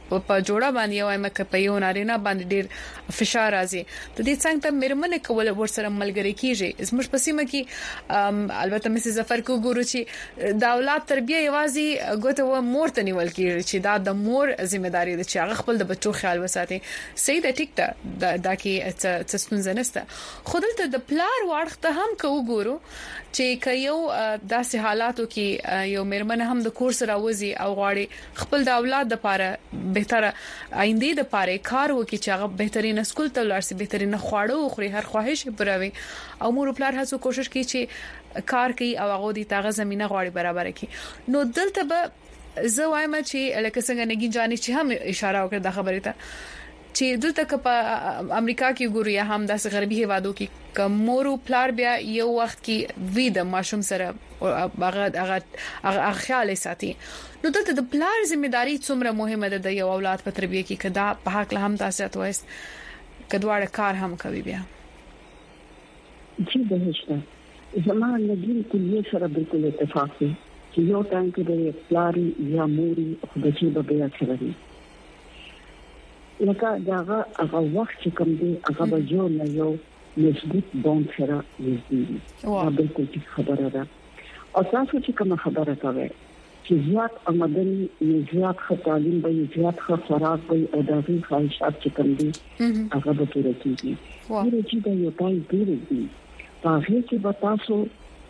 په جوړه باندې وایم ک په یو نارینه باندې ډیر فشار راځي ته دې څنګه ته مرمنه کول ورسره ملګری کیږي زموږ په سیمه کې البته مس ظفر کو ګورو چې د اولاد تربیه یوازې ګوته و مور ته نیول کیږي چې دا د مور ځمېداري ده چې هغه خپل د بچو خیال وساتي صحیح ده ټیک ده دا کې څه ستونزه نشته خو دلته د پلار واړخته هم کو ګورو چې کيو داسې حالاتو کې یو مرمنه هم د کورس راوځي او غواړي خپل د اولاد لپاره بهتره آینده لپاره کار وکړي چې هغه بهترین سکول ته ورسي بهترین خواړه وخوري هر خواهش پوروي او مور پلار هڅه کوشش کوي چې کار کوي او هغه د تاغه زمينه غواړي برابر کړي نو دلته به زه وایم چې لکه څنګه نګین جاني چې هم اشاره وکړه د خبرې ته چې دلته په امریکا کې ګورو یا هم د غربي هیوادو کې کومورو پلار بیا یو وخت کې وی د ماشوم سره هغه خیال ساتي نو دلته د پلار ځمېداري څومره مهمه ده د یو اولاد په تربیه کې کدا په حق له هم تاسو ته وایست کډواړه کار هم کوي بیا چې د هیڅ زموږ لګین کلیه سره بالکل اتفاق دی چې یو ټایم کې د پلار یا موري خو د چې به بیا سره لکه داغه هغه وخت چې کوم دی هغه به جو نه یو مضبوط بوند سره وځي او بالکل خبره ده او تاسو چې کوم خبره کوي چې زیات آمدنی زیات تعلیم به زیات خوراک به او دغه خواهشات چې کوم دي هغه به پوره کیږي ورته چې یو ټایم دی په هغه کې به تاسو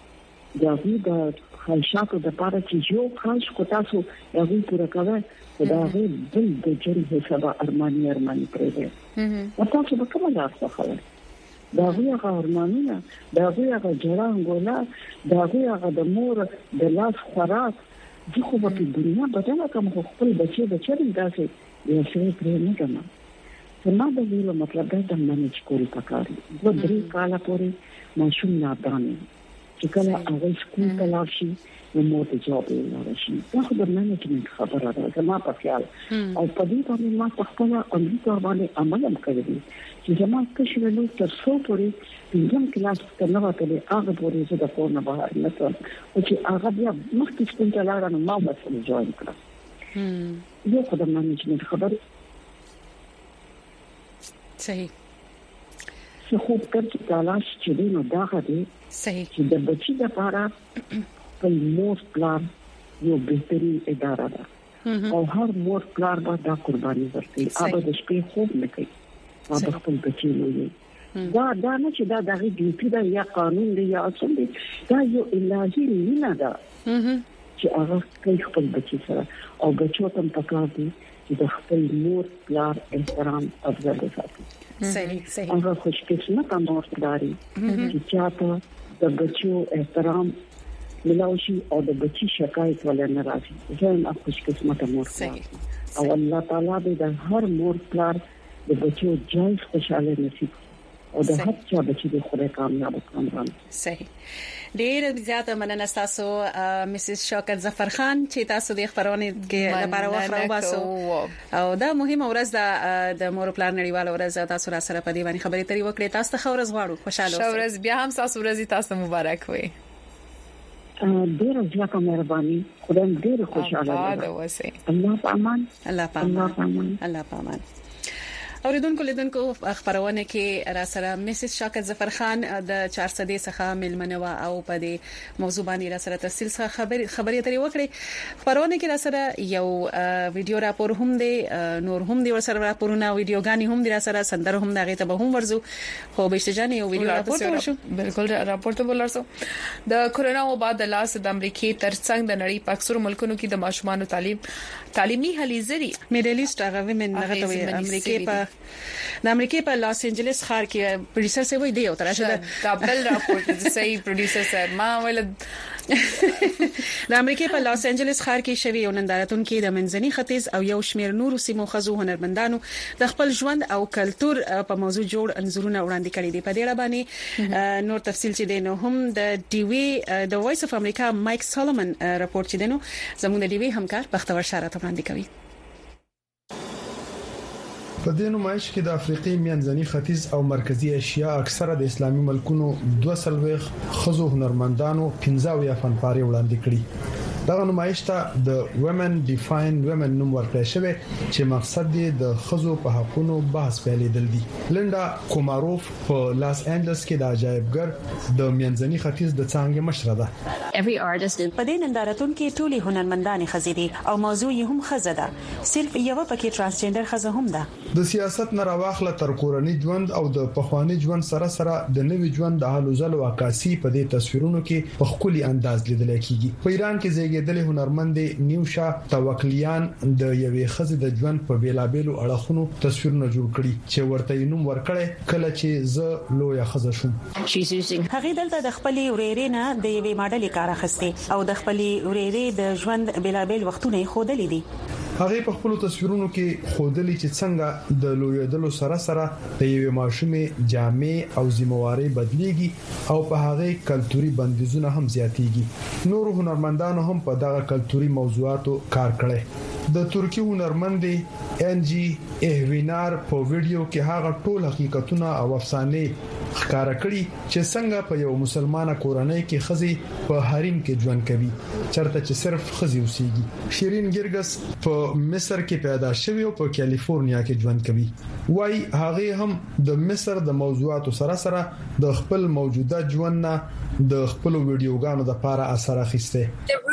د خواهشاتو د لپاره چې یو خواهش کو تاسو هغه پوره کوئ دا غي د جری سبا ارماني پرې ده او تاسو به کومه لاسه خلک دا غي هغه ارمانونه دا غي هغه جرانګولا دا غي هغه د مور د لاس خوراک د خو په دنیا بدله کوم خپل بچي داسې یو څه پرې نه کوم زما د ویلو مطلب دا د منځ کول پکاري د 3 کاله پورې ماشوم نادان چې کله هغه سکول ته لاړ شي نو مور ته جواب ورشي دا خو د منیجمنت خبره ده زما په خیال او په دې باندې ما خپل امریکا باندې عمل کوي چې زما کښې له تر څو پورې پنځم کلاس ته نه وته هغه پورې چې د کور نه بهر نه ته او چې هغه بیا مخکې سکول ته لاړ نو ما به جوائن کړم یو خو د منیجمنت خبره صحیح څه خوب کړی تلاش چې نو دا غدي صحیح چې د بچی د لپاره په مور پلان یو بهتري اداره ده او هر مور پلان به دا قرباني ورکړي هغه د شپې خوب نه کوي هغه خپل بچی وي دا نه چې دا دغه ډیوټي ده یا قانون دی یا اصل دی دا یو الهي نه ده چې هغه کوي خپل بچی سره او بچو ته پکار دي چې د خپل مور پلان احترام افضل وساتي صحیح هغه خوشقسمت مور داري چې چاته د بچو احترام ملوشي او د بچی شکایت ولا نه راځي زه خوش قسمت مور او الله تعالی دې د هر مور پلار د بچو جایز خوشاله نصیب او د هر چا بچی د خدای کامیاب کړي صحیح ډېر زیاته مننه تاسو مسز شوکت ظفر خان چې تاسو د خبرونه کې لپاره وخت راوباسو او دا مهمه ورځ د مور پلان نړیوال ورځ تاسو را سره په دې باندې خبرې ترې وکړې تاسو ته خورز غواړو خوشاله اوسئ ورځ بیا هم تاسو ورځ تاسو مبارک وي ډېر زیاته مهرباني خدای ډېر خوشاله اوسئ الله پامان الله پامان اوریدونکو لیدونکو خبرونه کې را سره مسز شوکت ظفر خان د 400 څخه ملمنوا او په دې موضوع باندې را سره تفصیل څخه خبرې اترې وکړي خبرونه کې را سره یو ویډیو راپور هم دی نور هم دی ور سره راپورونه ویډیوګانی هم دی را سره سندره هم دغه ته به هم ورزو خو به شجان یو ویډیو راپور شو بالکل راپور ته ولرسو د کورونا وبا د لاس د امریکای ترڅنګ د نړۍ په اکثر ملکونو کې د ماشومان تعلیمي هلې زری میډلیسټ هغه ومن هغه ته امریکای په د امریکای په لاس انجلس ښار کې پروډوسر سي وای دی او ترشه د بل راپور د صحیح پروډوسر صاحب ما ولد د امریکای په لاس انجلس ښار کې شوی یو نندارتون کې د منځني ختیځ او یو شمېر نورو سیمو خزو هنرمندانو د خپل ژوند او کلچر په موضوع جوړ انځورونه وړاندې کړي دي په دې اړه باندې نور تفصیل چې دینو هم د ټي وي د وایس اف امریکا مایک سولومن راپور چې دینو زموږ د ټي وي همکار بختور شارات وړاندې کوي په دې نمایش کې د افریقي منځني ختیځ او مرکزی اسیا اکثره د اسلامي ملکونو 2 خزو هنرمندانو 15 فنپارې وړاندې کړي دا نمایش ته د Women Define Women نوم ورکړی شوی چې مقصد یې د خزو په حقوقو بحث پیلېدل دي. لیندا کوماروف په لاس انجلس کې د عجایبګر د منځني ختیځ د څانګې مشره ده. په دې نندارتون کې ټولي هنرمندانې خزې دي او موضوع یې هم خزه ده. صرف یو پکې ترانسجندر خزه هم ده. د سیاست نه راوخله تر کورنۍ ژوند او د پخوانی ژوند سره د نوي ژوند د حالو زلو عکاسي په دې تصویرونو کې په خولي انداز لیدل کېږي. په ایران کې زیږیدلې هنرمند نیوشا توکلیان د یوې خزې د ژوند په بیلابېلو اړخونو تصویرونه جوړ کړي چې ورته نوم ورکړي کله چې زه لویه خزه شوم. هغه دلته د خپلې ورېرې نه د یوې ماډلې کار اخیسته او د خپلې ورېرې د ژوند بیلابېل وختونه خودلې دي. هغه په خپل تصویرونو کې خودلی چې څنګه د لویدلو سره د یوې ماشومې جامې او ذمہواری بدلیږي او په هغه کلتوري بندیزونه هم زیاتېږي. نور هنرمندانو هم په دغه کلتوري موضوعاتو کار کړی. د ترکی هنرمند انجی اهوینار په ویډیو کې هغه ټول حقیقتونه او افسانې ښکارا کړي چې څنګه په یو مسلمانه کورنۍ کې خزي په حریم کې ژوند کوي چرته چې صرف خزي اوسېږي. شیرین ګرګس په مصر کې پیدا شوی او په کالیفورنیا کې ژوند کوي. وای هغه هم د مصر د موضوعاتو سره د خپل موجوده ژوند نه د خپل ویډیوګانو د لپاره اثر اخیسته.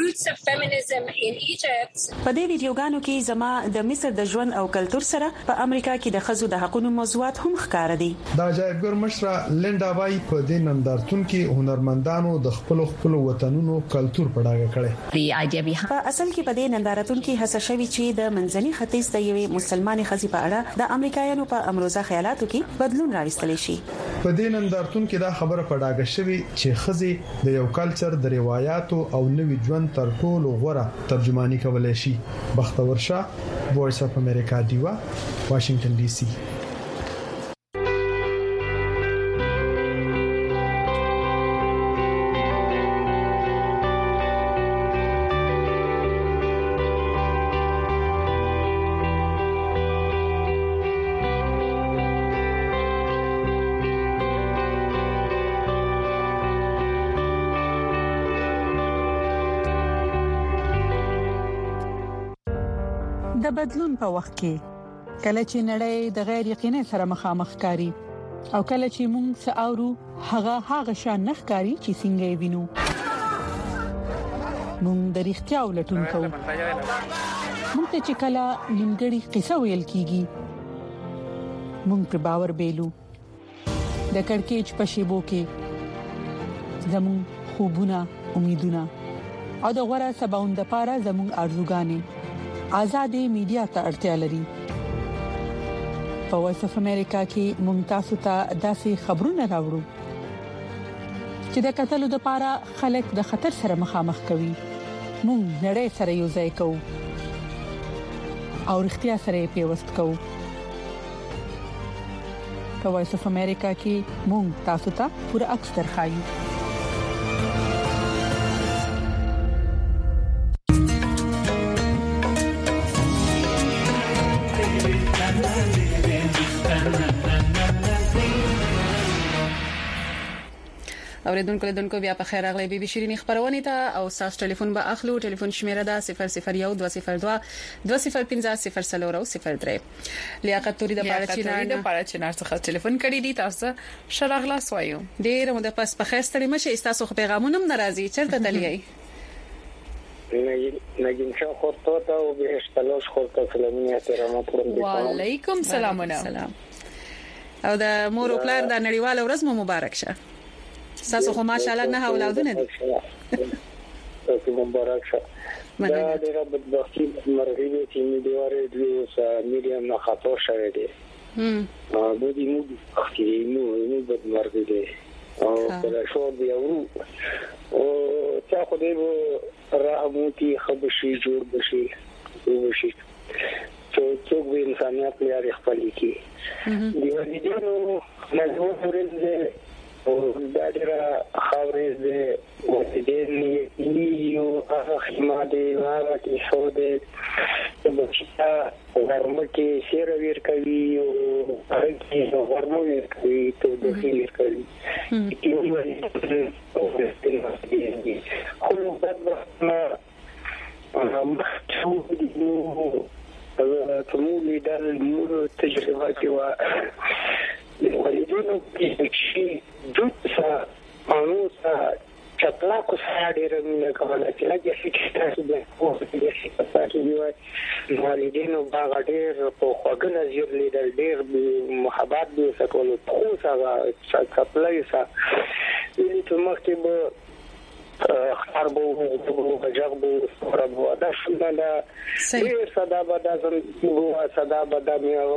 په دې ویډیوګانو کې زما د مصر د ژوند او کلچر سره په امریکا کې د خزو د حقوقو موضوعات هم ښکار دي. دا عجایبګر مشره لیندا وای په دې نندارتون کې هنرمندانو د خپل وطنونو کلچر په ډاګه کړي. په اصل کې په دې نندارتون کې هڅه شوې چې د منځني ختیځ د یوې مسلمانې خزې په اړه د امریکایانو په امروزه خیالاتو کې بدلون راوستل شي. په دې نندارتون کې دا خبره په ډاګه شوې چې خزې د یو کلچر د روایتو او نوې ژوند تر ټولو غوره ترجمانی کولای شي. بختور شاه، وایس اف امریکا دیوا، واشنگټن ډي سي. د بدلون په وخت کې کله چې نړۍ د غیر یقیني سره مخامخ کاری او کله چې موږ ساورو هغه شان نخکاری چې څنګه وینو موږ د اړتیا ولټون کوو. موږ ته چې کله نیمګړی قصه ویل کیږي موږ پر باور بیلو. د کڑکېچ په شیبو کې زموږ خوبونه، امیدونه او د غوړه سباوند لپاره زموږ ارزوګانې آزادې میډیا ته اړتیا لري. په وایس اف امریکا کې ممتاز ته داسې خبرونه راوړو چې د قتل لپاره خلک د خطر سره مخامخ کوي. موږ نړۍ سره یو ځای کوو او اړتیا سره پیوست کوو. په وایس اف امریکا کې موږ تاسو ته پوره عکس درخایو. اوریدونکو بیا په خیر اغلی بي بي شيرين خبرونه ته او ساس ټلیفون به اخلو. ټلیفون شمیره ده 001 202 2050 لیاقت توري د پاره چینار څخه ټلیفون کړی دي. تاسو شراغلا سوایو ډیر مو د پس په خیر ستړي مشه تاسو خو پیغامونه هم ناراضي چرته تللی نجم شاه خورتوتا او بهشتلاش خورتا سلامونه احترامات پرم. وعلیکم سلام او د مور او پلار د نړیوال ورځ مو مبارک شه. تاسو خو ماشاءالله نه اولادونه دي. تاسو مبارک شه. دا د رب بدبختی مرغیبه چې می دیواره دوی میډیم نه خطا شوه دي. نو دې نو اخیری نو بدمرغی دي او کله شو دی او چا خو دې رحمتي خبشي جوړ بشي څوک به انسانيت لري خپل کی دی ورته نو نه ورته او دا ډیره خبرې ده او دې نیو هغه خدمات هغه چې شو دې چې ورمکه سیر ور کوي او هغه چې ورموي کوي ته د خیر کوي خو بعد ما اخلاق سره ډېر مینه کوله چې لکه چې تاسو د خپل شخصیت دی والدینو باغ ډېر په خوګ نظر لیدل ډېر محبت به سکول خو سره خپلای سره چې مخکې به خبر بو جواب بو ربو دا شنه ډېر صدا بدا زمو صدا بدا مې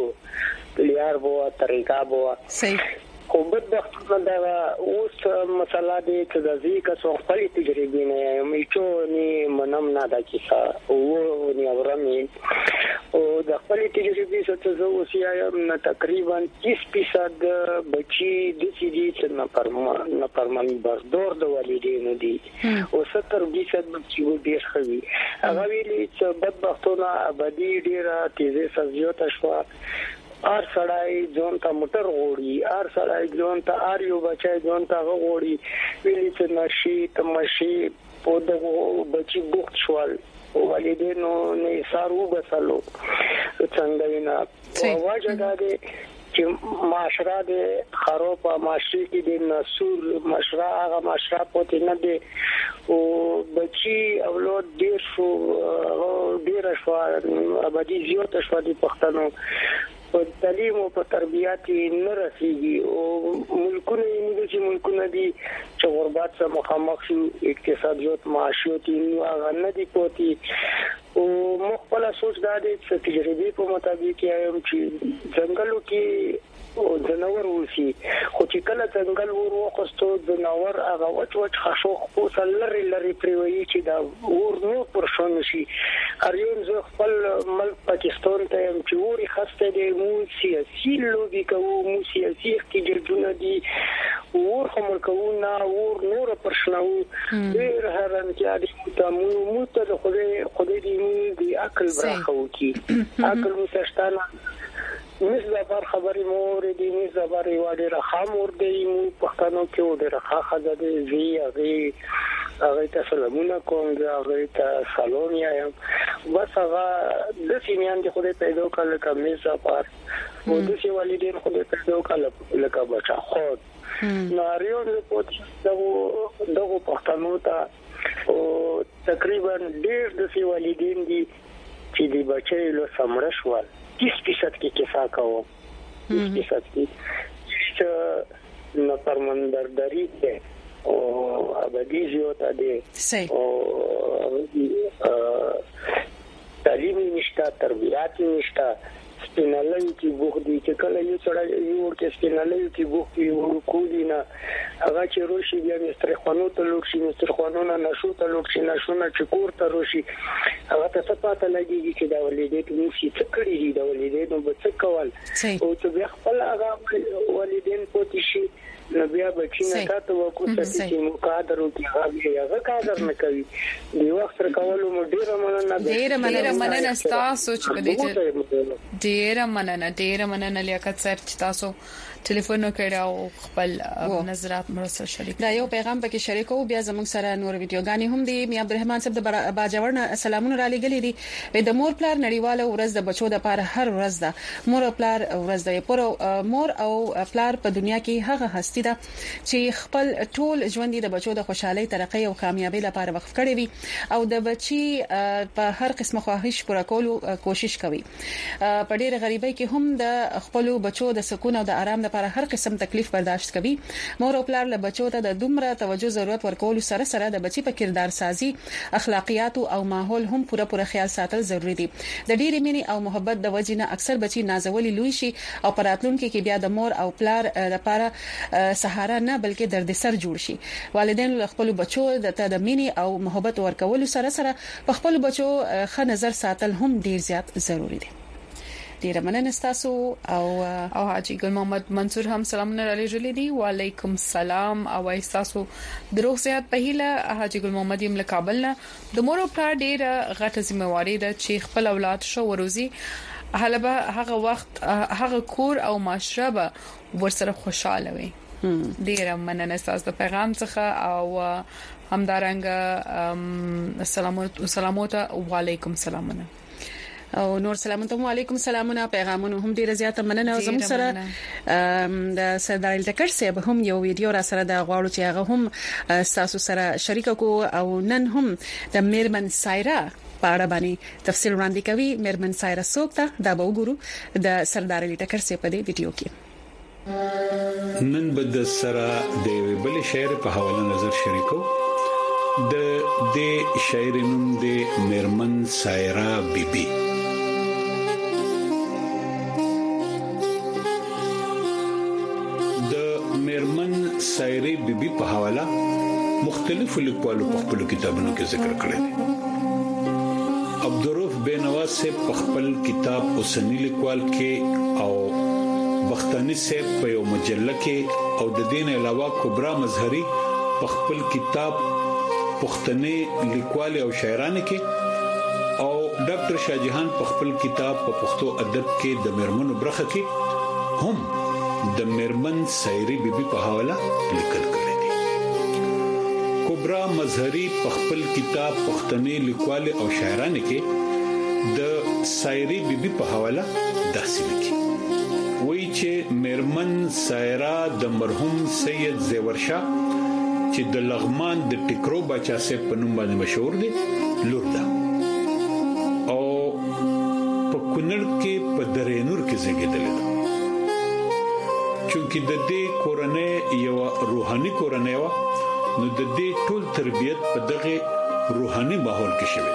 بو لیار بو طریقہ بو صحیح خو بدبختانه دا اوس مسله دې چې د ځکه څو خپل تجربې نه مېچو نه منم نه دا کیسه او نه اورمي او د خپل تجربې څخه زه اوس یم تقریبا 30% بچي د سې دي نه پرمن بردور د والدینو دي او 70% بچي ډېر خوي هغه ویلي چې بدبختانه ابدي ډېره تیزه سزیوته شو ار سړای ځون ته موټر غوړي ار سړای ځون ته ار یو بچای ځون ته غوړي ویلي چې نشي تمشي په دغه بچي بوخت شوال والدینو نه سارو بسلو څنګه وینا واجه دا دي چې معاشره د خراب معاشري کې د نسور معاشره هغه معاشره پته نه دي او بچي اولاد ډیر شو ډیر شو ابدي زیات شو د پښتنو په تعلیم او په تربیات نه رسیږي او ملکونه دي چې غربت سره مخامخ شو اقتصادیات معاشيات هغه نه دي پوتي او مخبل سوچ دا دي چې تجربه په مطابق یم چې ځنګلو کې او جنور وسی خو چې کله څنګه وروخستو جنور هغه وچ خشوخ په لری پریوي چې دا ور نو پر شون شي اریون زه خپل ملک پاکستان ته يم چې وري خسته دي مو سیاسي لوبي کوو مو سیاسي اختیارونه دي ور کوم کوونه ور نور پر شنو ډیر هرن کې اړ ته مو ته خدای دې عقل برخو کی عقل مستشتانه مس دا بار خبرې مور دي مس دا بار یو ډېر خامور دی مو پښتنو کې و ډېر خاخه ده زی هغه ته سلامونه کوم هغه ته سلام یم بس هغه د سیمیان دي خو دې پیدا کړل کومه سفر او د سی والدین خو دې پیدا کړل لکه بچا خود ناریو په دغه پښتنو ته او تقریبا ډېر د سی والدین دي چې د بچي له سمره شوال 30% کې کیسه کوو 30% کې چې نه پرمندرداري ده او ابدي زیاته ده او تعلیم نشته تربیات نشته سپینالای کې بوخدي چې کله یو سره یو کې سپینالای کې بوخدي ورکولینا هغه چې روشي بیا مستر خوانو ته لوکشي مستر خوانو نه نشو ته لوکشي نشو نه چې کور ته روشي هغه ته څه پاته لګي چې دا ولې دې نشي څه کړی دی دا ولې دې نو څه کول او چې بیا خپل هغه والدین پوتې شي نو بیا بچینه تاسو وکړئ چې مقادر او هغه قادر نه کوي دی وخت سره کولو مو ډیر مننه تاسو چې په دې ډیر مننه لیاقت صاحب چې تاسو ټلیفون وکړاو خپل نظرات مرسته شریک دا یو پیغام پکې شریکو بیا زموږ سره نور ویډیوګانی هم دي می عبدالرحمن صاحب د باجوړ سلامونه را لګلې دي د مور پلار نړیواله ورځ د بچو د لپاره هر ورځ ده مور او پلار ورځ ده پر مور او پلار په دنیا کې هغه هستی ده چې خپل ټول ژوند د بچو د خوشحالي ترقۍ او کامیابی لپاره وقف کړي وي او د بچي په هر قسمه خواهش پوره کولو کوشش کوي په ډېر غریبۍ کې هم د خپل بچو د سکون او د آرام لپاره هر قسم تکلیف برداشت کوي مور او پلار له بچو ته د دومره توجه ضرورت ورکول سره د بچي په کردار سازي اخلاقیات او ماحول هم پوره خیال ساتل ضروری دي د ډېرې مینې او محبت د وجې نه اکثر بچي نازولي لوي شي او پراتلونکو کې بیا د مور او پلار لپاره سهارا نه بلکې دردسر جوړ شي والدین له خپل بچو د مینې او محبت ورکول سره په خپل بچو ښه نظر ساتل هم ډیر زیات ضروری دي ډیر مننه تاسو او حاجی ګل محمد منصور هم سلامونه را لېږلي دي وعلیکم السلام او تاسو دروغ صحت په هیله حاجی ګل محمد یم له کابل نه د مور او پلار ډیر غټه ذمہواری ده چې خپل اولاد شو وروزي هلبه هغه وخت هغه کور او معاشره به ورسره خوشاله وي ډیر مننه تاسو د پیغام څخه او همدارنګ سلامونه وعلیکم السلام او نور سلامونه علیکم سلامونه پیغامونه هم ډیر زیاته مننه زموږ سره د سردار الټکر صاحب هم یو ویډیو را سره د غواړو چې هغه هم تاسو سره شریک کو او نن هم د میرمن سایرا پاړه باندې تفصیل وړاندې کوي. میرمن سایرا سوکتا دا به وګورو د سردار الټکر صاحب په دې ویډیو کې. نن بد سره د بل شعر په حواله نظر شریکو. د شاعر نوم د میرمن سایرا بیبي. د میرمن سایرا بیبي په حواله مختلف لیکوالو په خپل کتابونو کې ذکر کړی دی. عبدالرؤف بینواز سے خپل کتاب اوسنی لیکوال کې او بختانی سے په یو مجله کې او د دین علاوه کبرا مظهری په خپل کتاب پښتني لیکوال او شاعرانه کې او ډاکټر شاهجهان په خپل کتاب په پښتو ادب کې د میرمنو برخه کې هم د میرمن سایرا بیبي په حواله لیکل کړی دی. کبرا مظهری په خپل کتاب پښتني لیکوال او شاعرانه کې د سایرا بیبي په حواله داسې لیکي وایي چې میرمن سایرا د مرحوم سید زیور شاه چې د لغمان د ټیکرو بچا سه په نوم باندې مشهور دي لور ده او په کونړ کې په درېنور کې زیږیدلې ده. چې د دې کورنۍ یو روحاني کورنۍ و نو د دې ټول تربيت په دغه روحاني ماحول کې شوه.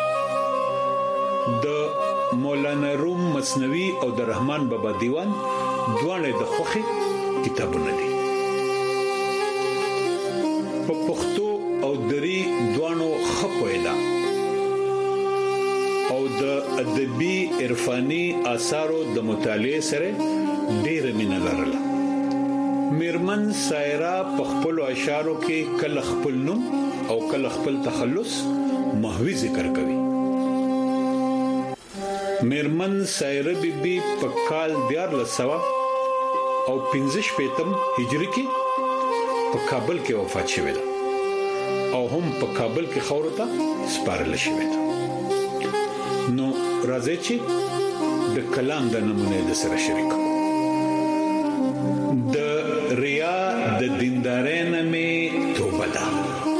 د مولانا روم مثنوي او د رحمان بابا دیوان دوانه د خوخي کتابونه دي. په پښتو او دري دوانو خپویدا او د ادبي عرفاني آثارو د مطالعه سره ډېر مینه لرله. میرمن سایرا په خپل اشعارو کې کله خپل نوم او کله خپل تخلص محوي ذکر کوي. میرمن سایرا بیبي په کال 1415 هجری کې په کابل کې وفات شوه او هم په کابل کې خورته سپارل شوه. نو راځي چې د کلام د نمونه د سره شریکو. د ریا د دیندارین می توبه ده.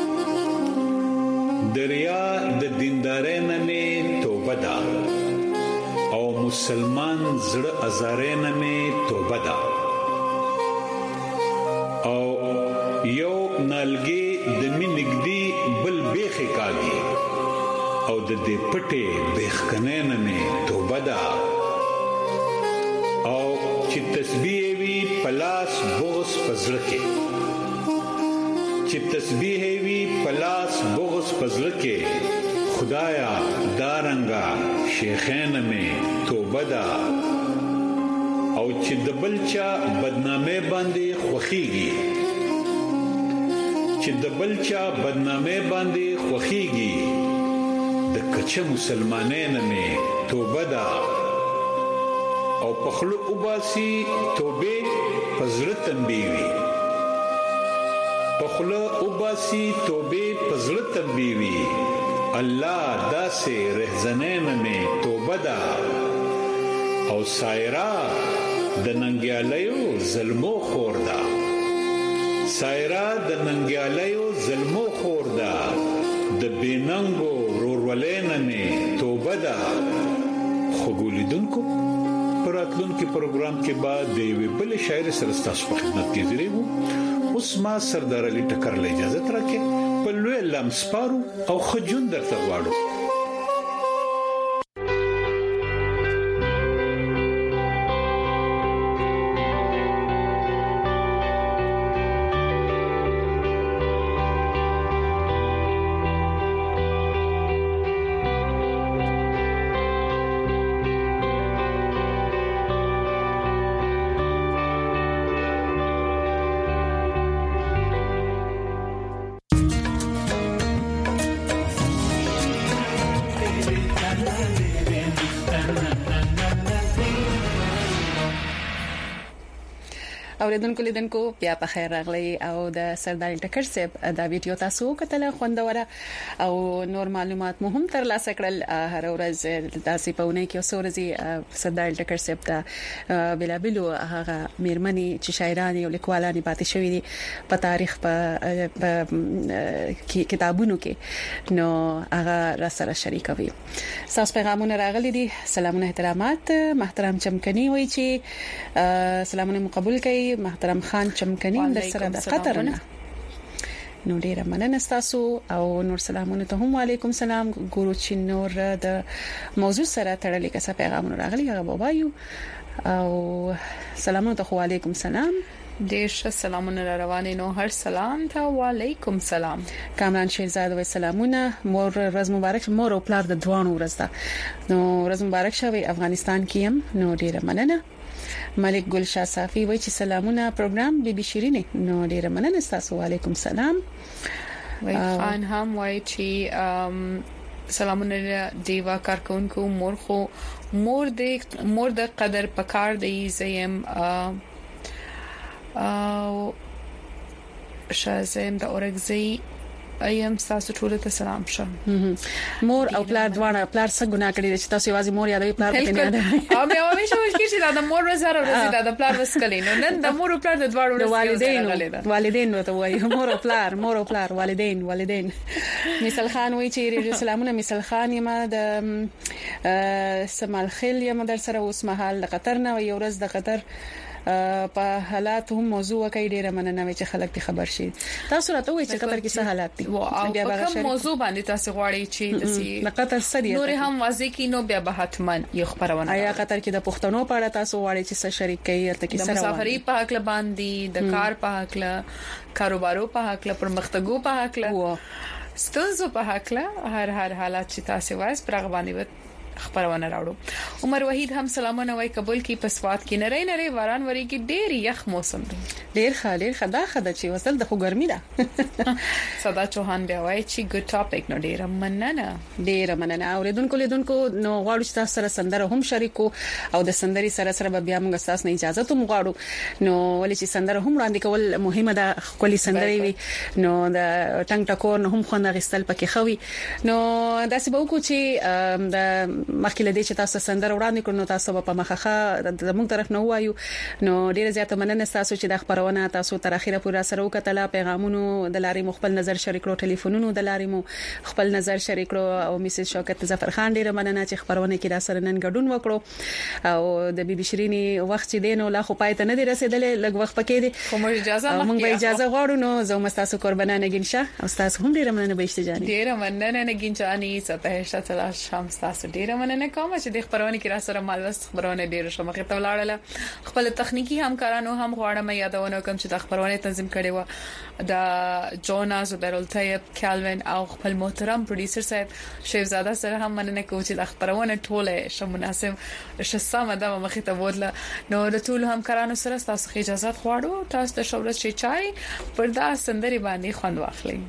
د ریا د دیندارین می توبه ده او مسلمان زړه ازارین می توبه ده او یو نالګي د مینګدي بل بیخي کاږي او د دې پټه بیخکنه نه توبه ده او چې تسبیح وی پلاس بغض فزر کې چې تسبیح وی پلاس بغض فزر کې خدایا دارنګا شیخین می توبه ده او چې د بلچا بدنامه باندې خوخيږي چې د بلچا بدنامه باندې خوخيږي د کچه مسلمانانه می توبه ده او پخلو وباسي توبه پزړه تنبيوي پخلو وباسي توبه پزړه تنبيوي الله داسې رهزنانه می توبه ده او سایرا د ننګیالیو ظلمو خوردا سایرا د ننګیالیو ظلمو خوردا د بیننګو رورولینه می توبه ده. خګولیدونکو پراتلونکو پروګرام کې بعد د وی بل شاعر سره تاسو په خدمت کې درېږو. اوس ما سردار علي ټکر له اجازه ترکه په لوی لمسپارو او خجون درته غواړو. اوریدونکو لیدونکو بیا په خیر راغلی او د سردار ټکر صاحب دا ویډیو تاسو کتل خوندوره او نور معلومات مهم تر لاسه کړل هر ورځ تاسو په ونه کې اوسورځي سردار ټکر صاحب دا بلابلو هغه میرمنې چې شاعران او لیکوالان پاتې شوې دي په تاریخ په کتابونو کې نو هغه را سره شریکوي. تاسو پیغامونه راغلي دي. سلامونه احترامات محترم چمکني وایي چې سلامونه مقبول کړئ. محترم خان چمکني د سره د قطر نه نو ډیره مننه تاسو او نور سلامونه ته هم وعلیکم سلام. ګورو چې نور د موضوع سره تړلې کیسه پیغامونه راغلي هغه وایو او سلامونه ته وعلیکم سلام. ډیر ښه سلامونه را روانې نو هر سلام ته وعلیکم سلام. کامران شیرزاد و سلامونه. مور ورځ مبارک. مور او پلار د دوانو ورځ ده نو ورځ مبارک شوی افغانستان کې هم نو ډیره مننه. ملک ګلشاه صافي وایي چې سلامونه پروګرام بيبي شيرينه نو ډیره مننه تاسو وعلیکم سلام. وای خان هم وایي چې سلامونه دیوا کارکونکو مور د قدر پکار دی زیم شازم د اورګزي ايام تاسو ټول ته سلام شه. مور او پلار دواړه پلار څه ګناه کړی چې تاسو یوازې مور یادوي پلار په نه یادوي. او مې وایي چې دا د مور وزاره ورزيد د پلار وسکلین نو د مور او پلار د دواړو والدین نو ته وایي مور او پلار والدین. مثال خان وایي چې سلامونه مثال خان یم د سمال خیل یم در سره اوس مهال د قطر نه یو ورځ د قطر په حالات هم موضوع کوي. ډیره مننه چې خلک ته خبر شي. تاسو راته وایئ چې قطر کې څه حالات دي او کوم موضوع باندې تاسو غواړئ چې د قطر سړي نور هم واضح کینو بیا به حتمان یو خبرونه آیا قطر کې د پښتنو په اړه تاسو غواړئ چې څه شریک کړئ ته کې سره مسافرۍ په حق باندې د کار په حق کاروبارو په حق پرمختګو په حق ستاسو په حق هر حالات چې تاسو وایي پر غوانی خبرونه راوړو. عمر وحید هم سلامونه وای قبول کی پسوات کې نری باران وری کې ډیر یخ موسم دی. ډیر خدا چې وصل د خو ګرمي ده. صدا چوهان بیا وای چې ګډ ټاپک نو ډیر مننه. اوریدونکو لیدونکو نو غواړو چې تاسو سره سندره هم شریکو او د سندري سره بیا موږ تاسو نه اجازه ته غواړو نو ولې چې سندره هم وړاندې کول مهمه ده. خولي سندري وي نو د ټنګ ټکور نه هم خوند غستل پکې خوي نو داسې به وکړو چې د مخکې لدې چې تاسو سندره وړاندې کړو تاسو په مخه د موږ طرف نه وایو نو ډیره زیاته مننه تاسو چې د خبرونه تاسو تر اخیره پورې سره وکټله. پیغامونو د لارې مخبل نظر شریکلو ټلیفونونو د لارې مو خپل نظر شریکلو او میسج شوکت ظفر خان ډیره مننه چې خبرونه کې را سره نن ګډون وکړو او د بیبي شيريني وخت چې دینو لا خو پایته نه دی رسیدلې لږ وخت پکې دی خو موږ اجازه غواړو نو زه مستاسو قربانانه ګنشه او تاسو هم ډیره مننه بهشته جاني. ډیره مننه نه ګنجاني سپهشت تلا شام تاسو ډیره مننه کوم چې د خبرونه کې را سره مالوست خبرونه ډیره شمخه ته ولاړله. خپل تخنیکی همکارانو هم غواړم یادونه کوم چې د خبرونه تنظیم کړي و د جونا زبرالطیب کالوین او خپل محترم پروډوسر صاحب شیخزاده سره هم مننه کوم چې د خبرونه ټوله شمناسب شسامه د مخه ته ودله نو د ټول همکارانو سره تاسو اجازه غواړو تاسو د شورت شي چای پردا سندري باندې خوند واخلئ.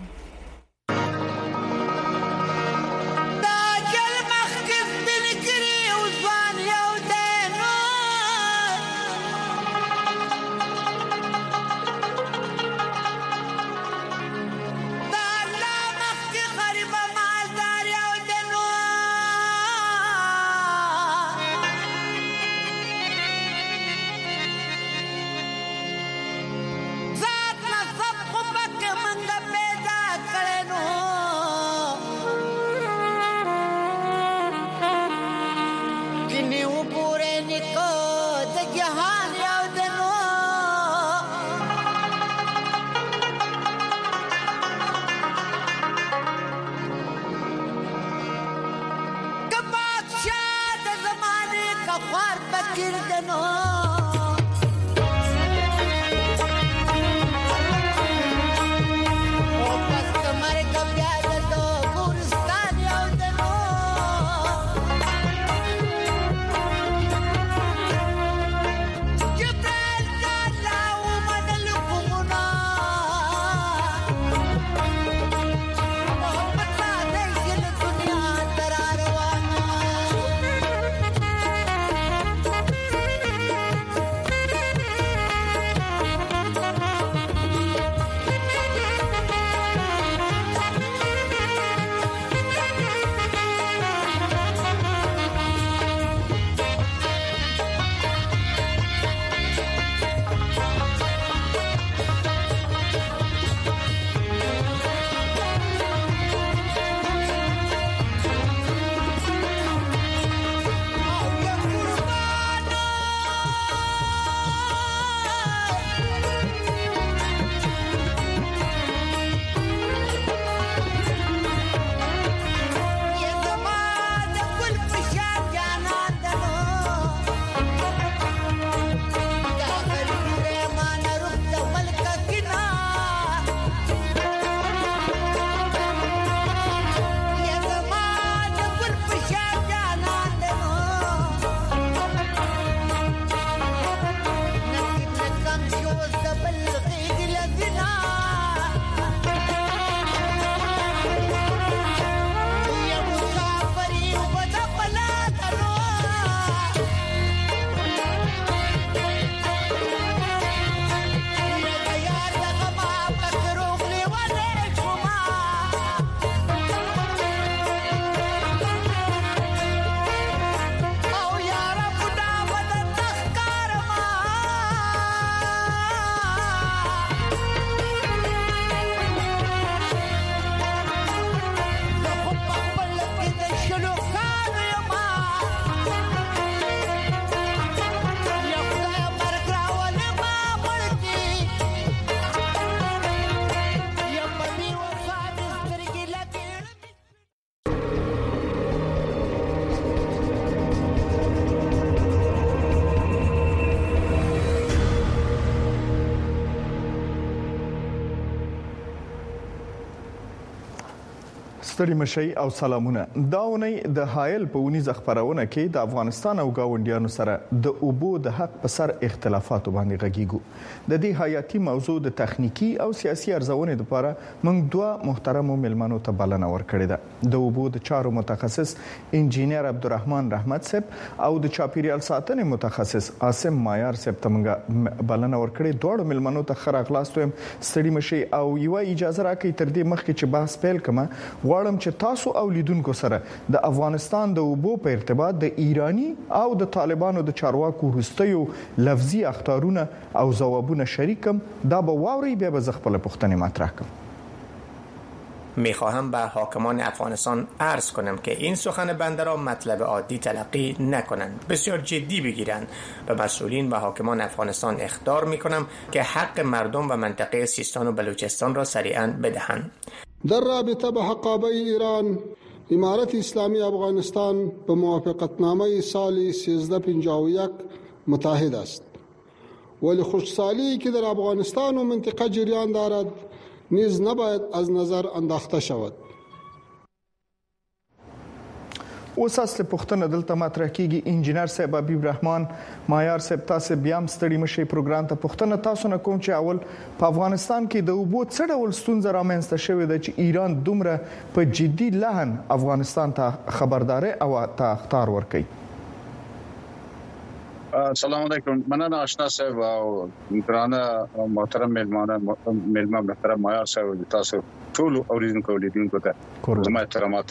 ستړي مشي او سلامونه. دا ونی د حایل په ونیزه خبرونه کې د افغانستان او گاونډیانو سره د اوبو د حق په سر اختلافات باندې غږیږو. د دې حیاتي موضوع د تخنیکی او سیاسي ارزونې لپاره موږ دوه محترم ملمنو ته بلنه ورکړې ده. د اوبو د چارو متخصص انجینیر عبدالرحمن رحمت صاحب او د چاپیریال ساتنې متخصص عاصم مایار صاحب ته موږ بلنه ورکړې. دوه ملمنو ته خراغلاست ويم. ستړي مشي او یو اجازه راکړئ تر دې مخکې چې بحث پیل کړم غواړم چې تاسو او لیدونکو سره د افغانستان د اوبو په ارتباط د ایرانی او د طالبانو د چارواکو وروستیو لفظي اخطارونه او ځوابونه شریکم. دا به واوري بیا به خپل پوښتنې مطرح کوم. میخواهم به حاکمان افغانستان عرض کنم که این سخن بنده را مطلب عادی تلقی نکنند، بسیار جدی بگیرند. به مسئولین و حاکمان افغانستان اخطار میکنم که حق مردم و منطقه سیستان و بلوچستان را سریعا بدهند. در رابطه به حقابه ایران، امارت اسلامی افغانستان به موافقتنامه سال 1351 متحد است، ولی خوشحالی که در افغانستان و منطقه جریان دارد نیز نباید از نظر انداخته شود. اوس اصل پوښتنه دلته مطرح کیږي. انجینر صاحب حبیب رحمان مایار صاحب تاسو بیا هم ستړي مشي پروګرام ته پوښتنه تاسو نه کوم چې اول په افغانستان کې د اوبو څه ډول ستونزې رامنځته شوې ده چې ایران دومره په جدي لحن افغانستان ته خبرداري او ته اخطار ورکړي. السلام علیکم. مننه آشنا صاحب او ګرانه محترم ملمان محترم مایار صاحب تاسو ټول اوریدونکو ته زما احترامات.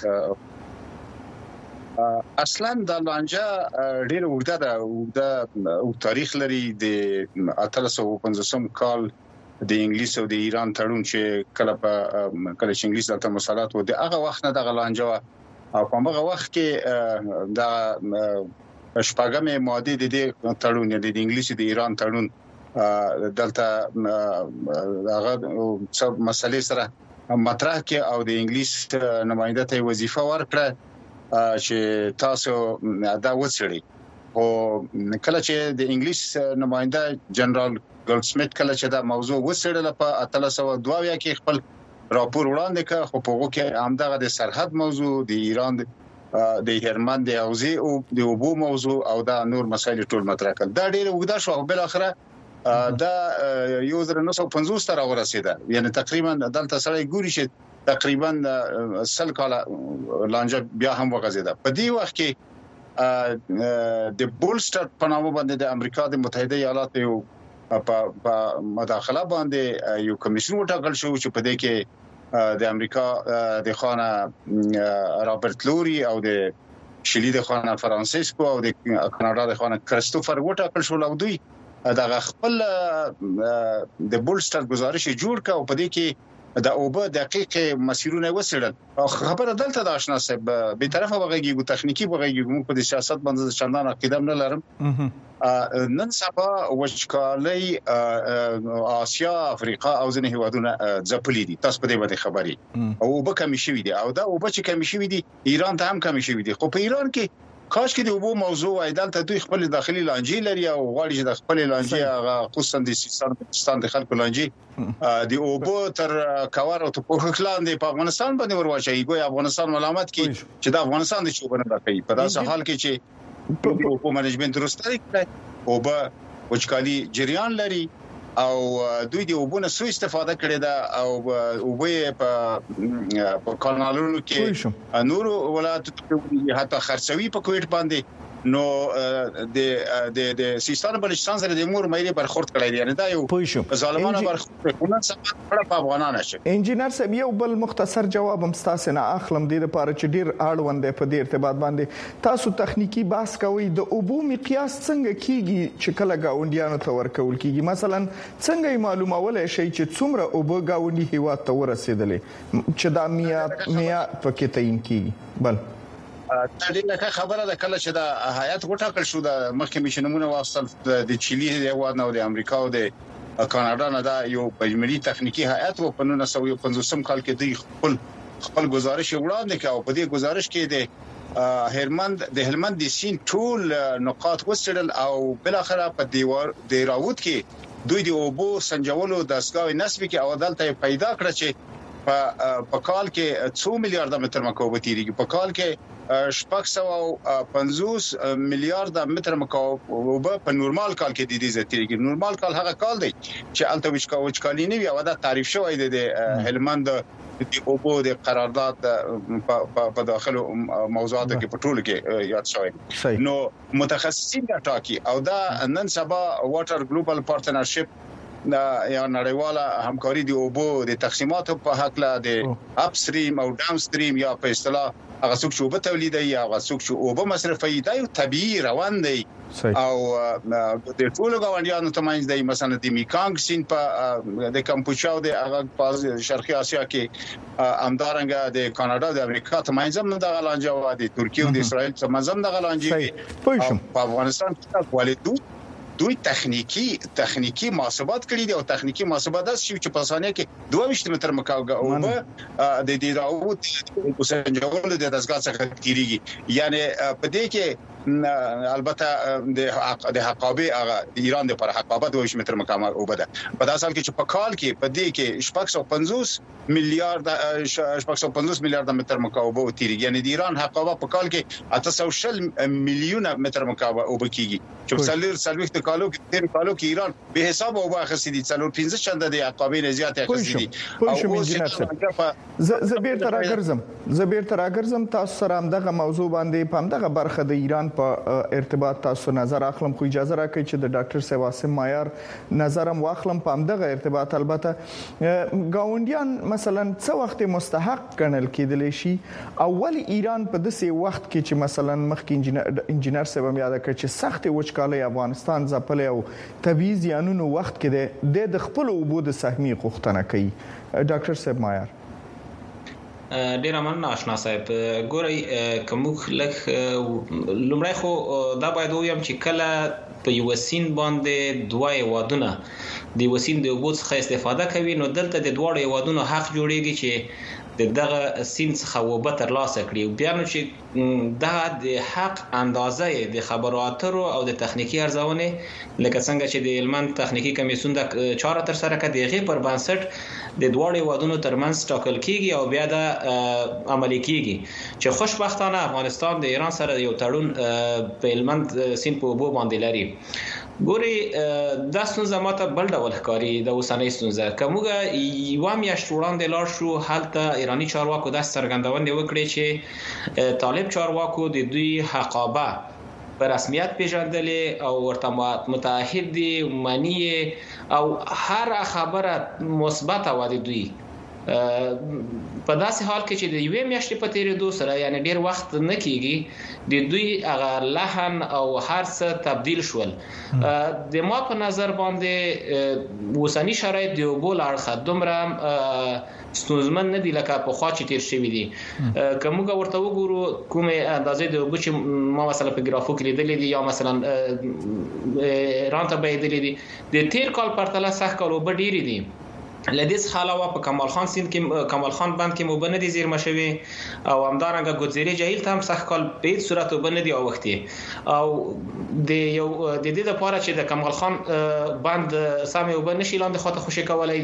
اصلا د لانجه ډیر وګړه ده او تاریخ لري. د 1850 کال د انګلیس او د ایران تړون چې کله چې انګلیس دلته مسالات و د هغه وخت نه د لانجه او په هغه وخت کې د شپږمې ماده د دې تړون د انګلیس د ایران تړون دلته هغه څه مسلې سره مطرح کې او د انګلیس نماینده ته وظیفه ورکړه چې تاسو دا وڅړي. او کله چې د انګلیس نماینده جنرال ګولډسمیت کله چې دا موضوع وڅړل په 1302 کې خپل راپور وړاندې کړ، خو په هغه کې همدغه د سرحد موضوع د ایران د هرمن د اوزي او د اوبو موضوع او دا نور مسایل ټول مطرح کړل. دا ډیره وګدا شو. بل اخره دا 1950 تر ورسیده. یعنی تقریبا دلته سره ګوري چې تقریبا 100 کاله لانجه بیا هم وغځیده. په دې وخت کې د بولسټر په نامه باندې د امریکا د متحده ایالاتو یو په مداخله باندې یو کمیشن وټاکل شو چې په دې کې د امریکا د خانه رابرټ لوري او د شلی د خانه فرانسیسکو او د کاناډا د خانه کریستوفر وټاکل شو. او دوی د خپل د بولسټر گزارش جوړ کړ او په دې کې د اوبه دقیق مسیرونه وسیړل. خبره دلته د آشنا صاحب به طرفه وغږیږي تخنیکی وغږیږي. موږ په سیاست باندې چندان عقیده نه لرم. نن سبا وچکالي آسیا افریقا او ځینې هیوادونه ځپلي دي. تاسو په دې باندې خبري او اوبه کمی شوې دي او دا اوبه چې کمی شوې دي ایران ته هم کمی شوې دي. خو په ایران کې کاش کې د اوبو موضوع ایدالته دوی خپل داخلي لانجې لري او غواړي چې د خپل لانجې هغه خصوصا د سیستان د خلکو لانجې د اوبو تر کاور او توپخ لاندې په افغانستان باندې ورواچي. ګویا افغانستان ملامت کی چې د افغانستان د چوبنه راکړي. په داسې حال کې چې د اوبو منیجمنت درسته کوي اوبه وچکالي جریان لري او دوی د اوبو نه سوء استفاده کړې ده او اوبه په کانالونو کې نور ولایتو ته حتی خرڅوي په کوټ باندې. نو د سیستان بلوچستان سره د مور مېری برخورد کړی دی. یعنی دا یو ظالمانه برخورد سره په افغانانو شي. انجینر صاحب یو بل مختصر جواب هم تاسو نه اخلم د لپاره چې ډیر اړوند په دې ارتباط باندې تاسو تخنیکی بحث کوي. د اوبو مقیاس څنګه کیږي چې کله گاونډیانو ته ورکول کیږي؟ مثلا څنګه معلومول شي چې څومره اوبو گاونډي هیواد ته ورسېدلې چې دا میا پکې تعین کیږي؟ بل دا ډیره خبره ده. کله چې دا هیئت وټاکل شو د مخکې مشنمونه واصل د چيلي هیواد نه او د امریکا او د کاناډا نه دا یو بجملي تخنیکی هیئت و په 1950 کال کې دوی خپل گزارش وړاندې کړ او په دې گزارش کې د هلمند د سین ټول نقاط وسړل او بل اخره په دیوار د راوت کې دوی د اوبو سنجولو دستګاه نسبی کې او دلته پیدا کړ چې په کال کې 2 میلیارډ متر مکعب تیریږي په کال کې 650 میلیارډ متر مکعب په نورمال کال کې د دې تیریږي نورمال کال هغه کال دی چې الته وچکالي نه وي او دا تعریف شوی دی د هلمند د اوبو د قرارداد په داخلو موضوعاتو کې په ټولو کې یاد شوی نو متخصصین دا ټاکي او دا نن سبا واټر ګلوبال پارتنرشپ یا نړیواله همکاري د اوبو د تقسیماتو په حق له د اپ ستریم او ډاون ستریم یا په اصطلاح هغه څوک چې اوبه تولیدوي یا هغه څوک چې اوبه مصرفوي دا یو طبيعي روان دی او د ټولو غونډیانو ترمنځ د مثلا د میکانګ سیند په د کمپوچا او د هغه په شرقي اسیا کې همدارنګه د کاناډا د امریکا ترمنځ هم د غلانجه او د ترکیه او د اسرائیل ترمنځ هم د غلانجه په افغانستان کې والدو دوی تخنیکی محاسبات کړي دي او تخنیکی محاسبات چې په ثانیه کې 22 متر مکعب او د دې راوت او سنجول د دزګا څخه تیریږي یعنی په دې کې البته د حقابه هغه ایران د پر حقابه 22 متر مکعب او بده په داسې حال کې چې په کال کې په دې کې 650 میلیارډ متر مکعب او تیریږي یعنی د ایران حقابه په کال کې 800 میلیون متر مکعب او بکیږي چې څلور کالو کې ایران به حساب او باخص دي څلور 15 چند د عقابې نه زیات اخیستي دي زبیر تراګرزم تاسو سره هم دغه موضوع باندې په دغه برخه د ایران په ارتباط تاسو نظر اخلم خو اجازه راکړئ چې د ډاکټر سیواسم مایار نظرم واخلم په دغه ارتباط البته گاونډیان مثلا څو وخت مستحق ګڼل کېدل شي اول ایران په داسې وخت کې چې مثلا مخکې انجینر سیوم یاد کړ چې سخت وچکالي افغانستان ځپل او طبيعي زیانونو وخت کې د خپل اوبو د سهمي غوښتنه کوي ډاکټر صاحب مایار ډیر مننه آشنا صاحب ګورئ کومخ لک لمړی خو دا باید ویم چې کله په یو سین باندې دوه وادونه د وسین د اوبو څخه استفاده کوي نو دلته د دوه وادونو حق جوړیږي چې دغه سین څخه وبه تر لاسه کړي بیا نو چې دا د حق اندازه د خبرو اترو او د تخنیکی ارزونه لکه څنګه چې د علمان تخنیکی کمیسیون د چاره تر سره کړي غي پر بنسټ د دوه وادونو ترمنځ ټاکل کیږي او بیا د عملي کیږي چې خوشبختانه افغانستان د ایران سره یو تړون په علمان سین په اوبو باندې لري ګوري د ستونزه ماته بل ډول ښکاری د اوسنۍ ستونزه کومه یو میاشت وړاندې لاړ شو حالت ایرانی چارواکو د څرګندونې وکړي چې طالب چارواکو د دوی حقابه په رسمیت پیژندلې او ورته متعهد دي معنی او هر خبره مثبته و دي دوی په داسې حال کې چې د یوې میاشتې په تیریدو سره یعنی ډیر وخت نه کیږي د دوی هغه لحن او هر څه تبديل شول د ما په نظر باندې وسنی شرایط د بول اړخ دومره ستونزمن نه دي لکه په خوا چې تیر شوی دي کومه ورته وګورو کومه اندازې د وبچ ما مثلا په ګرافو کې لیدلې دي یا مثلا رانته به لیدلې دي د تیر کال پرتله سخت کال وبډيري دي لدیس حالاوه په کمال خان سیند کې کمال خان بند کې مبند دي زیر مشوي او همدارنګه ګوزيري جهیل ته هم سخت کال په صورت وبند دي او وختي او د یو د دې لپاره چې د کمال خان بند سامي وبند نشي لاندې خاطر خوشي کولای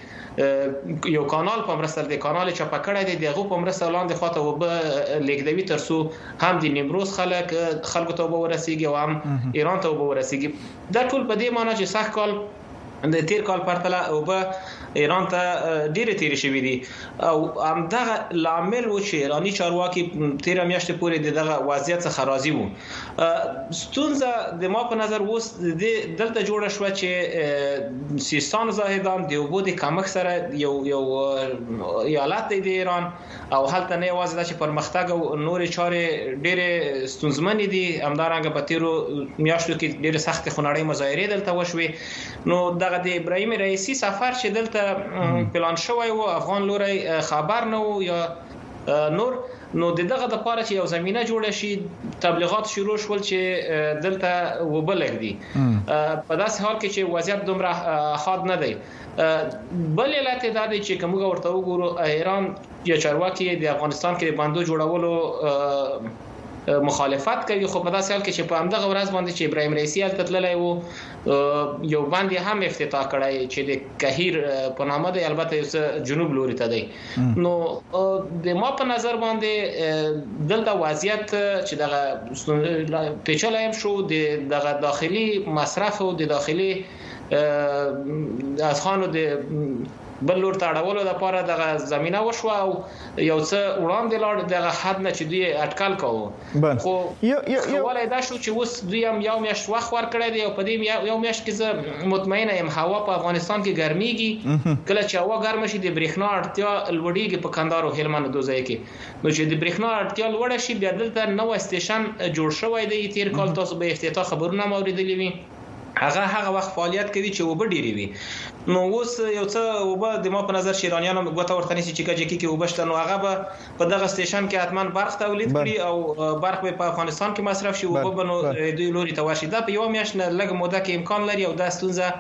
دي یو کانال په مرسته د کانال چې پکړه دي دغه په مرسته لاندې خاطر وب لیکدوي ترسو هم د نیمروز خلکو ته ورسیږي او هم ایران ته ورسیږي دا ټول په دې معنی چې سخت کال د تیر کال پرتله او به ایران ته ډیره تیر شوې دي او همدغه لامل و چې ایرانی چارواکي 13 میاشتې پورې دغه وضعیت څخه راضي وو ستونزه د ما په نظر وس د دلته جوړه شو چې سیستان زاهدان د وبو د کمک سره یو ایالت دی د ایران او هلته نه یوازې چې پرمختګ او نور چارې ډیره ستونزمن دي همدارنګه په تیرو میاشتو کې ډیره سخت خنړې مظاهره دلته وشوي نو دغه د ابراهیم رئیسی سفر چې دلته پلان شوی و افغان لوري خبر نه و یا نور نو دغه د پاره چې یو زمينه جوړه شي تبلیغات شروع شول چې دلته وبلګ دي په داسې حال کې چې وضعیت دومره خاص نه دی بل علت دا دی چې کومه ورته وګورو ایران یا چارواکي د افغانستان کې بندو جوړولو مخالفت کوي. خو په داسې حال کې چې په همدغه ورځ باندې چې ابراهیم رئیسی تللی وو یو باندې هم افتتاح کړای چې د کهیر په نامه دی، البته جنوب لوري ته دی. نو د ما په نظر باندې دلته وضعیت چې دغه پیچلې هم شو، دغه داخلي مصرف او د داخلي از خانو د بل لور ته اړولو د لپاره دغه زمينه وشو او یو څه وړاندې لاړ دغه حد نه چې دوی اټکل کوو. خو یو ولای دا شو چې اوس دوی هم یو میاشت وخت ورکړی دی او په دې یو میاشت کې زه مطمئنه یم هوا په افغانستان کې ګرميږي. کله چې هوا ګرم شي د برېښنا اړتیا لوړیږي په کندهار او هلمند دوه ځای کې. نو چې د برېښنا اړتیا لوړه شي بیا دلته نو سټیشن جوړ شوی دی. تیر کال تاسو به افتتاح خبرونه اوریدلې وي، هغه وخت فعالیت کوي چې وب ډیری وي. نو اوس یو څه وب د ما په نظر شیرانیانو غوته ورته نشي چې کجکی کې وبشته، نو هغه به په دغه سټیشن کې حتمان برق تولید کړي او برق په افغانستان کې مصرف شي، وب نو دوی لوري ته ورشي. دا په یو میاشت نه لږ موده کې امکان لري او دا ستونزه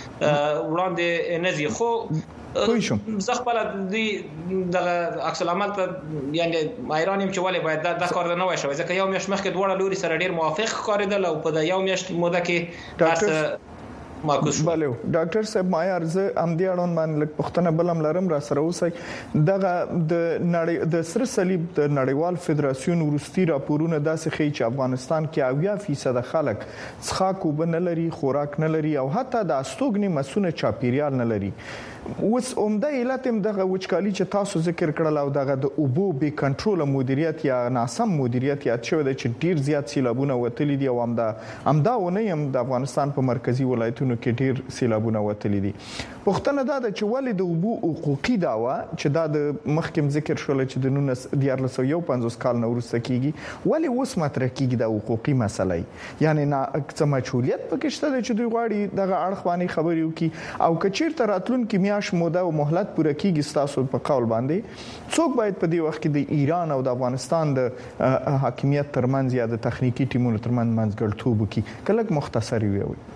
وړاندې نه ځي. خو زه خپل دغه عکس العمل ته یعنی ایرانیم چې ولې باید دا کار نه وای شوی، ځکه یو میاشت مخکې دواړه لوري سره ډیر موافق ښکارېدل او په یو میاشت موده کې تاسو ماکوس بلو. ډاکټر صاحب معیار زه ام دي اړون باندې لک پښتنه بلم لرم را سره اوسئ. دغه د سر صلیب د نړیوال فدراسیون ورستي راپورونه داسې خي چې افغانستان کې 80% خلک څښاک وب نه لري، خوراک نه لري او حتی د استوګنې مسونه چاپیریال نه لري. اوس عمده علت هم دغه وچکالي چې تاسو ذکر کړل او دغه د اوبو به کنټرول مدیریت یا ناسم مدیریت یا چې د ډیر زیات سیلابونه وتلي دي او همدا ونه هم د افغانستان په مرکزی ولایتونو کې ډیر سیلابونه وتلي دي. پښتنه دا د چولې د اوبو حقوقي داوا چې دا د مخکم ذکر شول چې د 1950 کال نو وروسته کیږي، ولی اوس مطرح کیږي د حقوقي مسلې، یعنی نه څه مشغولیت پکې شته چې دوی غواړي دغه اړخواني خبرې وکړي او کچیر تراتلون کې موده او مهلت پوره کیږي تاسو په قول باندې څوک باید په دې وخت کې د ایران او د افغانستان د حاکمیت ترمنځ یا د تخنیکی ټیمونو ترمنځ منځګړتوب وکړي؟ کله مختصری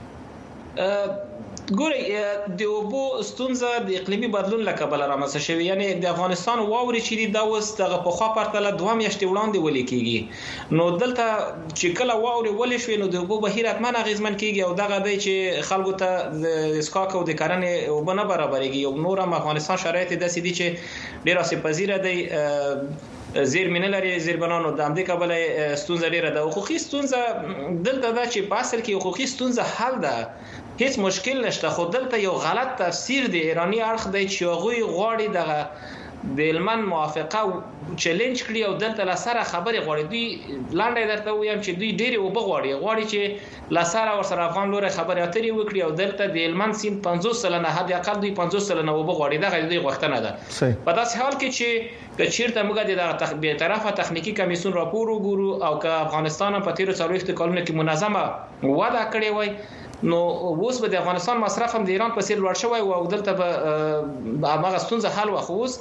وي. ګوري د اوبو ستونزه د اقلیمي بدلون له کبله رامنځته شوې، یعنی د افغانستان واوري چې دا اوس دغه په خوا پرتله 2 میاشتې وړاندې ولې کیږي. نو دلته چې کله واوري ولې شوې نو د اوبو بهیر اتمن اغیزمن کیږي او دغه دی چې خلکو ته د اسکاک او د کرنې اوبه نه برابرېږي. او نور هم افغانستان شرایط داسې دي چې ډیر اسپازیره دی، زیر منل لري زیربنانو د امریکا بلې ستونزه ډیره ده. حقوقي ستونزه دلته دا چې په اصل کې حقوقي ستونزه حل ده، هیڅ مشکل نشته. خو دلته یو غلط تفسیر دی ایرانی اړخ دی چې هغه غواړي دغه د هلمند موافقه چیلنج کړی او دلته لسره خبرې غواړي. دوی لاندې درته وایم چې دوی ډېری وب غواړي چې لسره ورسره افغان لوري خبرې اترې وکړي او دلته د هلمند سیند 50% حد اقل دوی 50% وب غواړي. دا غوښتنه غوښتنه ده. په داسې حال کې چې چیرته موږ د به طرفه تخنیکی کمیسیون راپور وګورو او که افغانستان په تیر 40 کلونو کې منظمه وده کړې وای نو اوس به د افغانستان مصرف هم د ایران په څیر لوړ شوی او دلته به هغه ستونزه حل وخوس.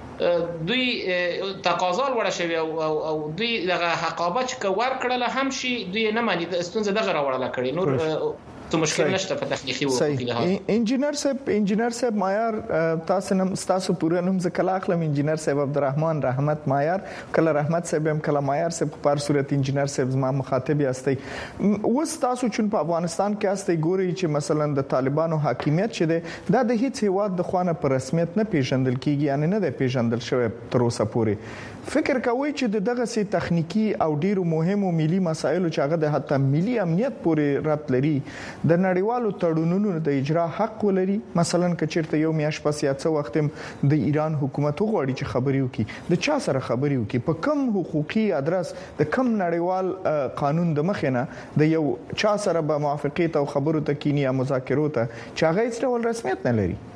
دوی تقاضا لوړه شوی او دوی دغه حقابه چې ور کړل هم شي دوی نه مانی د ستونزه دغه راوړل کړي. نور ته مشکل نشته په تخنیکی وو. انجینر صاحب معیار تاسو پوره نوم ذکر اخلم. انجینر صاحب عبدالرحمن رحمت معیار، کله رحمت صاحب هم کله معیار صاحب. په هر صورت انجینر صاحب زما مخاطب یاستئ. اوس تاسو چې په افغانستان کې یاستئ ګوري چې مثلا د طالبانو حاکمیت چې ده د هیڅ هیواد د خوانه په رسمیت نه پیژندل کیږي، یعنی نه د پیژندل شوی تر اوسه پورې. فکر کوي چې دغه سي تخنیکی او ډیرو مهمو ملي مسایلو چې هغه د حتی ملي امنیت پورې ربط لري د نړیوالو تړونونو د اجرا حق ولري؟ مثلا کچیرته یو میاش پس یا څو وخت د ایران حکومت غواړي چې خبري وکړي، د چا سره خبري وکړي، په کوم حقوقي ادرس د کوم نړیوال قانون د مخینه د یو چا سره به موافقت او خبرو ته کینی یا مذاکرو ته چې هغه هیڅ ډول رسمیت نه لري؟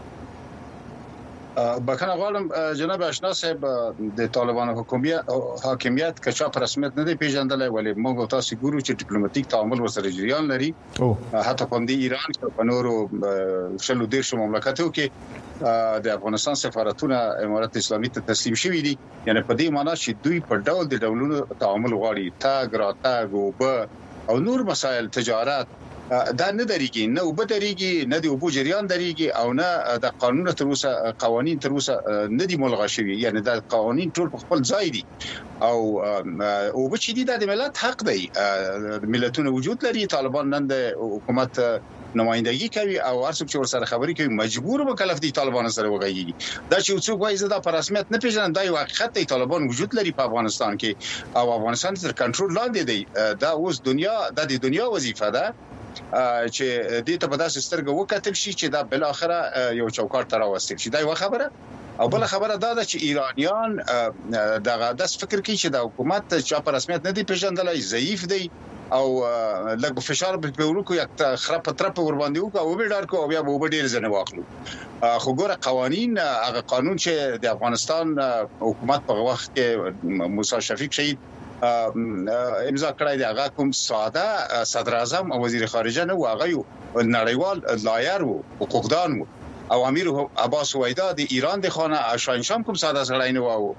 بکنه غواړم جناب آشنا صاحب د طالبانو حاکمیت کچا په رسمیت نه دی پیژندلای، ولی موږ تاسو ګورو چې ډیپلوماټیک تعامل ورسره جریان لري. حتی په دې ایران کې په نورو شلو دیرشو مملکتو کې د افغانستان سفارتونه امارات اسلامي ته تسلیم شوي دي. یعنی په دې معنی چې دوی په ډول د ډولونو تعامل غواړي، تاګ راتګ او نور مسایل، تجارت دا نه درېږي، نه وبدرېږي، نه د اوبو جریان درېږي او نه د قانون تر اوسه قوانين تر اوسه نه دي ملغا شوي. یعنی دا قوانين ټول په خپل ځای دي او وبچې دي د ملت حق دی. ملتونه وجود لري، طالبان نن د حکومت نمائندګي کوي او هر څوک چې ورسره خبرې کوي مجبور مکلف دي طالبان سره وغږیږي. دا چې څوک وایي زه دا په رسمیت نه پیژنم، دا یو حقیقت دی. طالبان وجود لري په افغانستان کې او افغانستان تر کنټرول لاندې دی. دا اوس د دنیا وظیفه ده چې دې ته په داسې سترګه وکتل شي چې دا بل اخره یو چوکاټ ته راوستل شي. دا یو خبره. او بل خبره دا ده چې ایرانیان دغه داس فکر کوي چې د حکومت چې په رسمیت نه دی پیژندلای، ضعیف دی او لږ فشار به ورکو یک خراب طرف ور باندې وکړو او به ډار کو او بیا به ډیر ځنه واخلو. خو ګوره قوانين، هغه قانون چې د افغانستان حکومت په وخت کې موسی شفیق شهید امضا کړی دی، هغه کوم ساده صدر اعظم او وزیر خارجه نه و، هغه یو نړیوال لایر و، حقوقدان و. او امیر عباس وایدا د ایران د خانه شاهنشاه کوم ساده سړی نه و،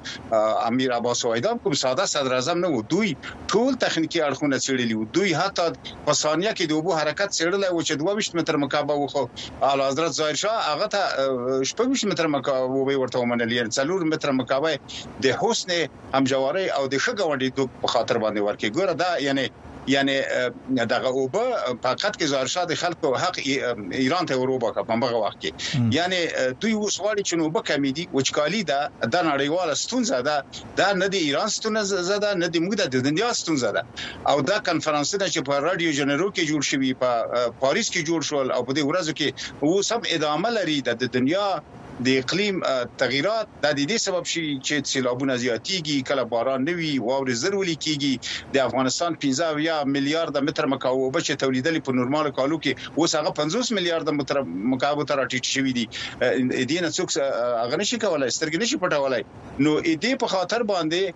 امیر عباس وایدا کوم ساده صدر اعظم نه و. دوی ټول تخنیکی اړخونه څېړلي وو. دوی حتی په ثانیه کې د اوبو حرکت څېړلی و چې 22 متر مکعب و، خو اعلی حضرت ظاهر شاه هغه ته 26 متر مکعب ورته ومنل. یعنی 4 متر مکعب د حسن همجواري او د ښه ګاونډي په خاطر باندې ورکې. ګوره دا یعنی دغه اوبه فقط کې ظاهر شاه د خلکو حق ایران ته وروبه په هغه وخت کې. یعنی دوی وسوالي چې نو به کمیدي وچکالي ده د نړیواله ستونزه ده، دا نه د ایران ستونزه ده، نه د موږ د دنیا ستونزه ده. او دا کنفرانسونه چې په رادیو جنرو کې جوړ شوي، په پاریس کې جوړ شول او په دې ورځو کې وو سم ادامه لري. د دنیا د اقلیم تغیرات د دې سبب شي چې سیلابونه زیاتېږي، کله باران نه وي، واورې زرولې کیږي. د افغانستان 15 میلیارډ متر مکعب چې تولیدل په نورمال کالو کې اوس هغه 50 میلیارډ متر مکعب ته راټیټ شوی دي. دې نه څوک هغه نشي کولای، سترګې نشي پټولای. نو دې په خاطر باندې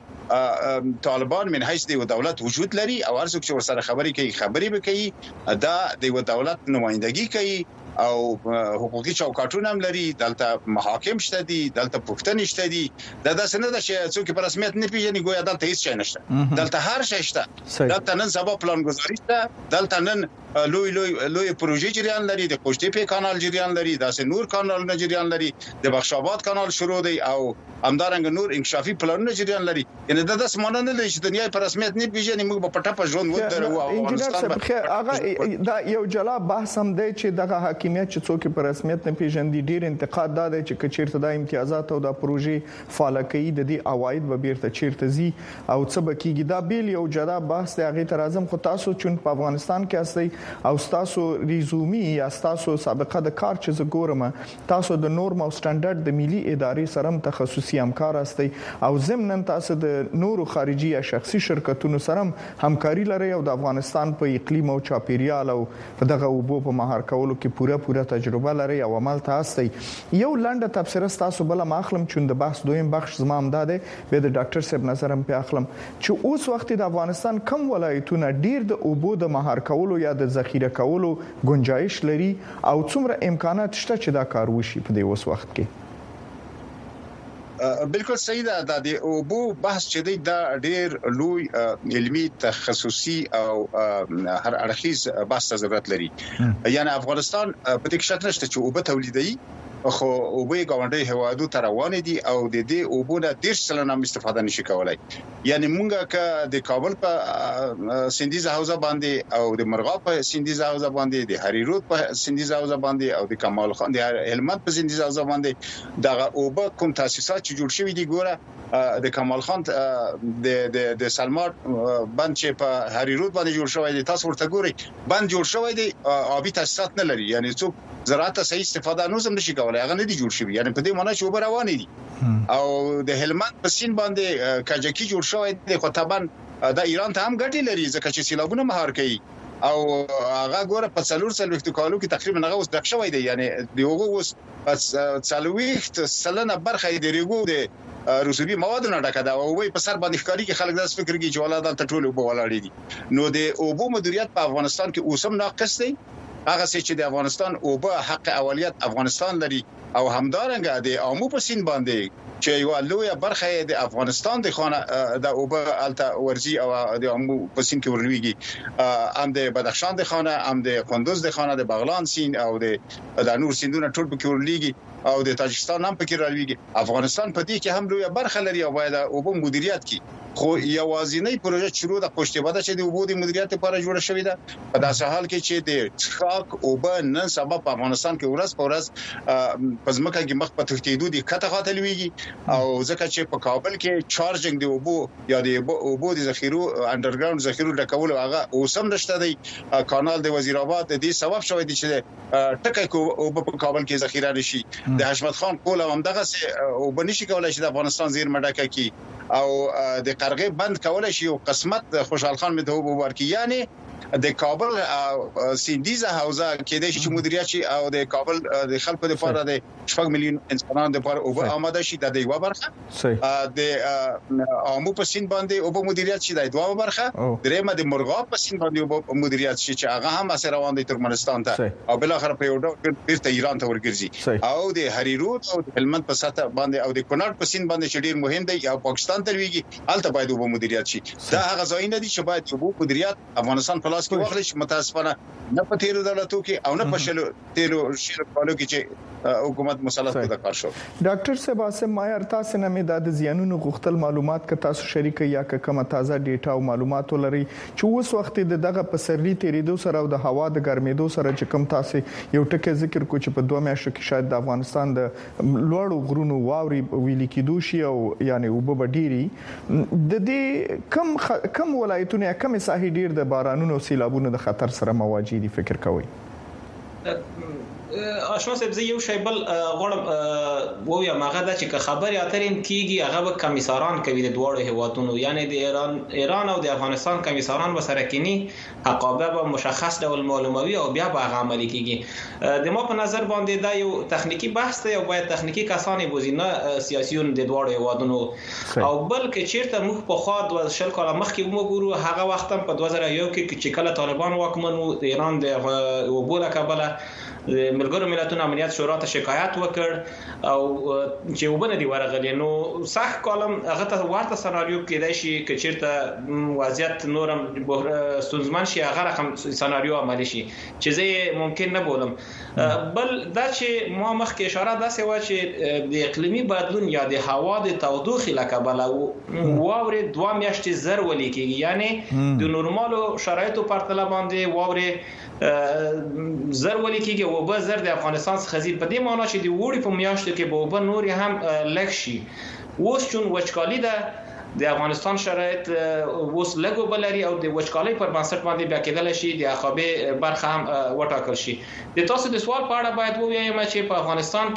طالبان من حیث د دولت وجود لري او هر څوک چې ورسره خبرې کوي خبرې به کوي، دا د دولت نمائندګي کوي او حقوقي چوکاټونه هم لري. دلته محاکم شته دي، دلته پښتنې شته دي. دا داسې نه ده چې څوک په رسمیت نه پیژني ګویا دلته هیڅ شی نشته. دلته هر شی شته. دلته نن سبا پلانګذاري شته، دلته نن لوی پروژې جریان لري، د قوشتې په کانال جریان لري، داسې نور کانالونه جریان لري، د بخشاباد کانال شروع دی او همدارنګ نور انکشافي پلانونه جریان لري. یعنی دا داس مونږ نه لري چې دنیا په رسمیت نه پیژني، موږ په پټه په ژوند ودرو. او افغانستان هغه دا یو جلا بحث هم دی چې دغه حاکمیت چې څوک په رسمیت نه پیژندي. ډیر انتقاد دا دی چې کچیرته د امتیازات او د پروژې فعال کوي، د دې عواید به بیرته چیرته زی او څه بکیږي. دا بیل یو جلا بحث دی. هغه تر اعظم خو تاسو چون په افغانستان کې استئ او تاسو ریزومي یا تاسو سابقه د کار چې زګورم، تاسو د نورم او سټانډرډ د ملي ادارې سره تخصصي همکار استئ او ضمن تاسو د نورو خارجي یا شخصي شرکتونو سره همکاري لري او د افغانستان په اقلیم او چاپیریال او دغه اوبو په مهار کولو کې پوره تجربه لري او عمل تاسو. یو لنډه تبصره تاسو بل ماخلم چون د بحث دویم بخش زما امداده به د ډاکټر صاحب نظرم په اخلم چې اوس وخت د افغانستان کم ولایتونه ډیر د اوبو د مهار کولو یا د ذخیره کولو گنجائش لري او څومره امکانات شته چې دا کار وشي په دې اوس وخت کې. بالکل صحیح ده. د اوبو بحث چې دی دا ډیر لوی علمي تخصصي او هر اړخیز بحث ضرورت لري. یعنی افغانستان په دې کې شک نشته چې اوبه تولیدي، خو اوبه ګاونډي هوادو ته روان دي او د دې اوبو نه 10% استفاده نشي کولای. یعنی مونږه که د کابل په سندیزه حوزه باندې او د مرغاب په سندیزه حوزه باندې، د هریرود په سندیزه حوزه باندې او د کمال خان د هلمند په سندیزه حوزه باندې دغه اوبه کوم تاسیسات چې جوړ شوي دي، ګوره د کمال خان د سلمار بند چې په هریرود باندې جوړ شوی دی، تاسو ورته ګورئ بند جوړ شوی دی، آبي تاسیسات نه لري. یعنی څوک زراعت صحیح استفاده نه زم نشي کولای، هغه نه دي جوړ شوی. یعنی په دې معنی چې اوبه روانې دي. او د هلمند په سین باندې کاجکی جوړ شوی دی، خو طبعا د ایران ته هم ګټي لري ځکه چې سیلابونه مهار کوي او هغه ګوره په 4 کالو کې تقریبا هغه اوس ډک شوی دی. یعنی دیوغه اوس 40% برخه دی ریګو دی رسوبي مواد نه ډکه دا او وای په سر باندې ښکاری کې خلک داس فکر کوي چې ولادت ټول اوبه ولاړې دي. نو د اوبو مدیریت په افغانستان کې اوسم ناقص دی. هغه چې د افغانستان اوبه حق اولیت افغانستان لري او همدارنګه د عامو په سین باندې چې یو لوی برخه د افغانستان د خانه د اوبه الته ورزي او د امو په سین کې ورلويږي ام د بدخشان د خانه ام د قندوز د خانه د بغلان سین او د نور سیندونه ټول په کې ورلويږي او د تاجکستان هم په کې راويږي افغانستان په دې کې هم لوی برخه لري او باید اوبه مدیریت کړي خو یوازینی پروژه شروع د پښتیباده چې د اوبو د مدیریت لپاره جوړه شوې ده په داسې حال کې چې د څښاک اوبه نن سبا په افغانستان کې ورځ په ورځ په ځمکه کې مخ په تښتېدو دي کته خاطر لويږي او ځکه چې په کابل کې چارجینګ د اوبو یا د اوبو د ذخیرو انډرګراوند ذخیرو ډکول هغه اوسم نشته دی کانال د وزیر آباد د دې سبب شوی دی چې ټکه کو اوبه په کابل کې ذخیره نشي د حشمت خان کول هم دغه اوبه نشي کولای چې د افغانستان زیر مډکه کی او د قرغې بند کولای شي او قسمت خوشحال خان مدهوب ورکی یعنی د کابل سیندیزه حوزه کې د شي مدیریت شي او د کابل د خلکو لپاره د 4 میلیون انسانانو لپاره اوبه آماده شي د یو برخه د عامو په سین باندې اوبه مدیریت شي د دوه برخه درېمه د مرغاب په سین باندې اوبه مدیریت شي چې هغه هم سره روان دي ترکمنستان ته او بل اخر په یو ډول بیرته ایران ته ورګرځي او د هریرود او د هلمند په سطح باندې او د کونړ په سین باندې چې ډیر مهم دی او پاکستان ته ویږي الته باید اوبه مدیریت شي دا هغه ځایونه دي چې باید اوبه مدیریت افغانستان په لاس کې واخلي متاسفانه نه په تیرو دولتو کې او نه په شلو تیرو کالو کې چې حکومت مسلط د کار شو ډاکټر صاحب اسه مایر تاسو نه مې د زیانونو غوښتل معلومات ک تاسو شریک یا کومه تازه ډیټا او معلومات لري چې اوس وخت دغه پسرلی تیریدو سره او د هوا د ګرمېدو سره چې کوم تاسو یو ټکی ذکر کو چې په 2 میاشتو کې شاید د افغانستان د لوړو غرونو واوري ویل کېدو شي او یعنی وبډيري د دې کم ولایتونه کم ساحې ډیر د بارانونو او سیلابونو د خطر سره مواجه دي فکر کوي آشنا صاحب زه یو شی بل غواړم وو یا ماغه د چې خبري اترین کیږي هغه به کمیساران کوي د دوړو هواتونو یعنی د ایران او د افغانستان کمیساران به سره کینی حقابه به مشخص ډول معلوموي او بیا به عملي کیږي د ما په نظر باندې دا یو تخنیکی بحث دی او باید تخنیکی کسانی بوزینه سیاسيون د دوړو هواتونو او بلکې چیرته موږ په خوا د شل کاله مخکې وګورو هغه وخت په 2001 کې چې کله طالبان واکمن وو د ایران د وبوله کابل ملګرو ملتونو امنیت شورا ته شکایت وکړ او چې وبنه دی ورغلی نو صح کالم هغه ته ورته سناریو کېدای شي چې چیرته وضعیت نورم ستونزمن شي هغه رقم سناریو عملی شي چې زه ممکن نه بولم بل دا چې ما مخکې اشاره داسې و چې د اقلیمي بدلون یا د هوا د تودوخې لکبله واورې 2 میاشتې زر ولې کېږي یعنی د نورمالو شرایطو پرتله باندې واورې زر ولې کېږي او به زر د افغانستان څخه زی په دې معنی چې د وړي په میاشتو کې به وب نور هم لږ شي اوس چون وچکالي ده د افغانستان شرایط اوس لګو بلري او د وچکالۍ پر بنسټ باندې بیا کېدل شي د عقبې برخه هم وټاکل شي د تاسو د سوال په اړه باید ووایم چې په افغانستان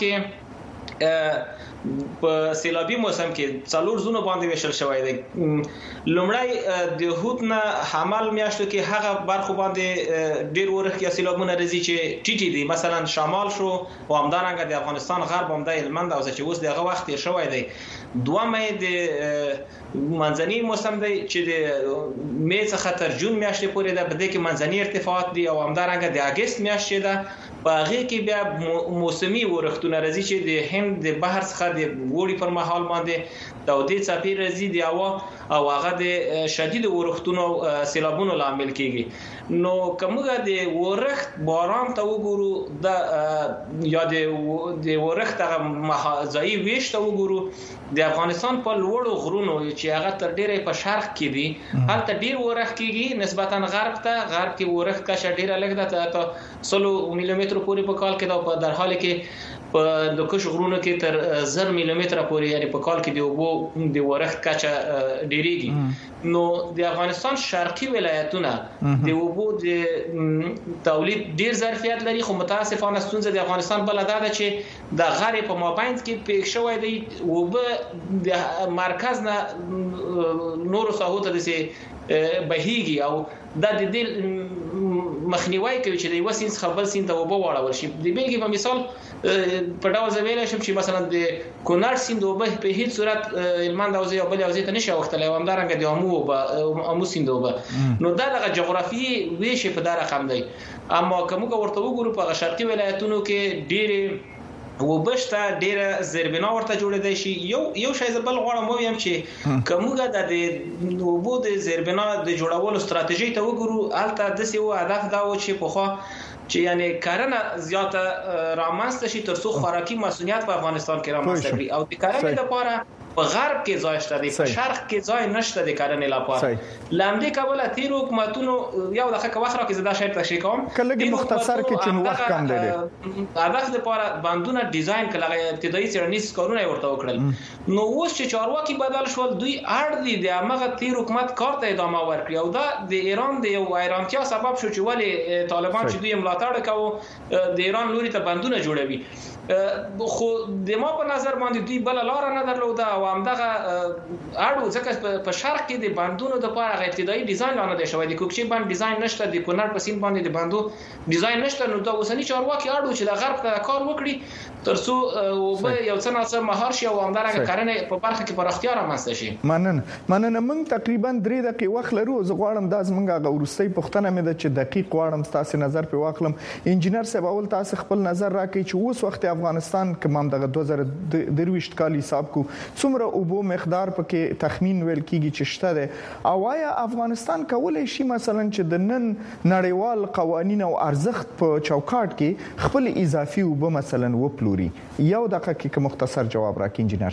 کې په سیلابي موسم کې څلور زونه باندې وشل شوی دی لومړی د هوتنه حمل میاشتو کې هغه برخو باندې ډیر ورخ یا سیلابونه راځي چې ټیټی دي مثلا شمال شو او همدارنګه د افغانستان غرب هم د هلمند او چې اوس دغه وخت شوی دی دومه د منځنی موسم دی چې د مې څخه تر جون میاشتې پورې د بده کې منځنی ارتفاعات دي او همدارنګه د اگست میاشتې ده په هغه کې بیا موسمي ورختونه راځي چې د هند د بحر څخه د وړي پر مهال باندې تودې څپې راځي دی او هغه د شدید ورختونو سیلابونو لامل کیږي نو کومه د ورخت باران ته وګورو د یا د ورخت هغه ځای ویش ته وګورو د افغانستان په لوړو غرونو چې هغه تر ډیره په شرق کې دي هلته ډیر ورخ کیږي نسبتا غرب کې ورخ کا ډیره لږ ده ته 100 ملي متر پورې په کال کې دا په در حال کې په د کش غرونو کې تر 1000 ملي متر پورې یعنی په کال کې دی وبو د ورخ کچا ډیریږي نو د افغانستان شرقي ولایتونه د وبو د تولید ډیر ظرفیت لري خو متاسفانه ستونزه د افغانستان بل ده چې د غرب په مابین کې پیښ شوی دی وب د مرکز نه نور ساحو ته بهيږي او د دې مخنیوي کوي چې د وسین خپل سین ته وبو واړول شي د بیلګې په مثال په ډول زویل شم چې مثلا د کونړ سیند وبه په هیڅ صورت هلمند او زی او بل او زی ته نشي وختلای هم دارنګ د امو سیند وبه نو دا د جغرافي ویش په دغه رقم دی اما کومه ورته وګورو په شرقي ولایتونو کې ډېر وبشته ډیره زیربنا ورته جوړېدای شي. یو شی زبل غواړم ویم چې کومه د وبو د زیربنا د جوړولو ستراتیژي ته وګورو، البته د سیو هدف دا و چې په خو چې یعنی کارنه زیاته رامنځته شي ترڅو خوراکي مسؤلیت په افغانستان کې رامنځته کړي او د کارنې لپاره په غرب کې ځای شته دی، په شرق کې ځای نشته د کارنې لپاره. لامدې کابل تیر حکومتونو یو دغه وخت راکې زدا شاید تشریح کوم کله مختصر کې چې وخت کم دی هدف لپاره باندونه ډیزاین کړل، ابتدایي څېړنیز کارونه ورته وکړل. نو اوس چې چارواکي بدل شول دوی اړ دي د هغه تیر حکومت کار ته ادامه ورکړي او دا د ایران د یو ایرانتیا سبب شو چې ولی طالبان چې دوی ملاتړ کوي د ایران لوري ته باندونه جوړوي. خو د ما په نظر باندې دوی بل لار نه درلوده او همدغه اړو ځکه په شرق کې د باندونو د لپاره ابتدایي ډیزاین نه دی شوی، د کوکچې باندې ډیزاین نشته، د کونړ په سیند باندې د باندو ډیزاین نشته. نو دا اوسنی چارواکي اړو چې د غرب ته کار وکړي ترڅو وب یو څه نه مهار شي او همدغه کارنه په برخه کې پر اختیار رامنځته شي. مننه موږ تقریبا 3 دقیقې وخت لرو. زه غواړم دا زمونږه غوړستۍ پښتنه مې د چې دقیق غواړم تاسو نظر په واخلم. انجینر صاحب اول تاسو خپل نظر راکړئ چې اوس وخت افغانستان کوم دغه 2023 کال حساب کو څومره اوبو مقدار پکې تخمین ویل کیږي چې شته ده او آیا افغانستان کولای شي مثلا چې د نن نړیوال قوانین او ارزښت په چوکاټ کې خپل اضافي اوبو مثلا وپلوري؟ یو دقیقه کې مختصر جواب راکړئ انجینر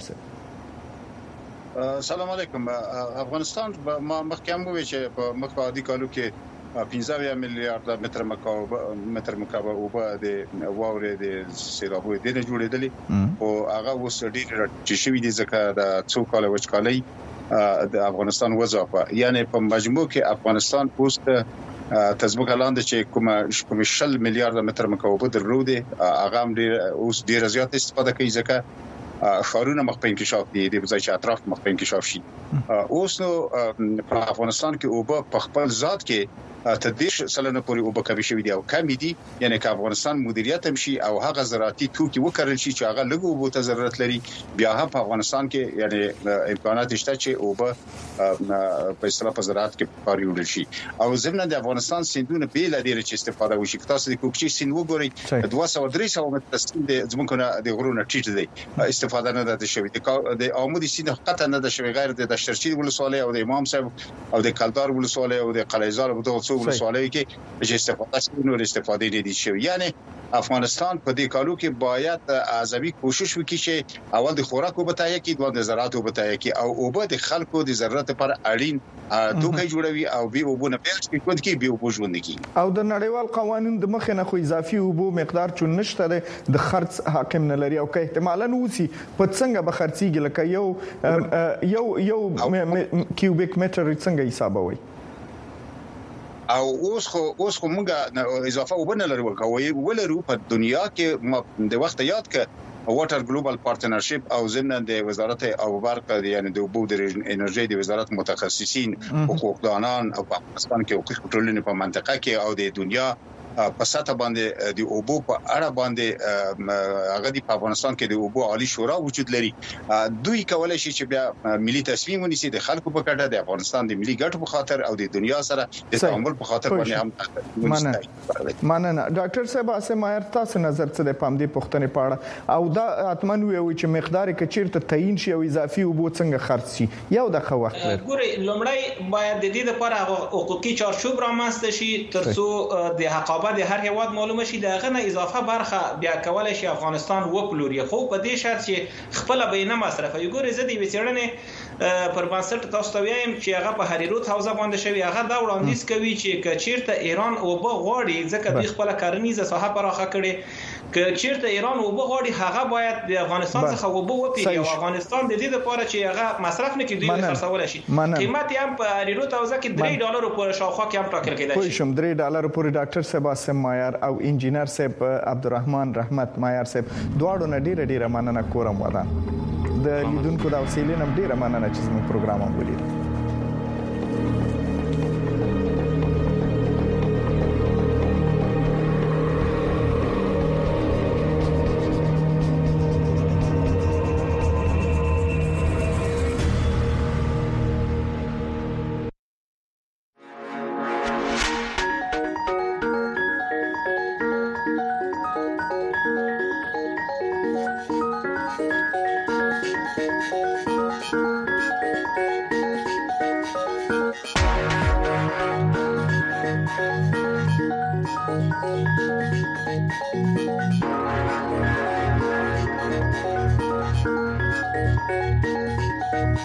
صاحب. السلام علیکم. افغانستان مخکې هم وی چې په مخکې کالو کې 15 میلیارډ متر مکعب اوبه د واورې د سیلابونو د جوړېدلې او هغه اوس ډېر چې شوی دي ځکه د څو کال وچکالۍ د افغانستان وځه. یعنی په مجموع کې افغانستان اوس تزمکه لاندې چې کوم 10 میلیارډ متر مکعب درلودي هغه هم اوس ډېر زیات استفاده کوي ځکه خارونه مخ په انکشاف دي د ځای چې اطراف مخ په انکشاف شي. اوس نو په افغانستان کې اوبه په خپل ذات کې تدریش سلنه پورې اوبه کمی شوی دی او کمی دي، یعنی که افغانستان مدیریت هم شي او هغه زراعتي توکي وکړل شي چې هغه لږ اوبو ته ضرورت لري بیا هم په افغانستان کې یعنی امکانات شته چې اوبه په اصطلاح په زراعت کې کار وړل شي. او ضمن د افغانستان سیندونه به لري چې استفاده وشي. تاسو د کوکچې سیند وګورئ 200-300 متر سیند زمونږ د غرونو ټیټ دی، استفاده نه ده شوی. د عمودي سیند قطعا نه ده شوی غیر د دشترچی ولسوالۍ او د امام صاحب او د کلدار ولسوالۍ او د قلیزار او د ولسوالۍ کې چې استفاده شوی نو استفاده نه دي شوی. یعنی افغانستان په دې کالو کې باید اعظمي کوشش وکړي چې اول د خوراک او بتایا کې دوه د زراعت او بتایا کې او اوبه د خلکو د ضرورت پر اړین توګه جوړوي او به وبونه پیل کې به وبو ژوند کی او د نړیوال قوانینو د مخه نه خو اضافي اوبو مقدار چون نشته د خرڅ حاکم نه لري او که احتمالاً وسی په څنګه به خرڅيږي لکه یو کیوبیک متر څنګه حسابوي او اوس خو موږ اضافه وبنه لرو کوي ولرو په دنیا کې د وخت یاد ک واټر ګلوبال پارتنرشپ او ضمن د وزارت او برق یعنی د اوبو د انرژي د وزارت متخصصین حقوقدانان او په افغانستان کې حقوق ټولنې په منطقه کې او د دنیا په ساته باندې د اوبو په اړه باندې هغه د افغانستان کې د اوبو عالی شورا وجود لري. دوی کولای شي چې بیا ملي تصمیم ونیسي د خلکو په کډه د افغانستان د ملي ګټو په خاطر او د دنیا سره د تعامل په خاطر باندې هم مننه. ډاکټر صاحب اسه مایر تاسو نظر څه د پام دی پښتنې پاړه او دا اتمن وي چې مقدار کې چیرته تعین شي او اضافي اوبو څنګه خرڅ شي یو د خو وخت لري. ګوري لومړی باید د دې لپاره حقوقي چارچوب رامنځته شي ترڅو د حقابه د هر هیواد معلومه شي دغه نه اضافه برخه بیا کولای شي افغانستان وپلوري خو په دې شرط چې خپل به نه مصرفوي. ګوري زدي وڅېړنې پر بنسټ تاسو ته وایم چې هغه په هریروت حوزه باندې شوی هغه دا وړاندیز کوي چې کچیرته ایران او به غواړي ځکه د خپل کارنیزه ساحه پراخه کړي کچیرته ایران او به غواړي هغه باید د افغانستان څخه وبو وپیږي او افغانستان د دې لپاره چې هغه مصرف نه کړي دوی خرڅول شي قیمت هم په هریروت حوزه کې $3 پر شاوخوا کې هم ټاکل کېدای شي. شم $3 پر ډاکټر صاحب اسم مایر او انجینر صاحب عبدالرحمن رحمت مایر صاحب دواړو نه ډیره مننه کوم ودان د لیدونکو د اوسیلې نم ډیره مننه چې زموږ پروګرام هم ولید.